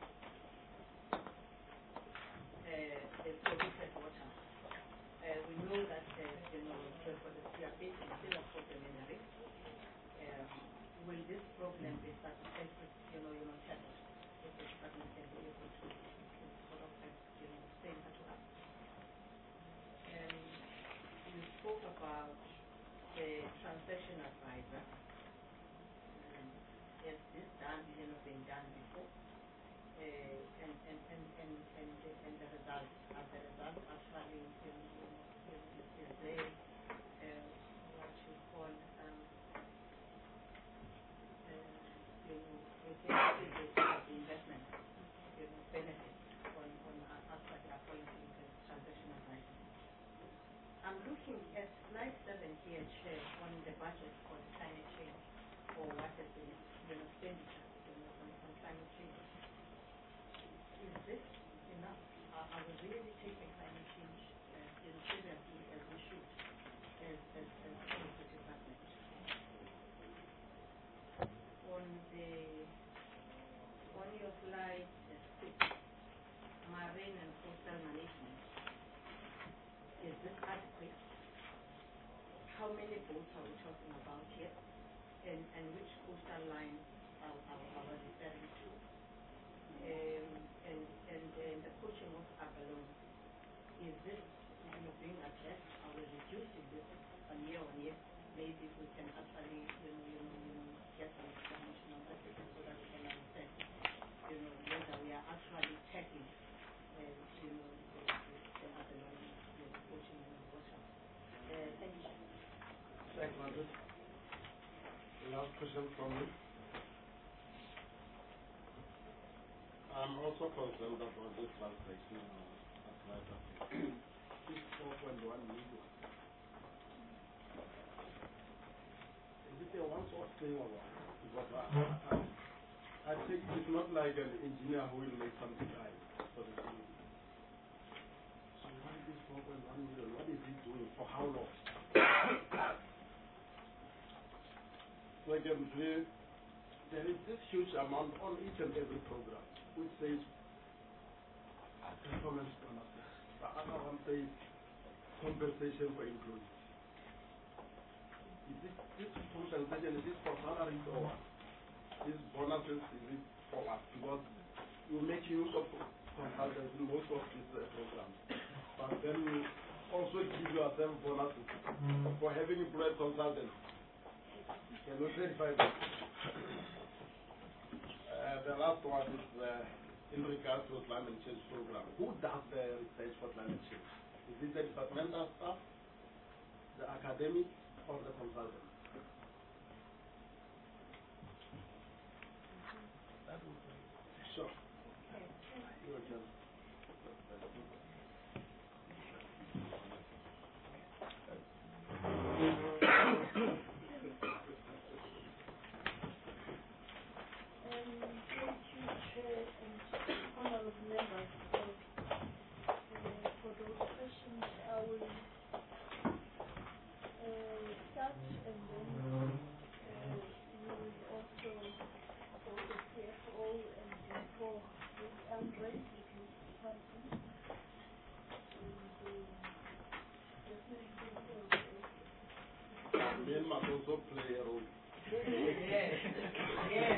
uh, the polluted water. Uh, we know that, uh, you know, for the we are facing still a problem in the rift. Um, will this problem be satisfactory, you know, you know, tackled? If the department can be able to, to sort of, uh, you know, explain that to us. Um, you spoke about the transaction advisor. Um, has this done, you know, been done before? Uh, and, and, and, and, and, and the results, are the results actually, you know, you know, you know is, is there uh, what you call, um, uh, you know, within the investment, you know, benefits on, on actually appointing the transaction advisor. I'm looking at slide seven here, Chair, on the budget for the climate change, or what has been, you know, expenditure, you know, on, on climate change. Is this enough? Are, are we really taking climate change uh, you know, seriously as we should, as, as, as, as the department? On the, on your slide uh, six, marine and coastal management, is this adequate? How many boats are we talking about here? And, and which coastal line are, are, are we referring to? Um, and, and, and the coaching of Abalone, is this, you know, being addressed? Are we reducing this on year on year? Maybe we can actually, you know, you know, you know, get some information on that so that we can understand, you know, whether we are actually tackling, uh, you know, the, the, the Abalone, you know, coaching in the water. Uh, thank you. Thanks, Margaret. Last question from me. I'm also concerned about this transaction uh, at Light Africa. This four point one million. Is it a once-off thing or what? Because I, I, I think it's not like an engineer who will make something right for the city. So what is this four point one million? What is he doing? For how long? Secondly, there is this huge amount on each and every program which says performance bonuses. The other one says compensation for employees. Is this, this compensation, is it for salaries or what? These bonuses, is it for what? Because you make use of consultants in most of these uh, programs. But then you also give yourself bonuses for having employed consultants. Can you clarify that? Uh, the last one is uh, in regards to the climate change program. Who does the research for climate change? Is it the departmental staff, the academic, or the consultant? Sure. Your turn. Members, uh, uh, for those questions, I will uh, start and then uh, we will also for the C F O and then for Miz Andre, if you come in. And uh, definitely uh, Men must also play a role. Yes. Yes.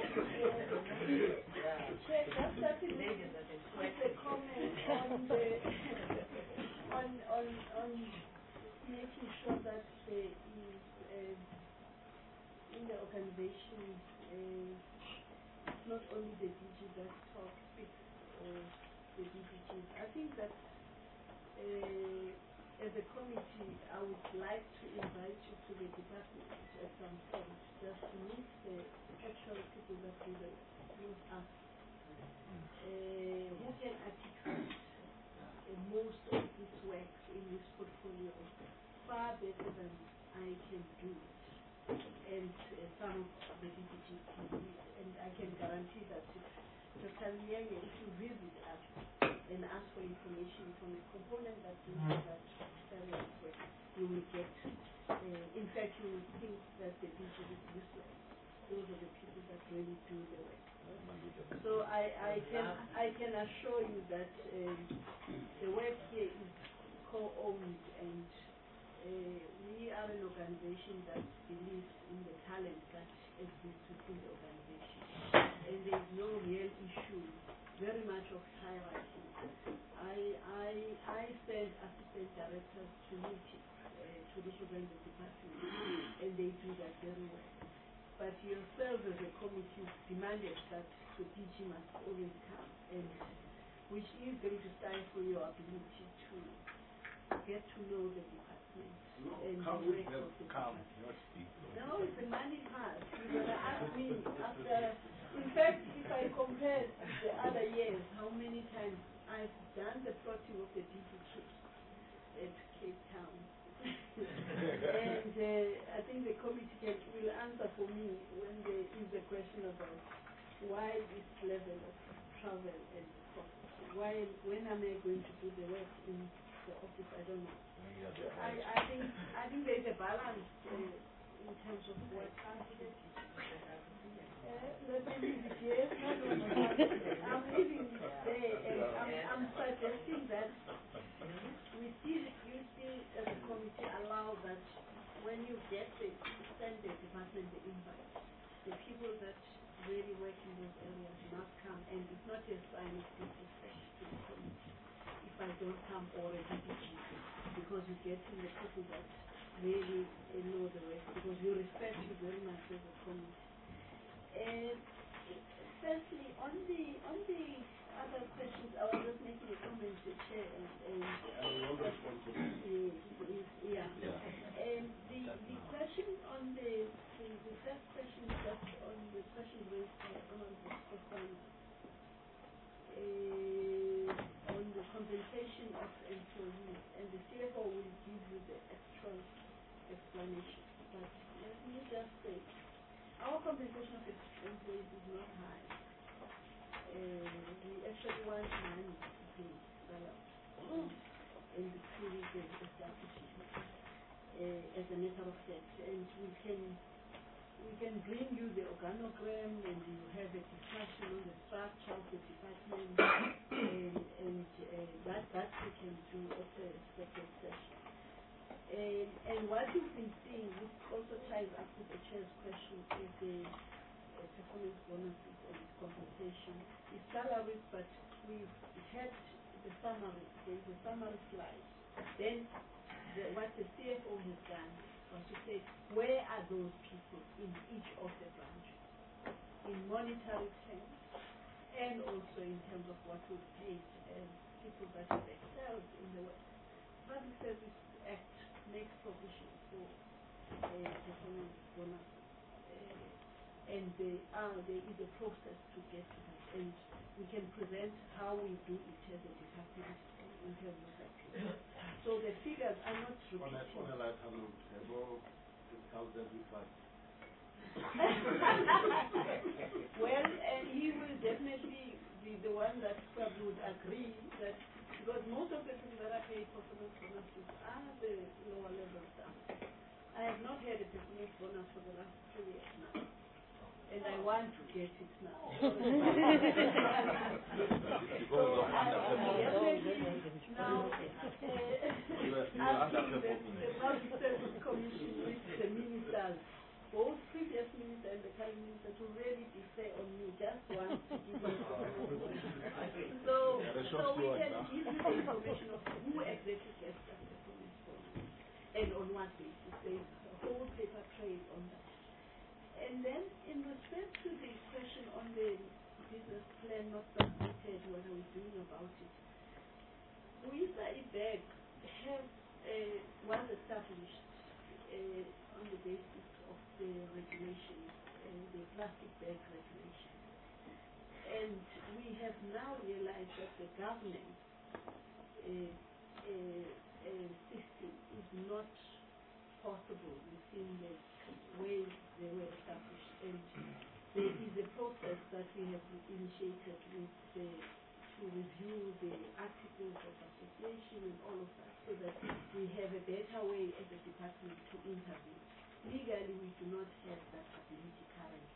Chair, just starting with a comment on the on on on making sure that there is uh, in the organization uh, it's not only the D G that talk speaks or the D D Gs. I think that uh, as a committee, I would like to invite you to the department at some point, just to meet the actual people that do the use us, uh, who can articulate uh, most of this work in this portfolio far better than I can do it, and uh, some of the D D Gs can do it, and I can guarantee that if Doctor Nyenge, if you visit us and ask for information from a component that we do that area of work, you will get, uh, in fact, you will think that the D G is useless. Those are the people that really do the work. So I, I can I can assure you that um, the work here is co-owned, and uh, we are an organization that believes in the talent that exists within the organization, and there is no real issue, very much of hierarchy. I I I send assistant directors to meetings uh, to represent the department, and they do that very well. But yourselves as a committee demanded that the D G must always come, and which is going to stifle your ability to get to know the department. No, and come the with work them, of the come, department. not speak. No, it's the money part. You're going to ask me after. In fact, if I compare the other years, how many times I've done the plotting of the D G trips at Cape Town. And uh, I think the committee can, will answer for me when there is a question about why this level of travel and cost. Why, when am I going to do the work in the office? I don't know. I, I think I think there is a balance uh, in terms of what. Uh, let me leave it here. No, no, no. I'm leaving it there, and I'm, I'm suggesting that we see, you as a committee, allow that when you get the, send the department the invite, the people that really work in those areas must come, and it's not a sign of disrespect to the committee if I don't come or a D D G, because you get in the people that really uh, know the work, because you respect you very much as a committee. And firstly, on the on the other questions, I was just making a comment, the chair, and, and I will respond to that. yeah. Yeah. Um, the the question on the the, the first question is just on the question raised by Honorable Kosana, uh, on the compensation of employees, and the C F O will give you the actual explanation. But let me just say, our compensation of employees is not high. Uh, we actually want money to pay salaries and including the establishment uh, as a matter of fact. And we can we can bring you the organogram, and you have a discussion on the structure of the department, and, and uh, that that we can do at a separate session. And, and what you've been seeing, which also ties up with the chair's question, is the uh, performance bonuses and compensation. It's salaries, but we've had the summary. There is a summary slide. Then the, what the C F O has done was to say, where are those people in each of the branches, in monetary terms, and also in terms of what we've paid as people that have excelled in the work. Public Service Act makes provision for uh, performance bonuses, uh, and they are, there is a process to get to that, and we can present how we do it as a department in terms of that process. So the figures are not On a, repeating. on a lighter note, I will discuss that with us. Well, and he will definitely be the one that probably would agree that, because most of the people that are paid performance bonuses are the lower level staff. I have not had a performance bonus for the last three years now, and I want to get it now. So I definitely now uh, asking the, the Public Service Commission with the ministers, both previous minister and the current minister, to really be fair on me, just one to give us so, so we can give you the information of who exactly gets that performance bonus and on what basis. There's a whole paper trail on that. And then in respect to the question on the business plan not submitted, what are we doing about it? WISA I B E G has, uh, was established uh, on the basis of the regulations, uh, the plastic bag regulation. And we have now realized that the governance uh, uh, uh, system is not possible within the way they were established. And there is a process that we have initiated with the, to review the articles of association and all of that, so that we have a better way as a department to intervene. Legally, we do not have that ability currently.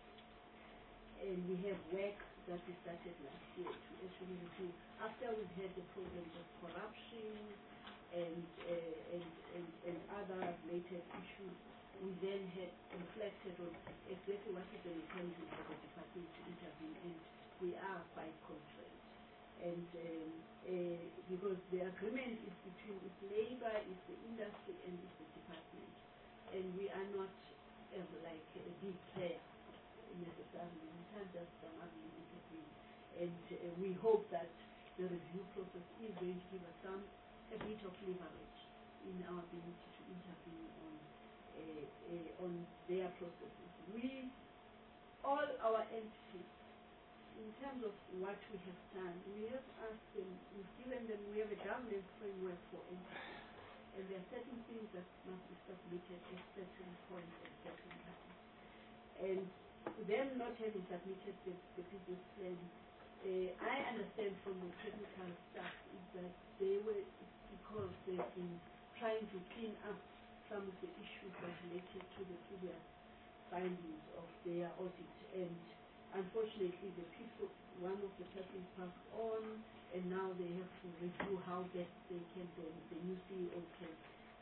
And we have work that we started last year to actually review. After we've had the problems of corruption and, uh, and, and, and other related issues, we then had reflected on exactly what is the mechanism for the department to intervene, and we are quite constrained. And um, uh, because the agreement is between its labor, it's the industry, and it's the department. And we are not uh, like a big player necessarily. We can't just summarily intervene. And uh, we hope that the review process is going to give us some, a bit of leverage in our ability to intervene on uh, uh, on their processes. We, all our entities, in terms of what we have done, we have asked them, we've given them, we have a governance framework for entities, and there are certain things that must be submitted at certain points at certain times. And them not having submitted the, the business plan, uh, I understand from the technical staff is that they were, because they've been trying to clean up some of the issues that related to the previous findings of their audit, and unfortunately the people, one of the persons passed on, and now they have to review how best they can, the, the new C E O can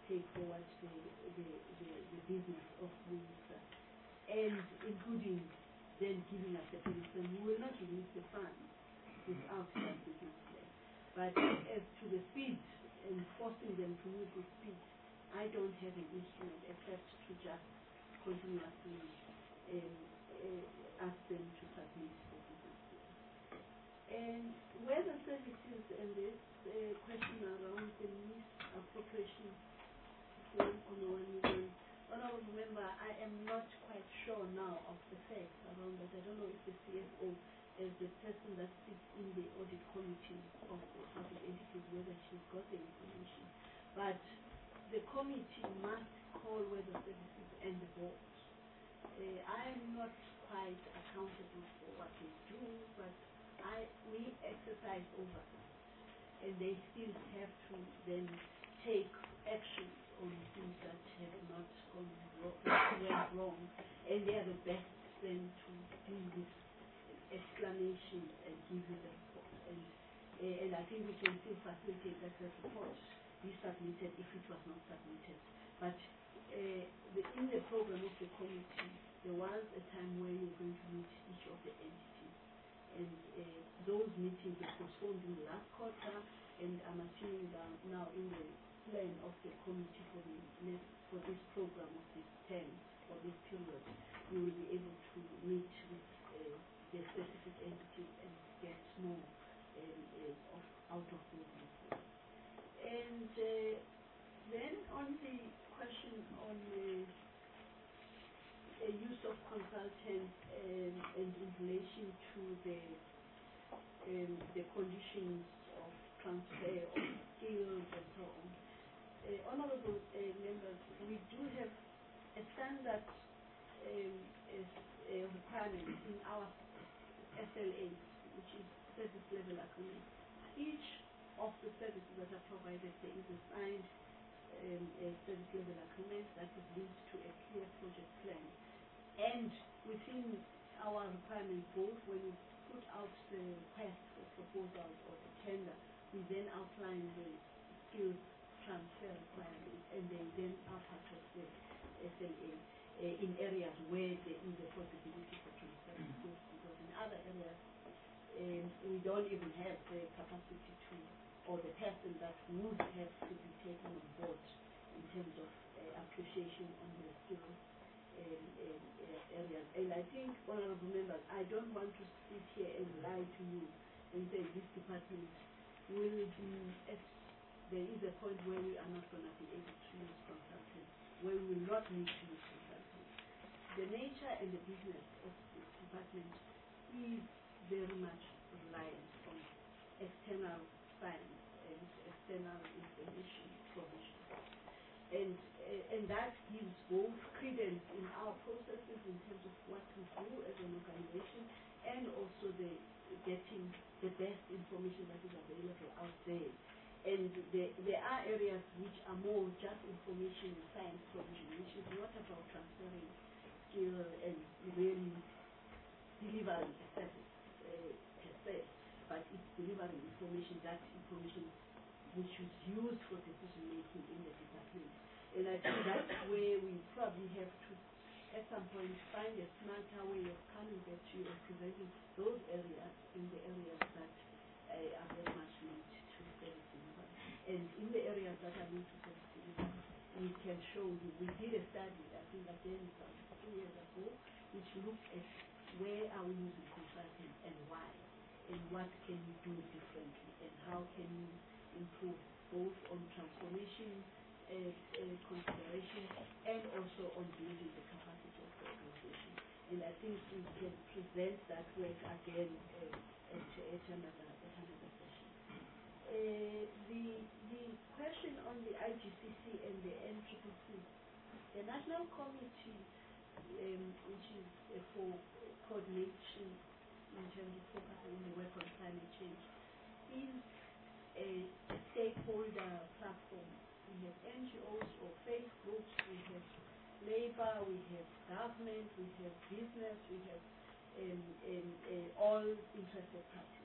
take forward the, the, the, the business of MINISA, and including then giving us the permission. We will not release the funds without that business plan. But as to the speed and forcing them to move with speed, I don't have an instrument except to just continuously um, uh, ask them to submit for business plan. And where the services and this uh, question around the misappropriation one on one million, honorable member, I am not quite sure now of the facts around that. I don't know if the C F O, as the person that sits in the audit committee of the public entities, whether she's got the information. But the committee must call weather services and the board. Uh, I am not quite accountable for what they do, but I we exercise oversight, and they still have to then take action on things that have not gone wrong, went wrong, and they are the best then to do this explanation and give you the report. And, uh, and I think we can still facilitate that the report be submitted if it was not submitted. But uh, the, in the program of the committee, there was a time where you were going to meet each of the entities. And uh, those meetings were postponed in the last quarter, and I'm assuming that now in the plan of the committee for the next, for this program of this term, or this period, you will be able to meet with uh, the specific entities and get more um, uh, of, out of those meetings. And uh, then on the question on the uh, use of consultants and, and in relation to the um, the conditions of transfer of skills and so on. Uh, honorable uh, members, we do have a standard um, is, uh, requirement in our S L A, which is service level agreement. Each of the services that are provided, there is a signed um, a service level agreement that is linked to a clear project plan. And within our requirements, both when we put out the request for proposal or the tender, we then outline the skills transfer requirements, and they then are part of the S L A uh, in areas where there is a possibility for transfer of skills, because in other areas um, we don't even have the capacity to, or the person that would have to be taken on board in terms of uh, appreciation on the skills um, um, uh, areas. And I think, honorable members, I don't want to sit here and lie to you and say this department will be, at, there is a point where we are not going to be able to use consultants, where we will not need to use consultants. The nature and the business of this department is very much reliant on external funds and external information provision. And, uh, and that gives both credence in our processes in terms of what we do as an organization, and also the getting the best information that is available out there. And the, there are areas which are more just information and science provision, which is not about transferring skill and really delivering a service uh, per se, but it's delivering information, that information which is used for decision making in the department. And I think that's where we probably have to, at some point, find a smarter way of coming back to you and presenting those areas in the areas that uh, are very much linked to service delivery. And in the areas that are linked to service delivery, we can show you. We did a study, I think again about two years ago, which looked at where are we using consultants and why, and what can you do differently, and how can you improve both on transformation uh, uh, consideration and also on building the capacity of the organization. And I think we can present that work again uh, at, at another at another session. Uh, the the question on the I G C C and the N C C C, the National Committee, um, which is uh, for coordination in terms of focusing on the work on climate change, is a, a stakeholder platform. We have N G Os or faith groups, we have labor, we have government, we have business, we have um, um, uh, all interested parties.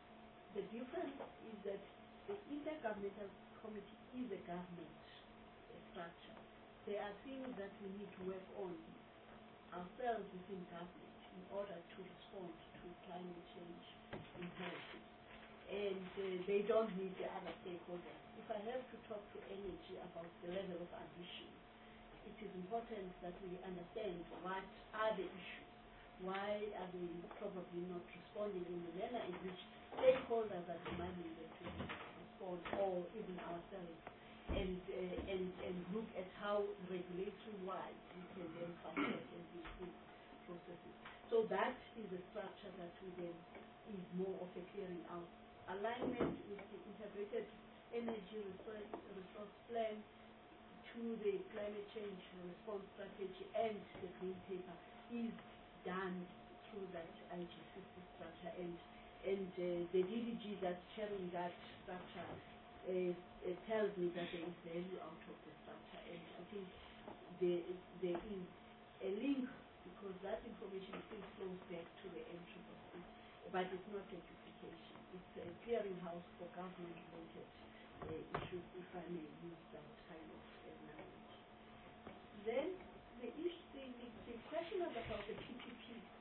The difference is that the Intergovernmental Committee is a government uh, infrastructure, there are things that we need to work on ourselves within government in order to respond to climate change imperatives. And uh, they don't need the other stakeholders. If I have to talk to energy about the level of ambition, it is important that we understand what are the issues. Why are they probably not responding in the manner in which stakeholders are demanding them to respond, or even ourselves, and uh, and and look at how regulatory-wise we can then facilitate and improve processes. So that is a structure that we then is more of a clearing out. Alignment with the integrated energy resource, resource plan to the climate change response strategy and the green paper is done through that I G C C structure, and and uh, the D D G that's chairing that structure uh, uh, tells me that there is value out of the structure, and I think there, there is a link, because that information still flows back to the entry boxes, but it's not a duplication. It's a clearinghouse for government-related uh, issues, if I may use that kind of uh, language. Then the, issue, the, the, the question is about the P P P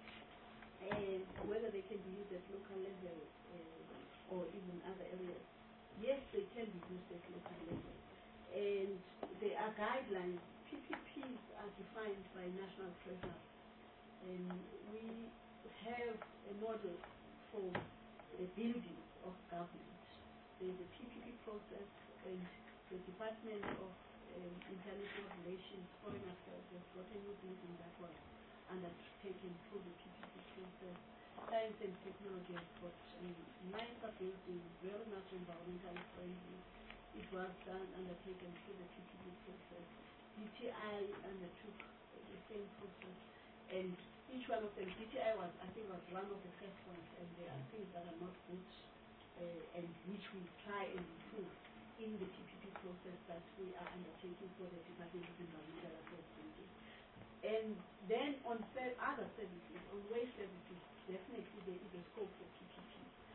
and whether they can be used at local level uh, or even other areas. Yes, they can be used at local level. And there are guidelines. P P Ps are defined by national treasury. And we have a model for the building of government. There's a P P P process, and the Department of um, International Relations, Foreign Affairs, has got a new building that was undertaken through the P P P process. Science and technology has got a nicer building, very much environmentally friendly. It was done, undertaken through the P P P process. D T I undertook the same process, and each one of them, D T I was, I think, was one of the first ones, and there are things that are not good, uh, and which we try and improve in the P P P process that we are undertaking for the Department of Environmental Affairs building. And then on other services, on waste services, definitely there is a scope for P P P,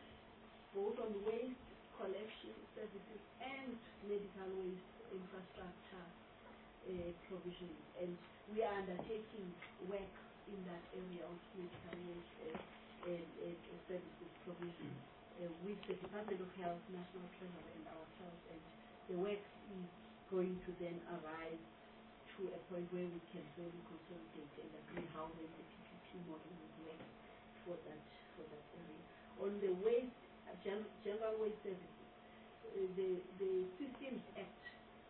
both on waste collection services and medical waste infrastructure uh, provision. And we are undertaking work in that area of medical waste uh, uh, uh, services provision uh, with the Department of Health, National Treasury, and ourselves. And the work is going to then arise to a point where we can really consolidate and agree how then the P P P model will work for that for that area. On the waste, uh, gen general waste services, uh, the the Systems Act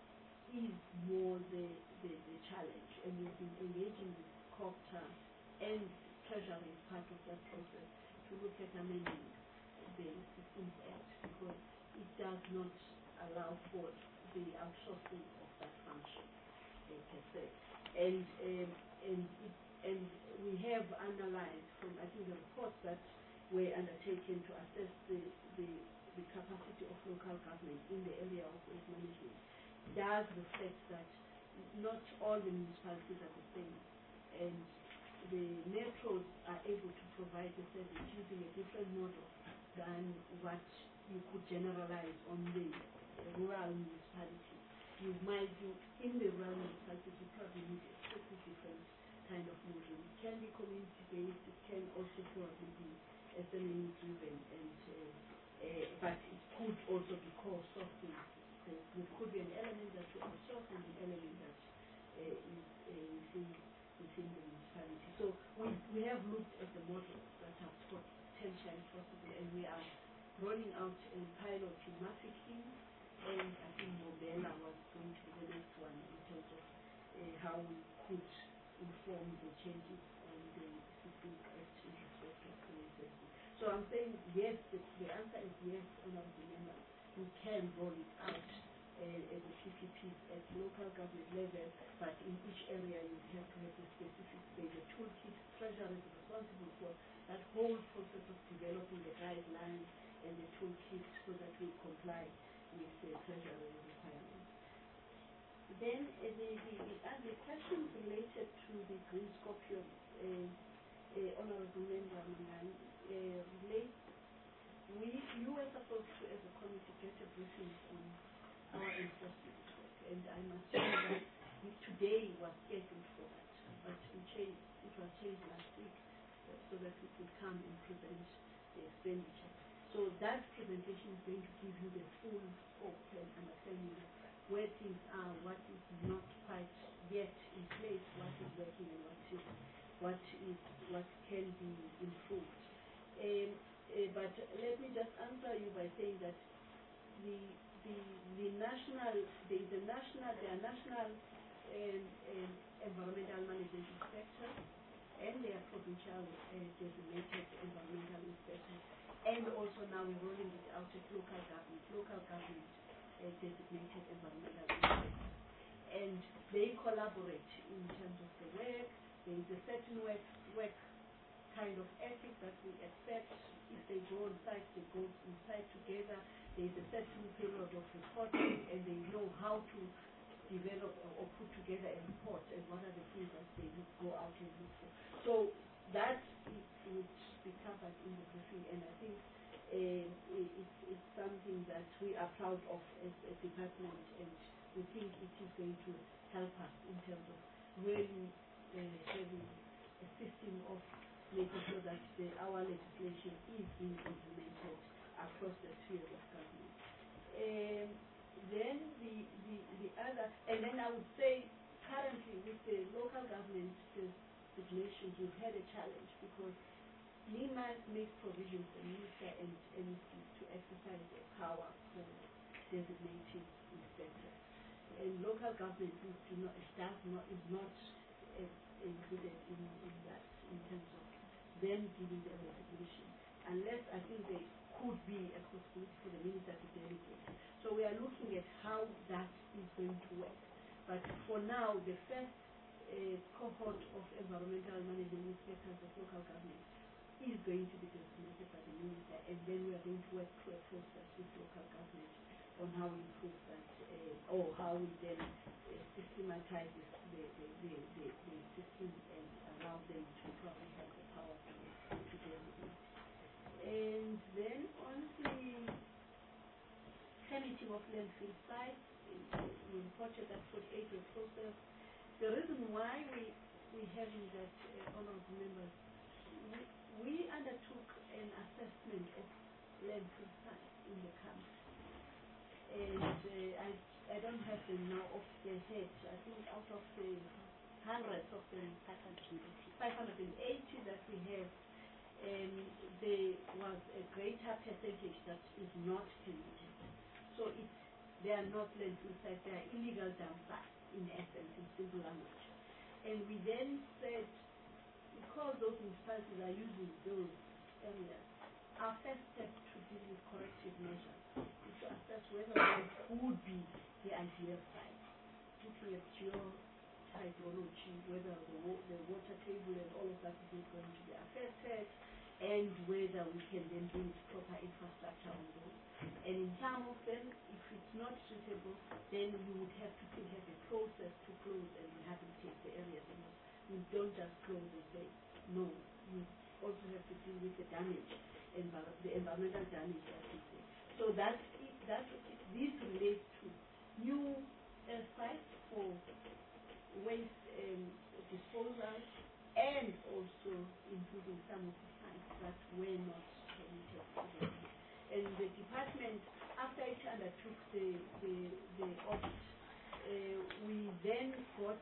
is more the, the the challenge, and we've been engaging with COPTA and Treasury as part of that process to look at amending the Systems Act, because it does not allow for the outsourcing of that function. Per se. And um, and it, and we have analyzed from, I think, the reports that were undertaken to assess the, the the capacity of local government in the area of waste management does reflect that not all the municipalities are the same, and the metros are able to provide the service using a different model than what you could generalize on the rural municipalities. You might do in the rural municipalities, you probably need a totally different kind of model. It can be community-based, it can also probably be S M E driven, and uh, uh, but it could also be co-sourcing. So there could be an element that you outsource and an element that uh, is uh, within, within the municipality. So we, we have looked at the models that are potentially possible, and we are rolling out a pilot in Mafeking. And I think Mobela was going to be the next one in terms of uh, how we could inform the changes on the Systems Act in respect of the services. So I'm saying yes, the, the answer is yes, honorable member. We can roll it out uh, as a P P P at local government level, but in each area you have to have a specific, there's a toolkit. Treasury is responsible for that whole process of developing the guidelines and the toolkit so that we comply with the treasury requirements. Then uh, the, the, the, uh, the questions related to the Green Scorpion, uh, uh, Honorable Member Mangan, uh, relate, we, you were supposed to, as a committee, get a briefing on our enforcement work. and I must say that we- today was scheduled for that, but we changed, it was changed last week, uh, so that we could come and present the expenditure. So that presentation is going to give you the full scope and understanding of where things are, what is not quite yet in place, what is working and what is what is what can be improved. Um, uh, but let me just answer you by saying that the the the national there is a national there are national um, um, environmental management inspectors, and there are provincial uh, designated environmental inspectors, and also now we're rolling it out at local government, local government uh, designated environmental inspectors, and they collaborate in terms of the work. There is a certain work work kind of ethic that we expect. If they go on site, they go on site together. There is a certain period of reporting, and they know how to develop or put together a report and what are the things that they would go out and look for. So that is, would be covered in the briefing, and I think uh, it's, it's something that we are proud of as a department, and we think it is going to help us in terms of really uh, having a system of making sure that the, our legislation is being implemented across the sphere of government. Um, then the, the, the other, and then I would say currently with the local government designations, we've had a challenge because NEMA makes provisions for minister and M C to exercise their power for designating inspectors. And local government is, do not, does not, is not uh, included in, in that in terms of them giving the resignation, unless I think there could be a possibility for the minister to delegate. So we are looking at how that is going to work. But for now, the first uh, cohort of environmental management inspectors of local government is going to be designated by the minister, and then we are going to work through a process with local government on how we improve that, uh, or how we then uh, systematize this, the, the, the, the, the system and allow them to probably have the power to, to designate. And then on the permitting of landfill sites, we reported that forty-eight were processed. The reason why we we having that, uh, honourable members, we, we undertook an assessment of landfill sites in the country, and uh, I I don't have them now off the head. I think out of the hundreds of them, five hundred eighty that we have, um, there was a greater percentage that is not permitted. So it's, they are not landfill sites, they are illegal dump sites in essence, in simple language. And we then said, because those municipalities are using those areas, our first step to deal with corrective measures is to assess whether those would be the ideal site, looking at geohydrology, whether the, wa- the water table and all of that is going to be affected, and whether we can then build proper infrastructure on those. And in some of them, if it's not suitable, then you would have to still have a process to close and rehabilitate the areas. You don't just close and say, no, you also have to deal with the damage, envir- the environmental damage, as we say. So that, is, that is, this relates to new uh, sites for waste um, disposal, and also including some of the sites that were not permitted. And the department, after it undertook the, the, the audit, uh, we then got,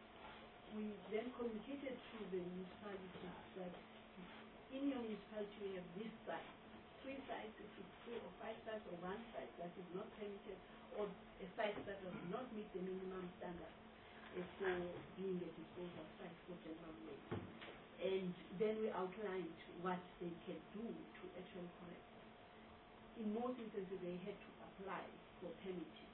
we then communicated to the municipalities that in your municipality we have this site, three sites, if it's three or five sites, or one site that is not permitted, or a site that does not meet the minimum standards uh, for being a disposal site for general waste. And then we outlined what they can do to actually correct. In most instances, they had to apply for permitting.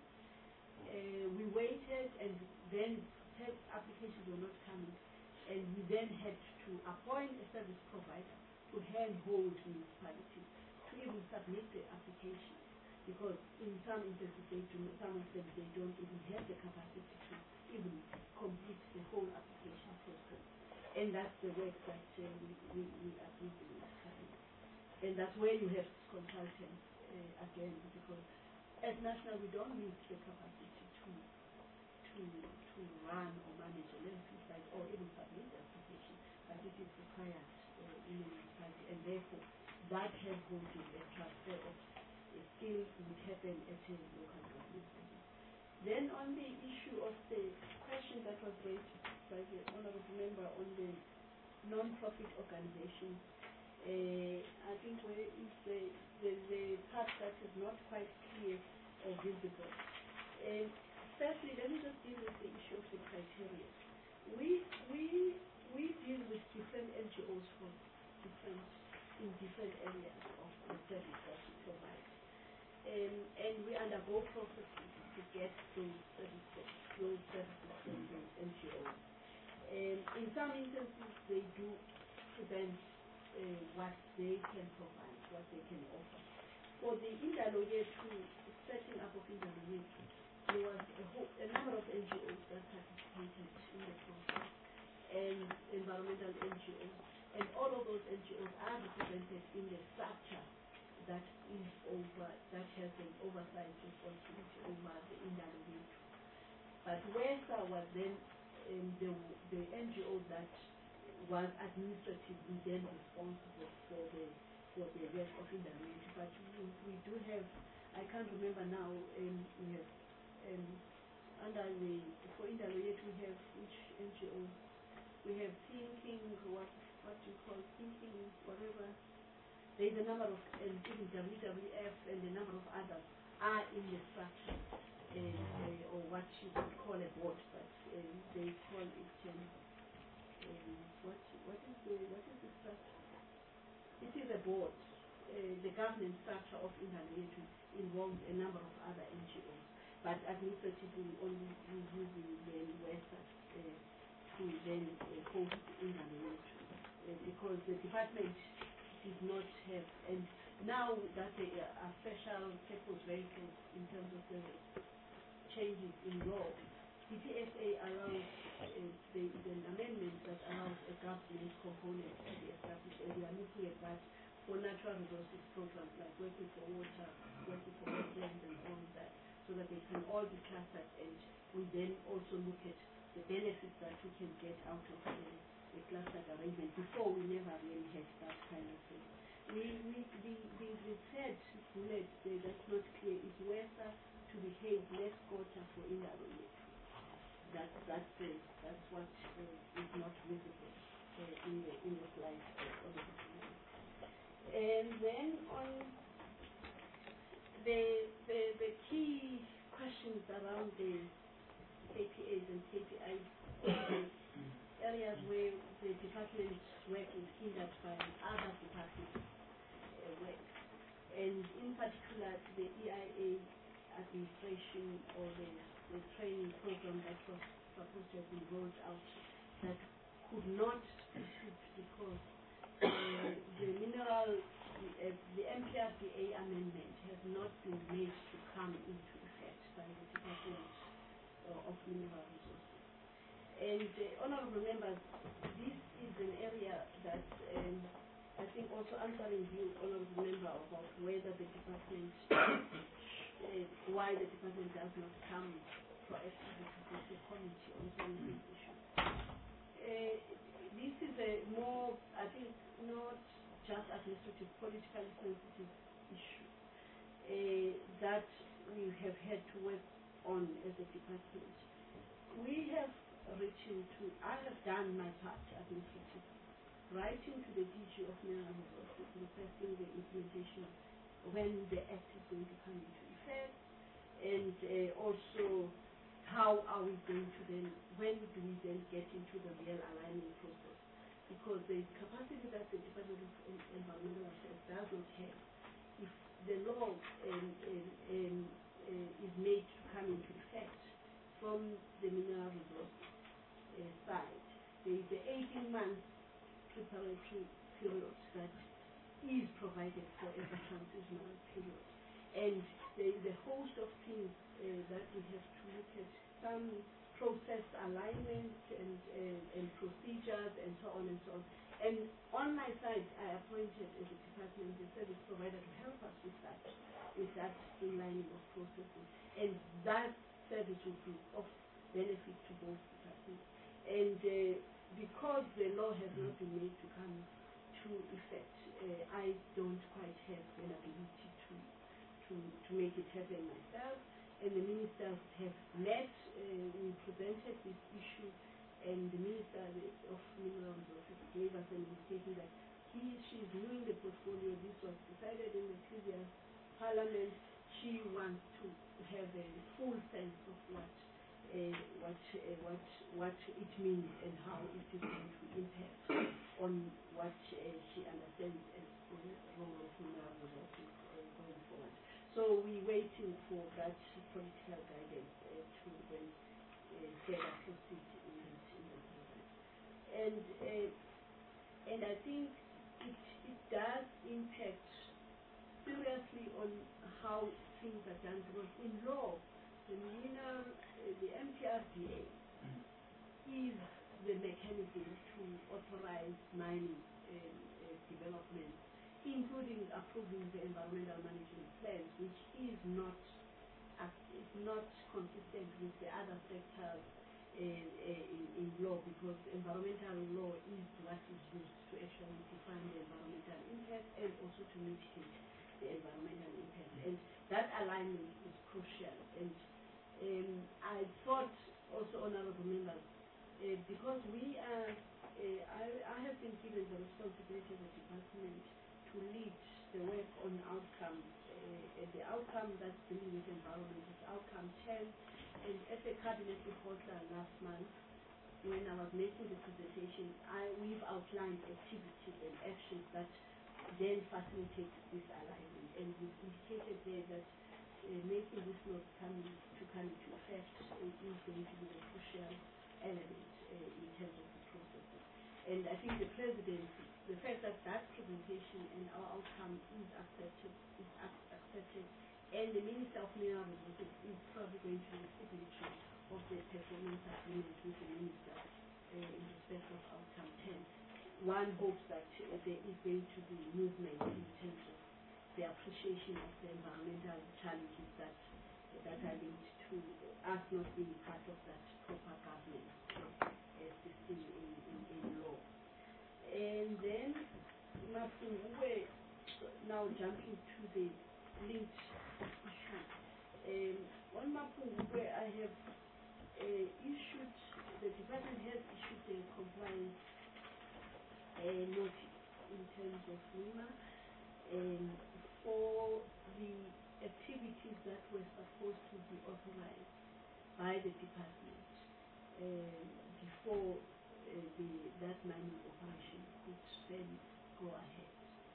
Uh, we waited, and then applications were not coming, and we then had to appoint a service provider to handhold municipalities to even submit the application, because in some instances, they do, some of them they don't even have the capacity to even complete the whole application process, and that's the work that uh, we, we, we are doing with currently. And that's where you have consultants uh, again, because as national we don't need the capacity to to to run or manage a landfill site or even submit the application, but it is required uh, in a municipality, and therefore that has gone to a transfer of uh, skills would happen at a local government level. Then on the issue of the question that was raised by the honourable member on the non-profit organization, uh, I think where is the, the, the part that is not quite clear or visible. Uh, firstly, let me just deal with the issue of the criteria. We, we, we deal with different N G Os for different, in different areas of the service that we provide. Um, and we undergo processes to get those services, those services from those N G Os. Um, in some instances, they do present uh, what they can provide, what they can offer. For the Indalo year two, setting up of Indalo year two, there was a, whole, a number of N G Os that participated in the process, and environmental N G Os, and all of those N G Os are represented in the structure that is over, that has an oversight responsibility over the Indalo year two. But WESA was then um, the, the N G O that was administratively then responsible for the for the rest of Indalo year two. But we, we do have, I can't remember now, um, we have um, under the, for Indalo year two we have which N G O? We have Thinking, what what do you call Thinking, whatever. There's a number of, and even W W F and a number of others are in the structure, uh, uh, or what you could call a board, but uh, they call it, um, um, what, what is the, what is the structure? It is a board. Uh, the governance structure of Indalo year two involves a number of other N G Os, but administratively only using the WESA uh, to then uh, host Indalo year two, uh, because the department did not have, and now that they are special purpose vehicles in terms of the changes in law, the P S A allows uh, the, the amendment that allows a government component to be established, and we are looking at that for natural resources programs like working for water, working for wetlands and all of that, so that they can all be clustered, and we then also look at the benefits that we can get out of the a clustered arrangement. Before, we never really had that kind of thing. We, we, the, the, the third bullet uh, that's not clear is WESA to behave less quota for Indalo year two. That, that's, uh, that's what uh, is not visible uh, in, the, in the slide uh, of the document. And then on the, the, the key questions around the K P As and K P Is, areas where the department's work is hindered by other departments' uh, work, and in particular the E I A administration or the, the training program that was supposed to have been rolled out that could not proceed because uh, the mineral, uh, the M P R D A amendment has not been made to come into effect by the Department uh, of Mineral Resources. And uh, honourable members, this is an area that um, I think also answering you, honourable member, about whether the department, uh, why the department does not come proactively to the committee on some of these issues. Uh, this is a more, I think, not just administrative, politically sensitive issue uh, that we have had to work on as a department. We have written to, I have done my part administratively, writing to the D G of Mineral Resources requesting the implementation when the Act is going to come into effect, and uh, also how are we going to then, when do we then get into the real aligning process, because the capacity that the Department of Environmental Affairs does not have, if the law um, um, um, uh, is made to come into effect from the mineral resources Uh, side, there is the eighteen month preparatory period that is provided for as a transitional period, and there is a host of things uh, that we have to look at, some process alignment and, uh, and procedures and so on and so on. And on my side, I appointed as a department the service provider to help us with that, with that streamlining of processes, and that service will be of benefit to both departments. And uh, because the law has not been made to come to effect, uh, I don't quite have an ability to, to, to make it happen myself. And the ministers have met, uh, we presented this issue, and the Minister of Mineral Resources gave us an indication that he, she is doing the portfolio. This was decided in the previous Parliament. She wants to have a full sense of what uh, what uh, what what it means and how it is going to impact on what uh, she understands as the role of mineral resources uh, going forward. So we're waiting for that political guidance uh, to then uh, further proceed in that, in that regard. And uh, and I think it it does impact seriously on how things are done, because in law, the mineral, uh, the M T R D A is the mechanism to authorize mining uh, uh, development, including approving the environmental management plans, which is not uh, is not consistent with the other sectors uh, uh, in, in law, because environmental law is what is used to actually define the environmental impact and also to mitigate the environmental impact. And that alignment is crucial. And um, I thought also, honorable members, uh, because we are, uh, I, I have been given the responsibility of the department to lead the work on outcome. Uh, the outcome that's dealing with environment is outcome ten. And at the cabinet proposal last month, when I was making the presentation, I, we've outlined activities and actions that then facilitate this alignment. And we've indicated there that uh, making this law come to come into effect uh, is going to be a crucial element uh, in terms of the processes. And I think the President, the fact that that presentation and our outcome is accepted, is ac- accepted, and the Minister of Mineral Resources is probably going to be the signatory of the performance agreement with the Minister uh, in respect of outcome ten. One hopes that uh, there is going to be movement in terms of the appreciation of the environmental challenges that that are linked to us not being part of that proper governance uh, system in, in, in law. And then, Mafungwe, now jumping to the linked issue. Um, on Mafungwe, I have uh, issued, the department has issued a compliance uh, notice in terms of RIMA um, for the activities that were supposed to be authorized by the department um, before uh, the, that mining operation could then go ahead.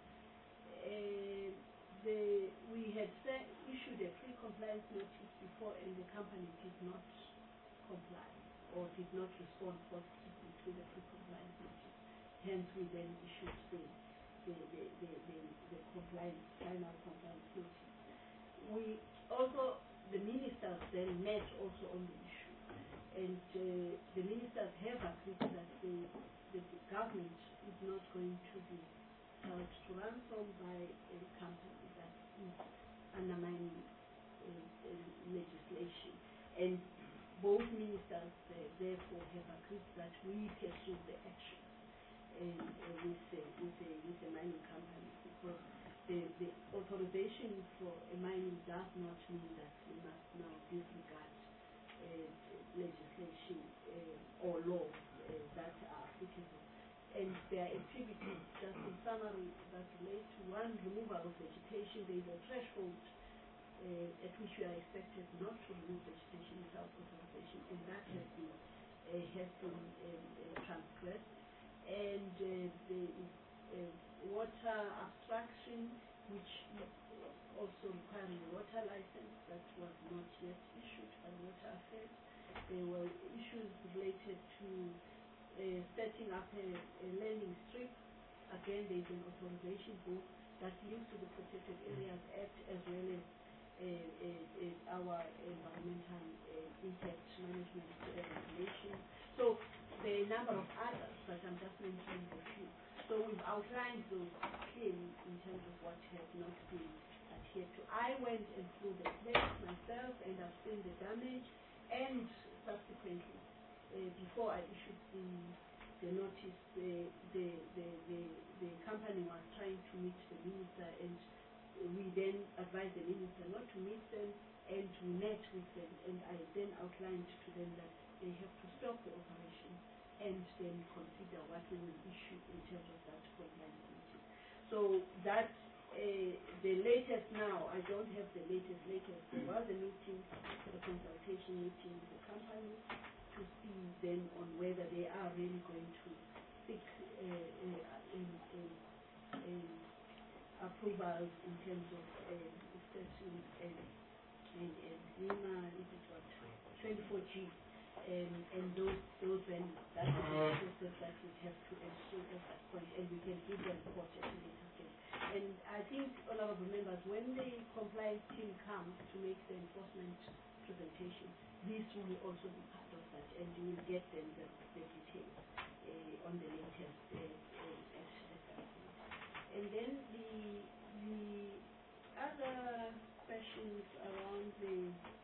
Uh, the, we had set, issued a pre-compliance notice before, and the company did not comply or did not respond positively to the pre-compliance notice. Hence, we then issued the the, the, the, the, the compliance, final compliance notice. We also, the ministers then met also on the issue, and uh, the ministers have agreed that the, the, the government is not going to be held to ransom by a company that is undermining uh, uh, legislation. And both ministers uh, therefore have agreed that we pursue the action and, uh, with, uh, with, uh, with the mining company, because the, the authorization for a mining does not mean that we must now disregard uh, legislation uh, or laws uh, that are applicable. And their activities, just in summary, that relate to one, removal of vegetation. There is a threshold uh, at which we are expected not to remove vegetation without authorization, and that has been uh, has been um, uh, transgressed. And uh, the uh, water abstraction, which is also requiring a water license, that was not yet issued by Water Affairs. There were issues related to uh, setting up a, a landing strip. Again, there is an authorization book that links to the Protected Areas Act as well as uh, uh, uh, our environmental uh, impact management uh, regulation. So there are a number of others, but I'm just mentioning a few. So we've outlined those clearly in terms of what has not been adhered to. I went and flew the place myself, and I've seen the damage, and subsequently, uh, before I issued the the notice, uh, the, the the the company was trying to meet the minister, and we then advised the minister not to meet them, and we met with them, and I then outlined to them that they have to stop the operation and then consider what we will issue in terms of that compliance meeting. So that uh, the latest now, I don't have the latest latest. There was a meeting, a consultation meeting with the company to see then on whether they are really going to seek uh, uh, in, in, in approvals in terms of uh, especially uh, and and NEMA, is it what twenty-four G, and and those those then that is the process that we have to ensure at that point, and we can give them report at a later stage. And I think all our members, when the compliance team comes to make the enforcement presentation, this will also be part of that, and you will get them the, the details uh, on the latest uh, uh, at, at that point. And then the the other questions around the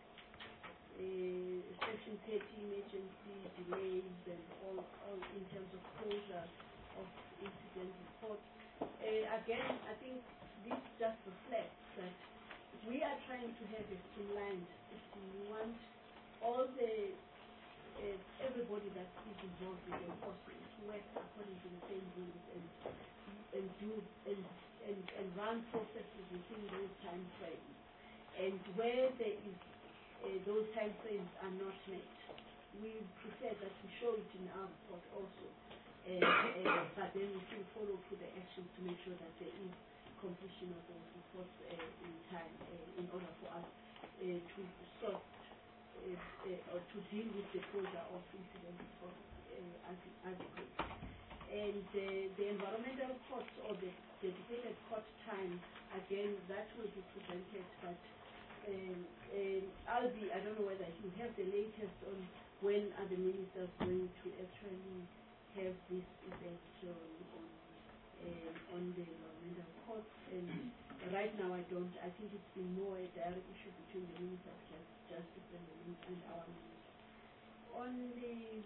uh, Section thirty emergency delays and all, all in terms of closure of incident reports. Uh, again, I think this just reflects that we are trying to have a streamlined system. We want all the uh, everybody that is involved in enforcement to work according to the same rules and and do and and, and run processes within those time frames. And where there is uh, those time frames are not met, we prefer that we show it in our report also. Uh, uh, but then we still follow through the actions to make sure that there is completion of those reports uh, in time uh, in order for us uh, to sort uh, uh, or to deal with the closure of incident reports uh, adequately. And uh, the environmental costs or the dedicated court time, again, that will be presented, but um, um, I'll be, I don't know whether you have the latest on when are the ministers going to actually have this event on, on, um, on the environmental courts. And right now I don't, I think it's been more a direct issue between the Minister of Justice and, the, and our minister. On the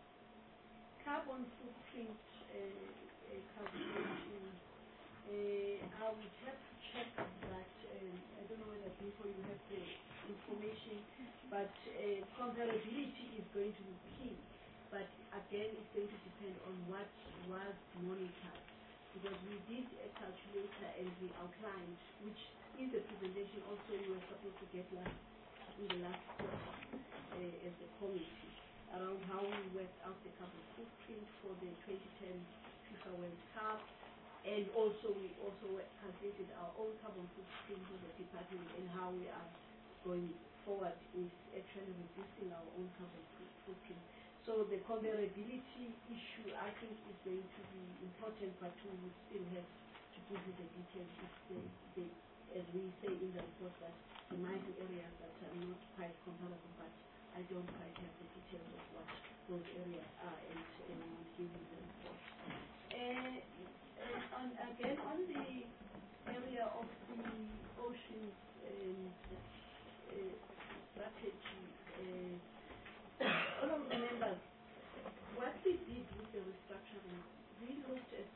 carbon footprint uh, uh, calculation, uh, I would have to check that. Um, I don't know whether before you have the information, but uh, comparability is going to be key. But again, it's going to depend on what was monitored, because we did a calculator and we outlined, which is a presentation also we were supposed to get last in the last quarter uh, as a committee, around how we worked out the carbon footprint for the twenty ten FIFA World Cup, and also we also calculated our own carbon footprint for the department and how we are going forward with actually reducing our own carbon footprint. So the comparability issue, I think, is going to be important, but we will still have to give you the details if the, the, as we say in the report, that there might be areas that are not quite comparable, but I don't quite have the details of what those areas are, and, and we will give you the report. Uh, and on, again, on the area of the oceans and uh, strategy, uh, all of the members, what we did with the restructuring, we looked at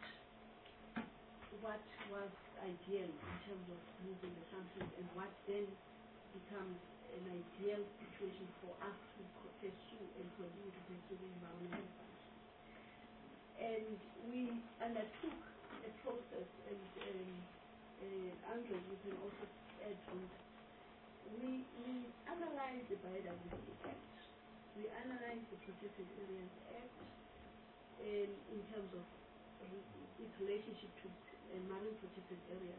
what was ideal in terms of moving the functions and what then becomes an ideal situation for us to pursue and continue to pursue the environmental functions. And we undertook a process, and um, uh, Andre, you can also add on that. We, we analyzed the Biodiversity Act. We analyzed the Protected Areas Act um, in terms of its relationship to uh, marine protected areas.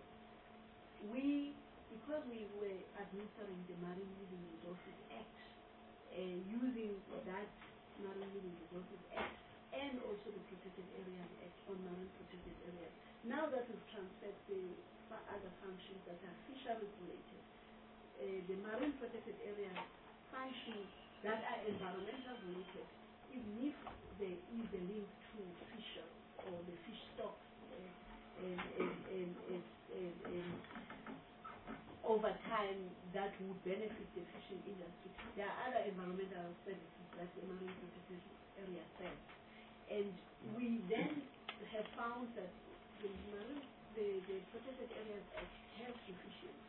We, because we were administering the Marine Living Resources Act, uh, using that Marine Living Resources Act and also the Protected Areas Act on marine protected areas. Now that we've transferred the other functions that are fisheries related, uh, the marine protected areas functions that are environmental related, even if there is a link to fisheries or the fish stocks uh, and, and, and, and, and, and of over time that would benefit the fishing industry. There are other environmental services that the marine protected area serves. And we then have found that the marine, the, the protected areas have deficiencies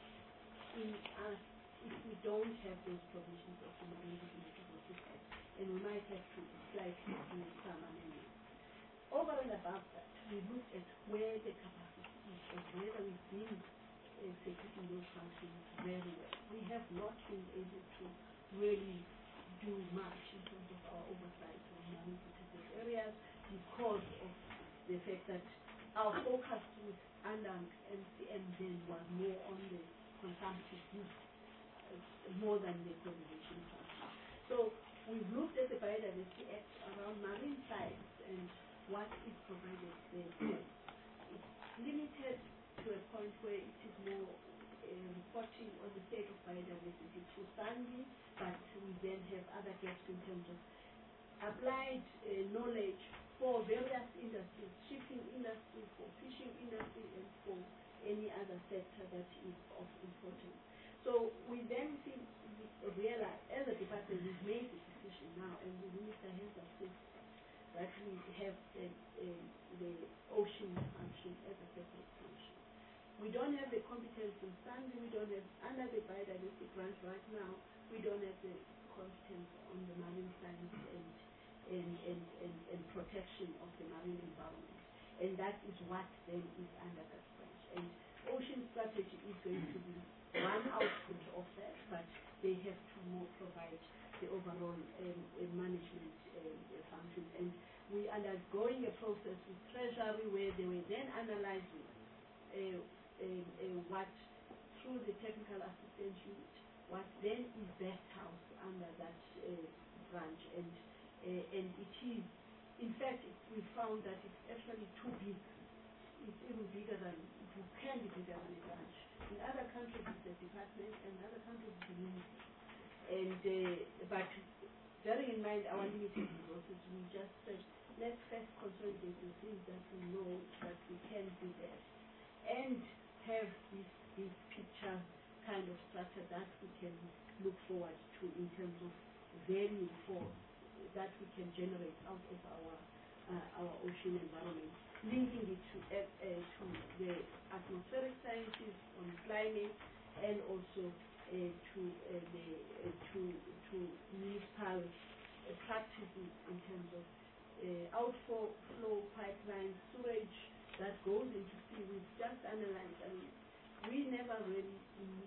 in us if we don't have those provisions of the Marine Biodiversity Act, and we might have to slightly do some amendments. Over and above that, we looked at where the capacity is and whether we've been executing those functions very well. We have not been able to really do much in terms of our oversight of marine protected areas because of the fact that our focus with under M C M then was more on the consumptive use uh, more than the conservation function. So we've looked at the Biodiversity Act around marine science and what is provided there. It's limited to a point where it is more uh, reporting on the state of biodiversity to SANBI, but we then have other gaps in terms of applied uh, knowledge for various industries, shipping industry, for fishing industry, and for any other sector that is of importance. So we then think, realize, as a department, we've made the decision now, and the minister has assisted that we have uh, uh, the ocean function as a separate function. We don't have the competence in SANBI, we don't have, under the biodiversity grant right now, we don't have the competence on the marine science and And, and, and, and protection of the marine environment. And that is what then is under that branch. And ocean strategy is going to be one output of that, but they have to more provide the overall um, uh, management um, uh, function. And we are undergoing a process with Treasury where they were then analyzing uh, uh, uh, what, through the technical assistance unit, what then is best housed under that uh, branch. And Uh, and it is, in fact, it, we found that it's actually too big. It's even bigger than, it can be bigger than a branch. In other countries it's a department, and in other countries it's a ministry. And, uh, but bearing in mind our limited resources, we just said, let's first consolidate the things that we know that we can do best, and have this big picture kind of structure that we can look forward to in terms of value for that we can generate out of our uh, our ocean environment, linking it to uh, uh, to the atmospheric sciences on climate, and also uh, to uh, the uh, to to municipal uh, practices in terms of uh, outflow flow pipelines, sewage that goes into sea. We've just analyzed. I mean, we never really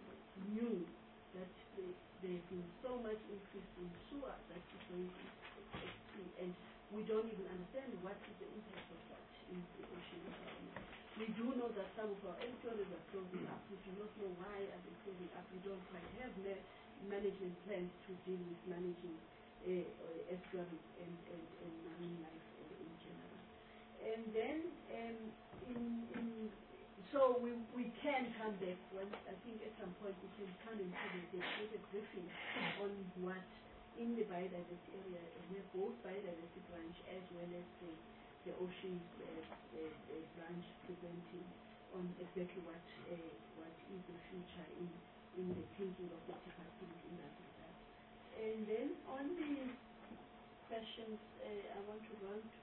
knew that the, there's been so much increase in sewer that is going to and we don't even understand what is the impact of that in the ocean environment. We do know that some of our estuaries are closing up. We do not know why are they closing up. We don't quite have ma management plans to deal with managing uh, estuaries and, and, and marine life uh, in general. And then, um, in, in, so we, we can come back once, I think at some point we can come into the dedicated briefing on what in the biodiversity area, we have both biodiversity branch as well as the, the oceans uh, uh, uh, branch presenting on exactly what uh, what is the future in, in the thinking of the department in that regard. And then on the questions, uh, I want to run to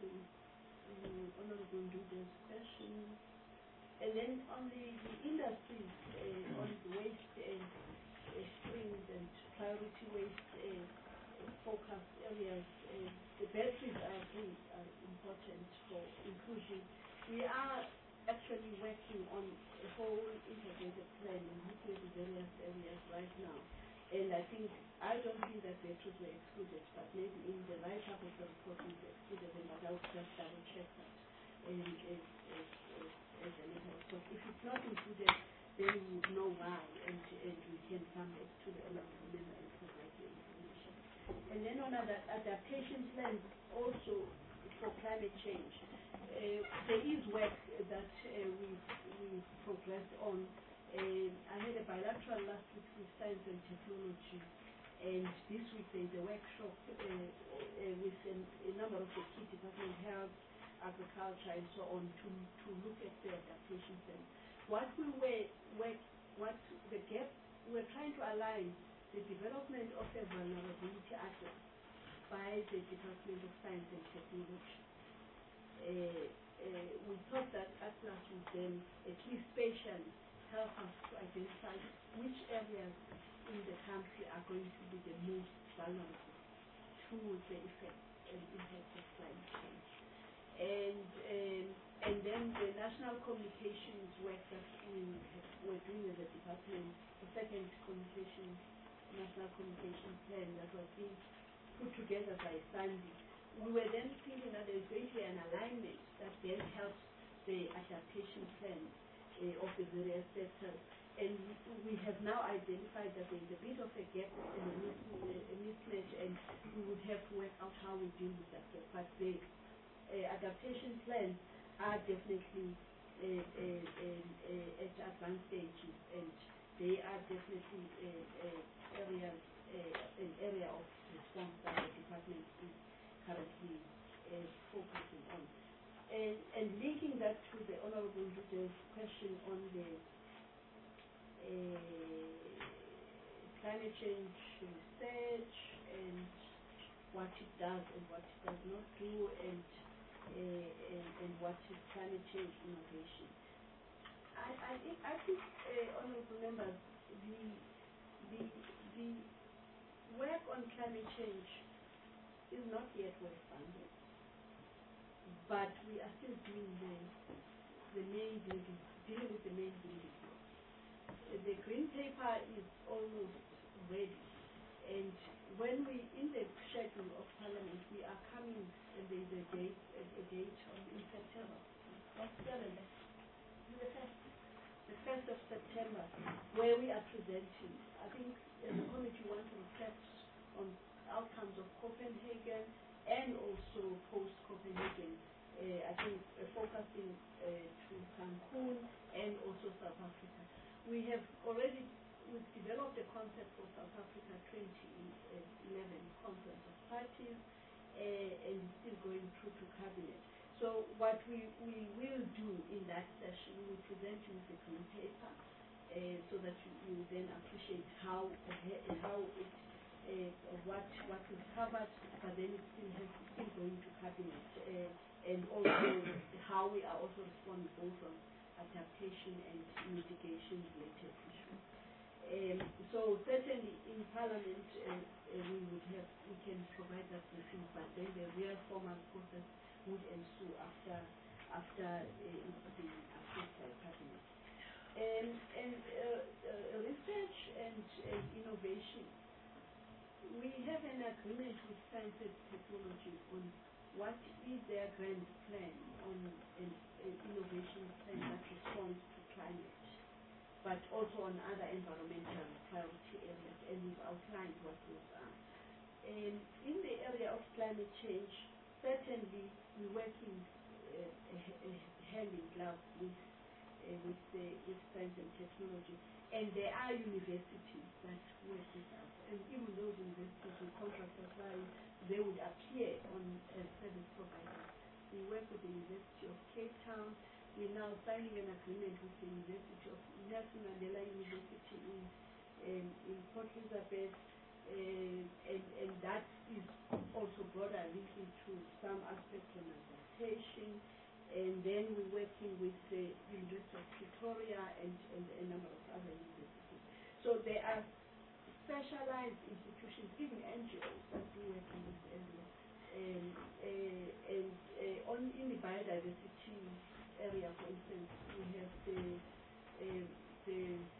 um, Honorable Nduga's question. And then on the, the industries, uh, on the waste and uh, springs and priority waste uh, focus areas, uh, the batteries are very uh, important for inclusion. We are actually working on a whole integrated plan and looking at the various areas right now. And I think, I don't think that batteries were excluded, but maybe in the write-up of the report we excluded them, but I would just double check that. And as, as, as, as a matter of course, if it's not included, then we would know why, and, and we can come back to the honorable member and provide the information. And then on ad adaptation plans, also for climate change, uh, there is work that uh, we've, we've progressed on. Uh, I had a bilateral last week with science and technology, and this week there is a workshop uh, uh, with an, a number of the key departments, health, agriculture, and so on, to, to look at the adaptation plan. What we were, were what the gap, we're trying to align the development of a vulnerability atlas by the Department of Science and Technology. Uh, uh, we thought that atlas would then, at least spatially, help us to identify which areas in the country are going to be the most vulnerable to the effects and impacts of climate change. And um, and then the national communications work that we were doing with the department, the second communication, national communication plan that was being put together by Sandy. We were then thinking that there is going to be an alignment that then helps the adaptation plan uh, of the various sectors. And we have now identified that there is a bit of a gap and a, mis a mismatch, and we would have to work out how we deal with that gap. But the uh, adaptation plans are definitely uh, uh, uh, uh, at advanced stages, and they are definitely uh, uh, areas, uh, an area of response that the department is currently uh, focusing on. And, and linking that to the Honorable Leader's question on the Uh, climate change research and what it does and what it does not do, and uh, and, and what is climate change innovation. I, I think, I think uh, honourable members, the, the, the work on climate change is not yet well funded, but we are still doing the, the main building, dealing with the main building. The green paper is almost ready, and when we, in the schedule of Parliament, we are coming, and there is a date, a, a date on, in September. What's the other day? The first, the first of September, where we are presenting. I think uh, the committee wants to reflect on outcomes of Copenhagen and also post-Copenhagen. Uh, I think uh, focusing uh, to Cancun and also South Africa. We have already we've developed a concept for South Africa twenty eleven Conference of Parties, uh, and it's still going through to Cabinet. So what we, we will do in that session, we will present you with the green paper, uh, so that you, you then appreciate how uh, how it uh, what what is covered, but then it still has still going to Cabinet, uh, and also how we are also responding both on adaptation and mitigation related issues. Um, so certainly in Parliament uh, uh, we would have, we can provide that briefing, but then the real formal process would ensue after after uh, it's been approved by Cabinet. And, and uh, uh, research and, and innovation, we have an agreement with Science and Technology on what is their grand plan on an, an innovation plan that responds to climate, but also on other environmental priority areas, and we've outlined what those are. And in the area of climate change, certainly we're working uh, hand in glove with, uh, with, the, with science and technology, and there are universities that work with us, and even those universities with contract supply, they would appear on as service providers. We work with the University of Cape Town. We're now signing an agreement with the University of Nelson Mandela University in, in, in Port Elizabeth, uh, and, and that is also broader linking to some aspects on adaptation. And then we're working with the University of Pretoria and, and a number of other universities. So there are specialized institutions, even N G Os, that do work in this area. And, uh, and uh, on in the biodiversity area, for instance, we have the uh, the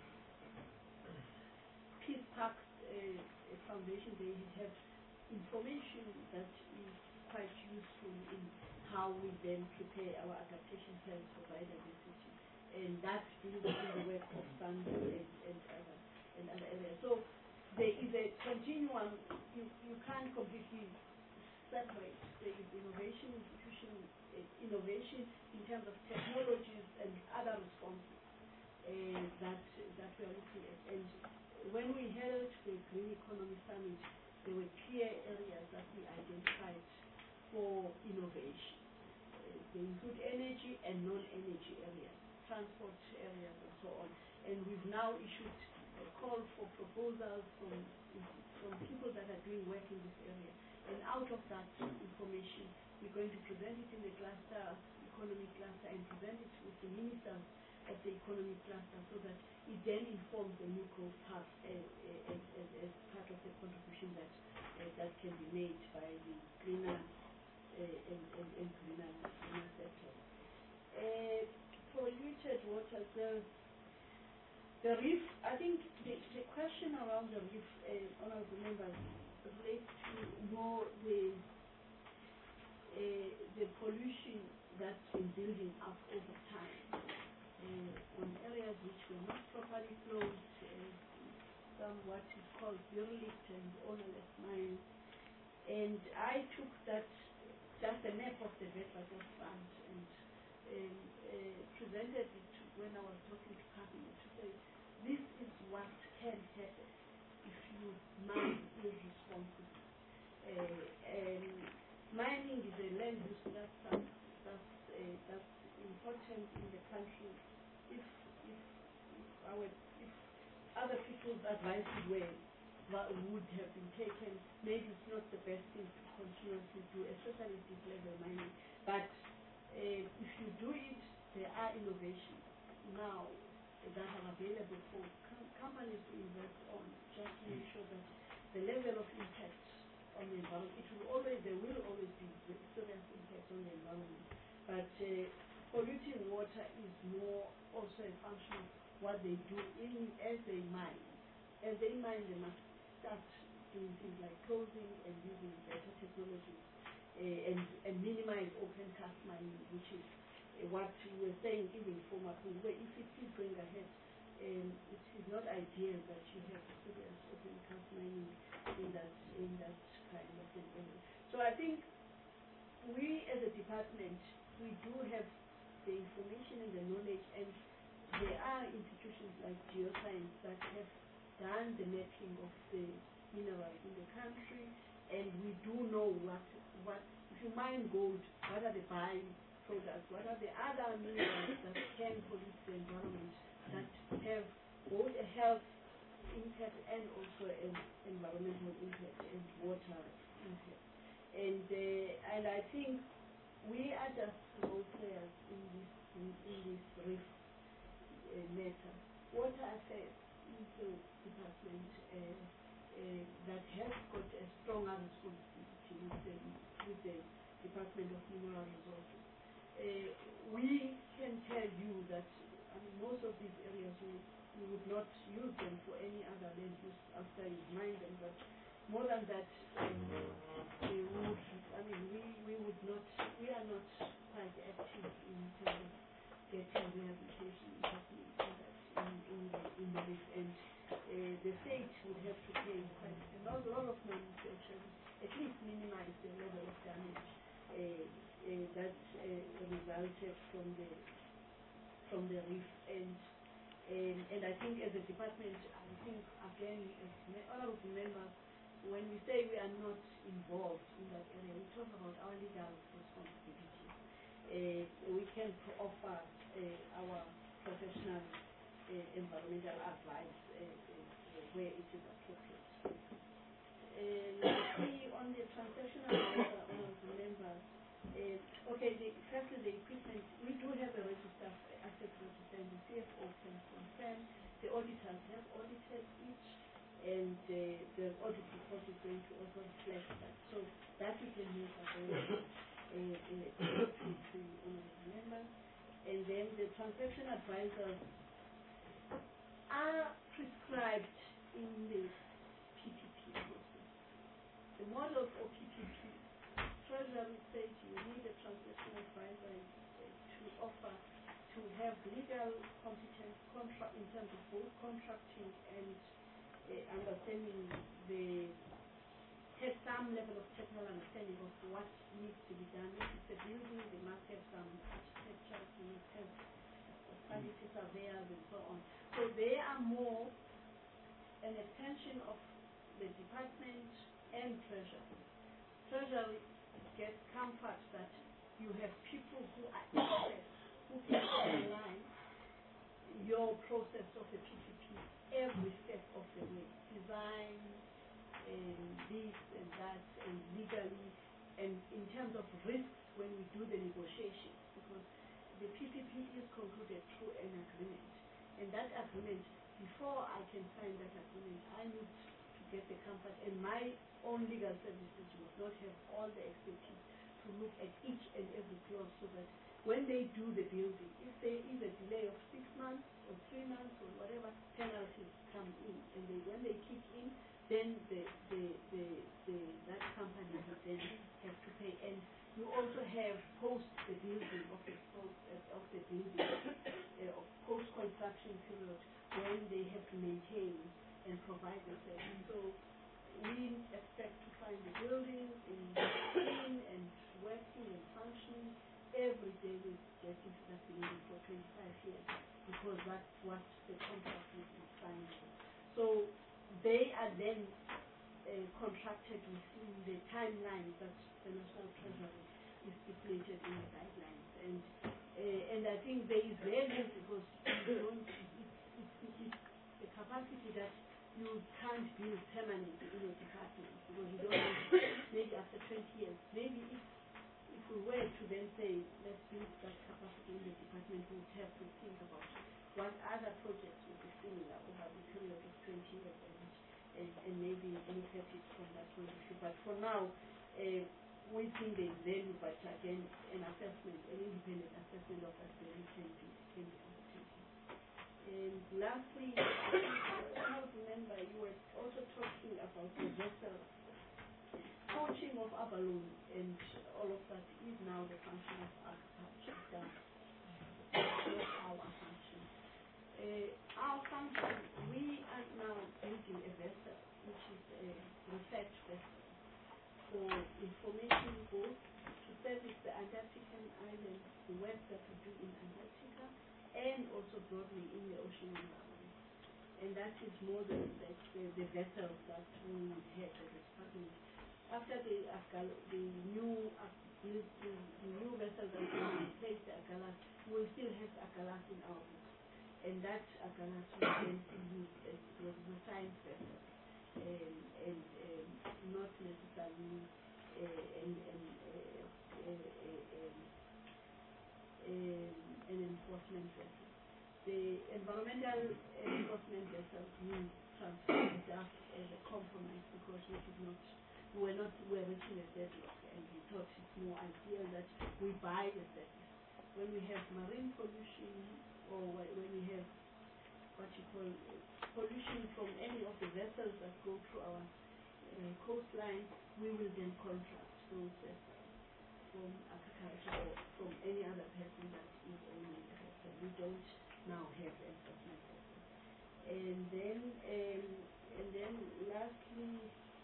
Peace Parks uh, Foundation. They have information that is quite useful in how we then prepare our adaptation plans for biodiversity, and that's built in the work of Sandy and, and other and other areas. So there is a continuum. You you can't completely separate. There is innovation, institution, uh, innovation in terms of technologies and other responses uh, that that we are looking at. And when we held the Green Economy Summit, there were clear areas that we identified for innovation. Uh, they include energy and non-energy areas. transport areas and so on. And we've now issued a call for proposals from, from people that are doing work in this area. And out of that information, we're going to present it in the cluster, economic cluster, and present it with the ministers of the economic cluster so that it then informs the new growth path uh, uh, as, as, as part of the contribution that uh, that can be made by the greener uh, and, and, and greener, greener sector. Uh, polluted waters, the, the reef, I think the, the question around the reef, uh, honorable members, relates to more the uh, the pollution that's been building up over time uh, on areas which were not properly closed, uh, some what is called derelict and ownerless mines. And I took that, just a map of the Witwatersrand Fund and um, uh, presented it to, when I was talking to Cabinet to say, this is what can happen if you mine irresponsibly. Uh, um, mining is a land use that's, that's, that's, uh, that's important in the country. If, if, if, our, if other people's advices were, would have been taken, maybe it's not the best thing to continuously do, especially deep level mining. But uh, if you do it, there are innovations now that are available for com companies to invest on, just to make sure that the level of impact on the environment, it will always, there will always be serious impact on the environment. But uh, polluting water is more also a function of what they do in as they mine. As they mine, they must start doing things like closing and using better technologies uh, and, and minimize open cast mining, which is uh, what we were saying even for Maputo, where if it is going ahead, um, it is not ideal that you have serious open cast mining in that in that kind of an area. So I think we as a department, we do have the information and the knowledge, and there are institutions like Geoscience that have done the mapping of the minerals in the country, and we do know what what if you mine gold, what are the byproducts, what are the other minerals that can pollute the environment, that have both a health impact and also an environmental impact and water impact. And uh, and I think we are just role players in this in, in this reef uh, matter. Water affairs is a department uh, uh, that has got a stronger responsibility with the, with the Department of Mineral Resources. Uh, we can tell you that I mean, most of these areas we, we would not use them for any other land use after you mine them, but more than that, um, we would, I mean, we, we would not, we are not quite active in terms of getting rehabilitation happening in, that, in, in, the, in the reef, and uh, the state would have to pay quite a lot, lot of money to actually at least minimize the level of damage uh, uh, that uh, resulted from the from the reef. And and, and I think as a department, I think again as honorable members, when we say we are not involved in that area, we talk about our legal responsibility. Uh, we can offer uh, our professional uh, environmental advice uh, uh, where it is appropriate. Uh, lastly, on the transactional matter, honorable members, uh, okay, the, firstly the equipment, we do have a register, asset register, and the C F O can confirm. The auditors have audited each, and uh, the audit report is going to also reflect that. So that we can make available uh, uh, to the honorable members. And then the transaction advisors are prescribed in the P P P process. The model for P P P, Treasury said you need a transaction advisor uh, to offer, to have legal competence contra in terms of both contracting and Uh, understanding the, have some level of technical understanding of what needs to be done. If it's a building, they must have some architecture, they must have quality surveyors and so on. So they are more an extension of the department and Treasury. Treasury gets comfort that you have people who are experts, who can line, thorough process of the P P P every step of the way, design, and this and that, and legally, and in terms of risks when we do the negotiations, because the P P P is concluded through an agreement, and that agreement, before I can sign that agreement, I need to get the company, and my own legal services would not have all the expertise to look at each and every clause, so that when they do the building, if there is a delay of six months or three months or whatever, penalties come in, and they, when they kick in, then the, the, the, the, that company will then have to pay. And you also have post the building of the post, uh, of the building uh, of post construction period, when they have to maintain and provide the service. So we expect to find the building in clean and working and functioning. Every day we get into that building for twenty-five years, because that's what the contract is signed for. So they are then uh, contracted within the timeline that the National Treasury is stipulated in the guidelines. And uh, and I think there is value, because you don't, it's, it's, it's a capacity that you can't build permanently in your department, because you don't know, maybe after twenty years, maybe if, if we were to then say, let's build that capacity in the department, we would have to think about what other projects would be similar over the period of twenty years, and, and, and maybe look at it from that point of view. But for now, uh, we think there is value, but again, an assessment, an independent assessment of that value can be, can be undertaken. And lastly, I think I cannot remember, you were also talking about the vessel. Coaching of Abalone and all of that is now the function of agriculture. That's not our function. Uh, our function, we are now building a vessel, which is a research vessel for information both to service the Antarctican islands, the work that we do in Antarctica, and also broadly in the ocean environment. And that is more than research, the, the vessels that we have as a department. After the Afgal, the new uh, the, the, the new vessel that will replace the Agalas, we will still have Agalas in our books, and that Agalas will then be used as was a science vessel, and, and um, not necessarily uh, an, an, uh, uh, uh, um, um, an enforcement vessel. The environmental enforcement vessel will transfer it up as a compromise, because we did not. We're not, we're reaching a deadlock, and we thought it's more ideal that we buy the service. When we have marine pollution, or when we have what you call pollution from any of the vessels that go through our uh, coastline, we will then contract those vessels from agriculture or from any other person that is owning the vessel. We don't now have enforcement vessels. And then, um, and then lastly,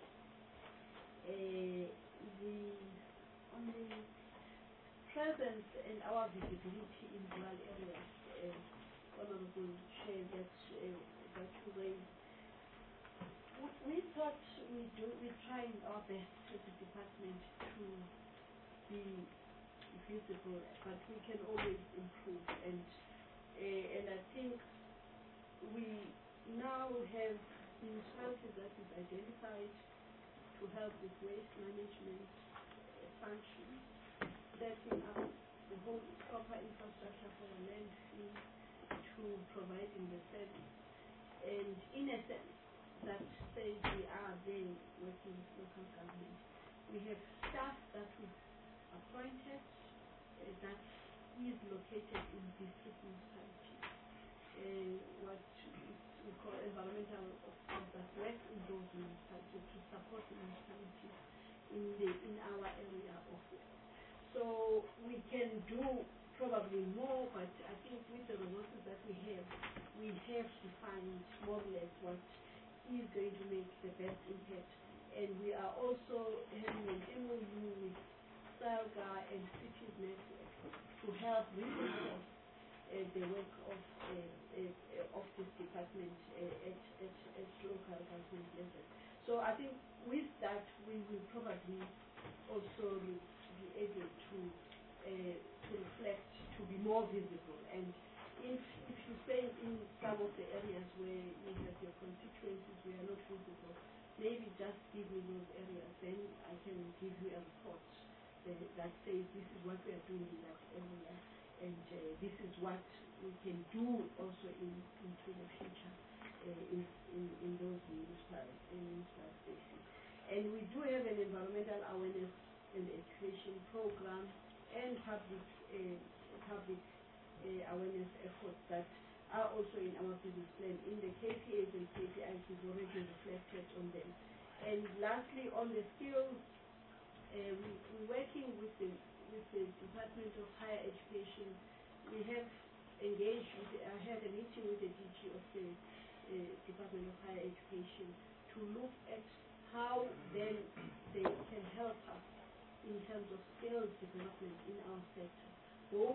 Uh, the on the presence and our visibility in rural areas, uh, Honorable Chair, that uh, that you raised, we, we thought we do we're trying our best as a department to be visible, but we can always improve. And uh, and I think we now have municipalities that is identified to help with waste management uh, functions, setting up the whole proper infrastructure for the landfill to providing the service. And in a sense, that says we are then working with local government. We have staff that we've appointed uh, that is located in district municipalities. Uh, what we call environmental officers that work in those municipalities to support the municipalities in the in our area of work. So we can do probably more, but I think with the resources that we have, we have to find more or less what is going to make the best impact. And we are also having an M O U with SALGA and Cities Network to help reinforce Uh, the work of uh, uh, of this department uh, at, at, at local government level. So I think with that we will probably also be able to uh, to reflect, to be more visible. And if if you say in where you have your constituencies where you're not visible, maybe just give me those areas, then I can give you a report uh, that says this is what we are doing in that area, and uh, this is what we can do also in, into the future uh, in, in, in those municipal, in municipal spaces. And we do have an environmental awareness and education program and public uh, public uh, awareness efforts that are also in our business plan. In the K P As and K P Is, we've already reflected on them. And lastly, on the skills, uh, we, we're working with the with the Department of Higher Education. We have engaged with, I had a meeting with the D G of the uh, Department of Higher Education to look at how then they can help us in terms of skills development in our sector, both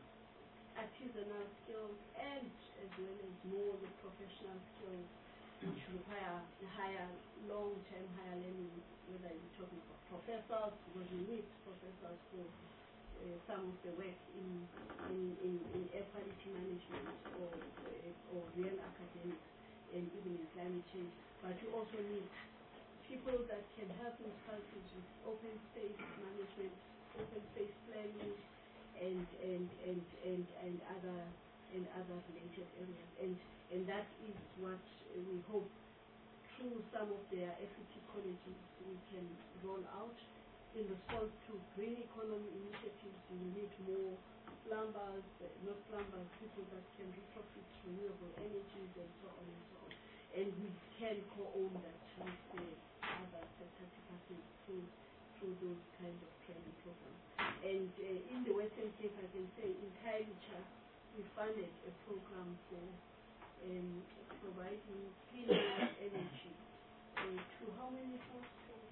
artisanal skills and as well as more the professional skills which require higher, long-term higher learning, whether you're talking about professors, because we need professors for uh, some of the work in, in, in, in air quality management or, uh, or real academics and even in climate change, but you also need people that can help municipalities with open space management, open space planning, and and and and, and other and other related areas. And and that is what we hope through some of their F E T colleges we can roll out in response to green economy initiatives. We need more plumbers, uh, not plumbers, people that can retrofit renewable energies and so on and so on. And we can co-own that with the other sector departments through through those kind of training programs. And uh, in the Western Cape, I can say in Khayelitsha, we funded a program for um, providing clean energy uh, to how many households?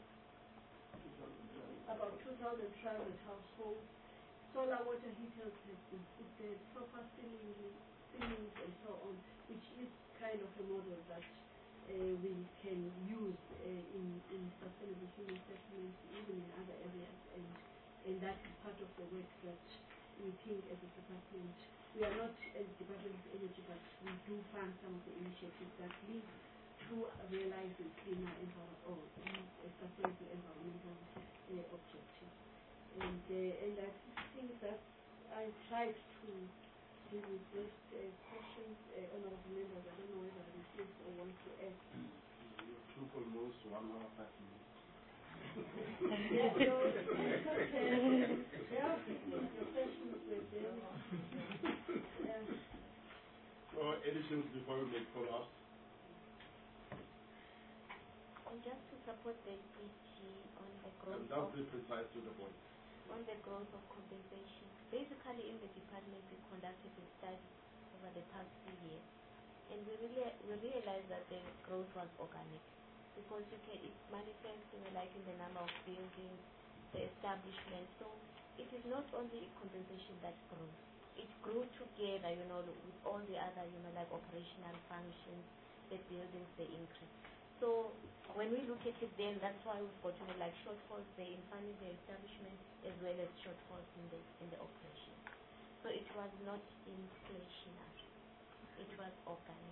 About two thousand private households. Solar water heaters have been put there, proper ceiling, ceilings and so on, which is kind of a model that uh, we can use uh, in, in sustainable human settlements, even in other areas, and, and that is part of the work that we think as a department. We are not a Department of Energy, but we do fund some of the initiatives that lead to realizing cleaner environment or uh, sustainable environmental uh, objectives. And, uh, and I think that I tried to deal with those uh, questions, uh, honorable members. I don't know whether I received or want to add. You took almost one hour, five minutes. Yeah, so, uh, there are people, your questions were there. Yeah. So, additions before we make follow-ups? And just to support the D G on the growth And of that's be precise to the point. on the growth of compensation. Basically, in the department, we conducted a study over the past few years, and we really we realized that the growth was organic, because you can it's manifesting like in the number of buildings, the establishment. So it is not only compensation that grew; it grew together, you know, with all the other, you know, like operational functions, the buildings, the increase. So when we look at it, then that's why we've got, you know, like shortfalls there in funding the establishment as well as shortfalls in the in the operation. So it was not inflationary; it was organic.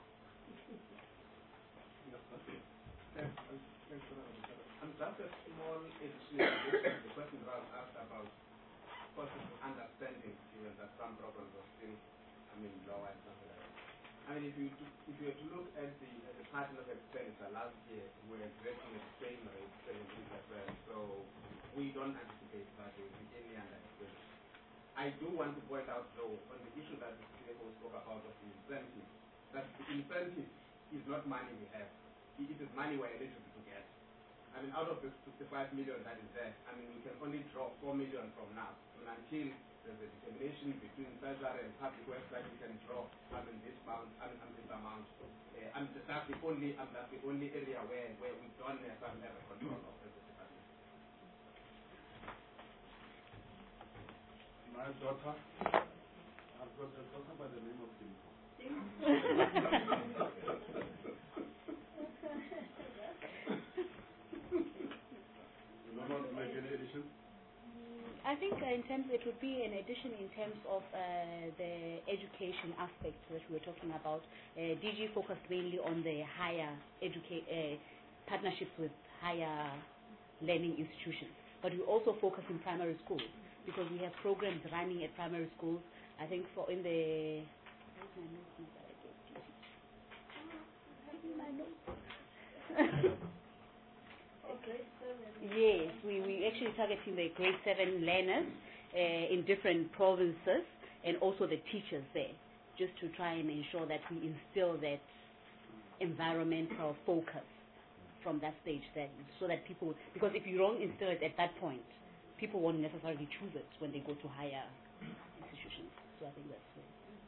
And that's a small issue. The question that was asked about possible understanding, given that some programs are still, I mean, lower and something like that. I mean, if you to, if you were to look at the at the pattern of expenditure last year, we were exactly at the same rate, seventeen percent. So we don't anticipate that there will be any under expenditure. I do want to point out, though, on the issue that the C F O spoke about of the incentive, that the incentive is not money we have. It is money we're eligible to get. I mean, out of the sixty-five million that is there, I mean, we can only draw four million from now. And until there's a determination between treasury and public works that we can draw, I mean, this amount, I mean, this amount. Uh, and that's the only, and that's the only area where, where we don't have some level of control of the department. My daughter, I've got a daughter by the name of Dimple. You don't want to make any addition? I think uh, in terms, it would be an addition in terms of uh, the education aspect that we were talking about, uh, D G focused mainly on the higher educa- uh, partnerships with higher learning institutions. But we also focus in primary schools because we have programs running at primary schools. I think for in the where's my notes now that I gave to you? Give me my notes. Okay, seven. Yes, we we actually targeting the grade seven learners uh, in different provinces and also the teachers there, just to try and ensure that we instill that environmental focus from that stage then, so that people, because if you don't instill it at that point, people won't necessarily choose it when they go to higher institutions. So I think that's it.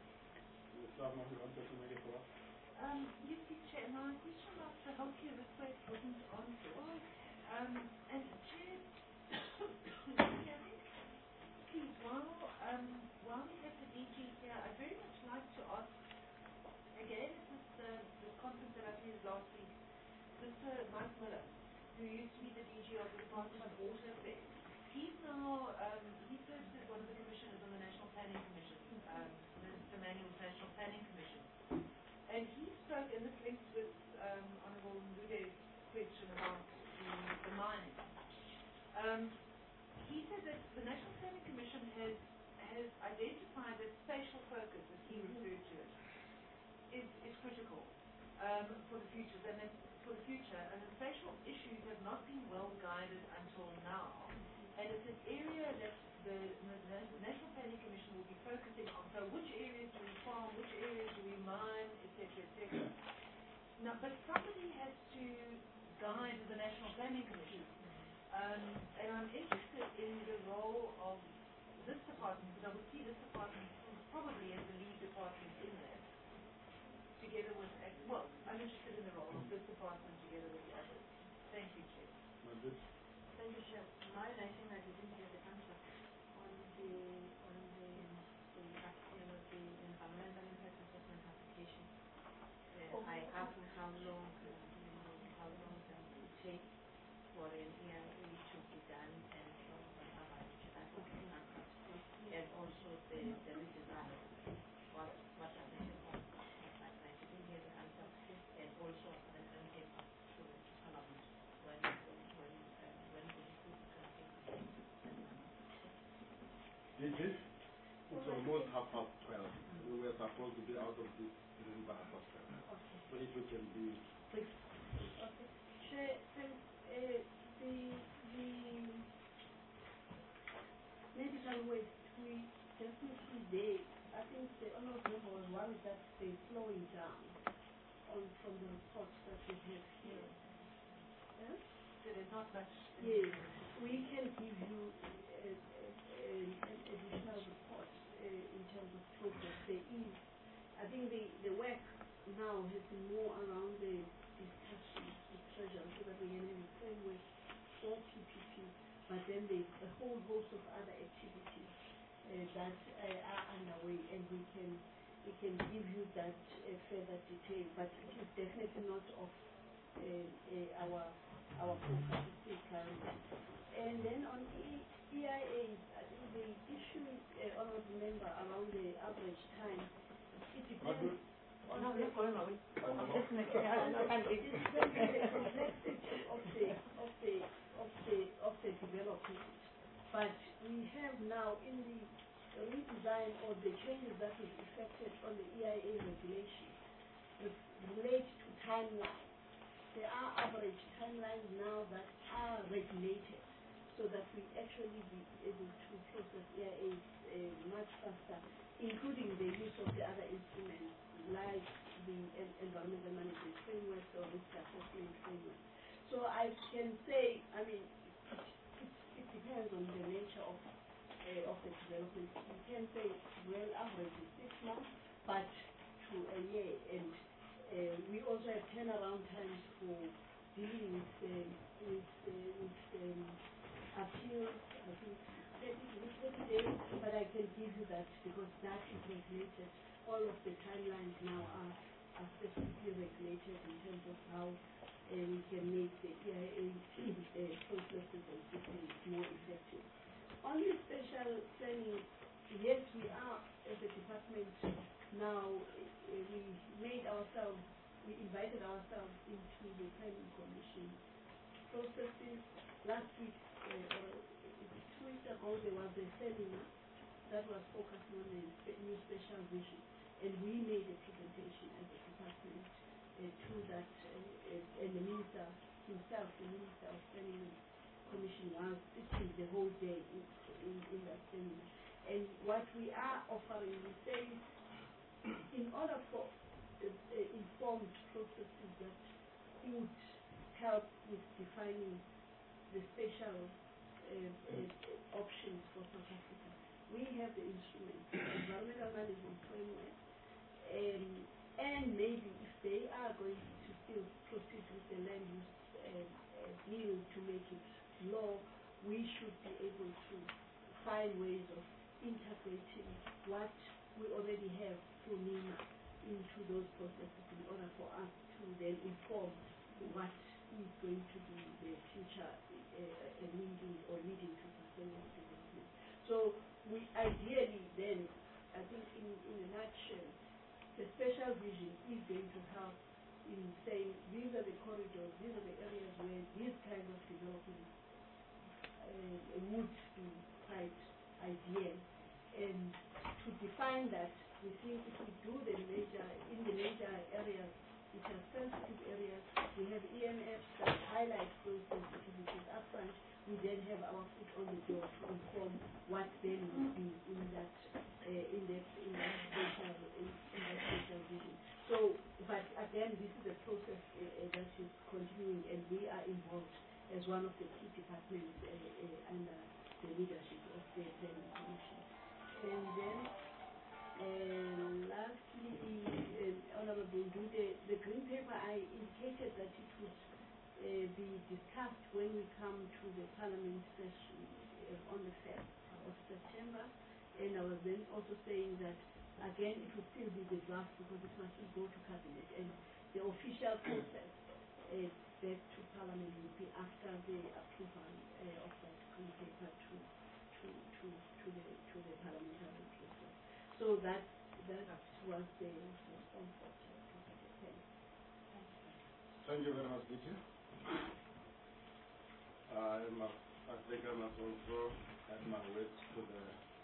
Um, yes, yes, Chair. My question about the healthcare risk rate wasn't answered. Um, and Chair, I think, please, while, um, while we have the D G here, I'd very much like to ask, again, at this, uh, this conference that I attended last week, Mister Mike Miller, who used to be the D G of the Department of Water Affairs, he's now, um, he serves as one of the commissioners on the National Planning Commission, um, Mister Manuel's National Planning Commission. And he spoke, and this links with um, Honourable Ndude's question about the, the mines. Um, he said that the National Planning Commission has, has identified that spatial focus, as he referred to it, is, is critical um, for the future, and that for the future, and the spatial issues have not been well guided until now, and it's an area that the, the National Planning Commission will be focusing on. So which areas do we farm, which areas do we mine, et cetera, et cetera. Now, but somebody has to guide the National Planning Commission, um, and I'm interested in the role of this department, because I would see this department probably as the lead department in that, together with, well, I'm interested in the role of this department together with the others. Thank you, Chair. Thank you, Chair. Mine, I think I didn't get the answer on the, on the, the, you know, the environmental impact assessment application. Uh, I asked how long, uh, you know, how long does it take for an E I A to be done and so on, which I think is answered. And also the, the redesign, what, what are the headlines? I didn't hear the answer. And also the campaign to Parliament, when, when, uh, when the recruit campaign is It is. It's almost half past twelve. We were supposed to be out of this room by half past twelve. Okay. So if we can be Please. Okay. Chair, thanks. Uh, the, the medical waste, we definitely they, I think the honourable member was worried that they're slowing down on from the reports that we have here. Yeah? So there's not much. Yes, we can give you uh, uh, an additional report uh, in terms of progress. There is, I think the, the work now has been more around the discussions with Treasury so that we can have a framework for P P P, but then there's a whole host of other activities uh, that uh, are underway, and we can we can give you that uh, further detail, but it is definitely not of uh, uh, our our focus is currently. And then on E I As, I think the issue, uh, honourable member, around the average time, it depends on No, the, not going away. on Just the, make sure I on can't the, leave. it depends on the complexity of the of the of the of the development. But we have now in the redesign or the changes that we've effected on the E I A regulation that relate to timelines. There are average timelines now that are regulated so that we actually be able to process E I As uh, much faster, including the use of the other instruments like the en- environmental management framework or risk assessment framework. So I can say, I mean, it, it, it depends on the nature of uh, of the development. You can say, well, average is six months, but to a year. And uh, we also have turnaround times for dealing with uh, with uh, with um, appeals. I think thirty days, but I can give you that because that is regulated. All of the timelines now are, are specifically regulated in terms of how uh, we can make the E I A uh, processes and systems more effective. On the special planning yes, we are, as a department, now, uh, we made ourselves, we invited ourselves into the planning commission processes. Last week, uh, or two weeks ago, there was a seminar that was focused on the spe- new special vision, and we made a presentation as a department uh, to that, uh, uh, and the minister himself, the minister of planning commission, was sitting the whole day in, in, in that seminar. And what we are offering, we say, in order for uh, uh, informed processes that could help with defining the special uh, uh, options for South Africa, we have the instrument, the environmental management framework, um, and maybe if they are going to still proceed with the land use uh, uh, deal to make it law, we should be able to find ways of integrating what we already have through NEMA into those processes in order for us to then inform what is going to be the future uh, uh, leading or leading to sustainable development. So we ideally then, I think in, in a nutshell, the special vision is going to help in saying these are the corridors, these are the areas where these kinds of development uh, would be quite ideal. And to define that, we think if we do the major, in the major areas, which are sensitive areas, we have E M Fs that highlight those sensitivities upfront. We then have our foot on the door to inform what then would be in that, uh, in that, in that special, in, in that special vision. So, but again, this is a process uh, that is continuing, and we are involved as one of the key departments uh, uh, under the leadership of the Planning Commission. And then, uh, lastly, uh, Honorable Ndude, the Green Paper, I indicated that it would uh, be discussed when we come to the Parliament session uh, on the fifth of September. And I was then also saying that, again, it will still be the draft because it must still go to Cabinet. And the official process uh, back to Parliament will be after the approval uh, of that Green Paper to to to to the to the parliamentary process. So that that was the response of the Thank Thank you very much, Vicky. I must, I think I must also add my words to the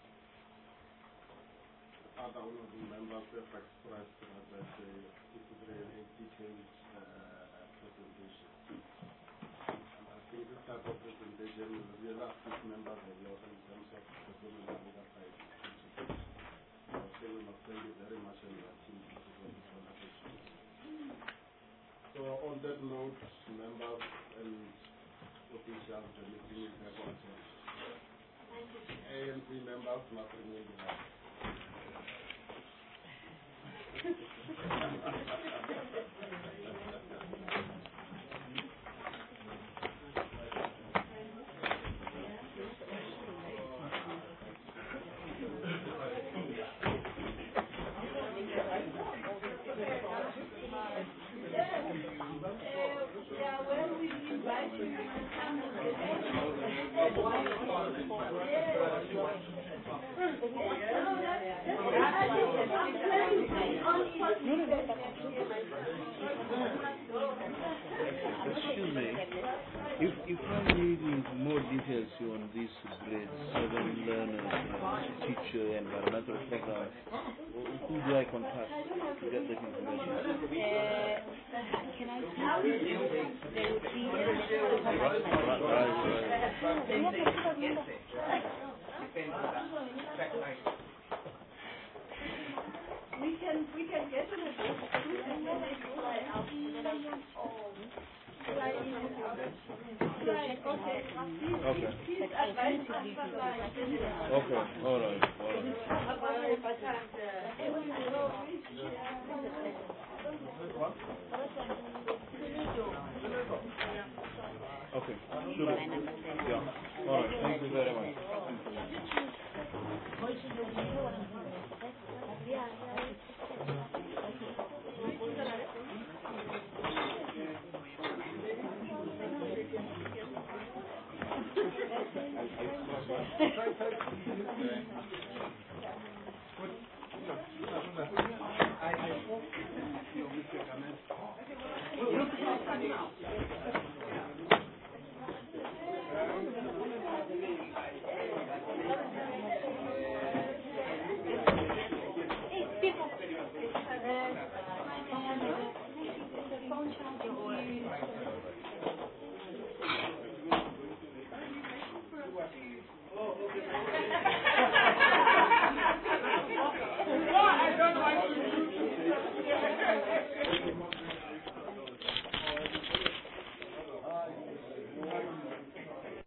other honorable members who have expressed that they say this is really a detailed uh, presentation. And I think this type of presentation will really assist members a lot in terms of performing the oversight. So I think we must thank you very much and your team for this wonderful speech. So on that note, members and officials, the meeting is therefore adjourned. A N C members must remain behind. Excuse me, if, if I need more details on this grade seven learners, uh, teacher, environmental program, who do I contact to get that information? Uh, can I speak? There would be Right, We can we can get to the book and then I go right out and then I can fly in and out. Right, okay. Okay. Please advise us by Okay, all right, all right. If I can't, Okay, sure. Yeah, all right, thank you very much. Yeah, yeah. Thank you. Oh, okay.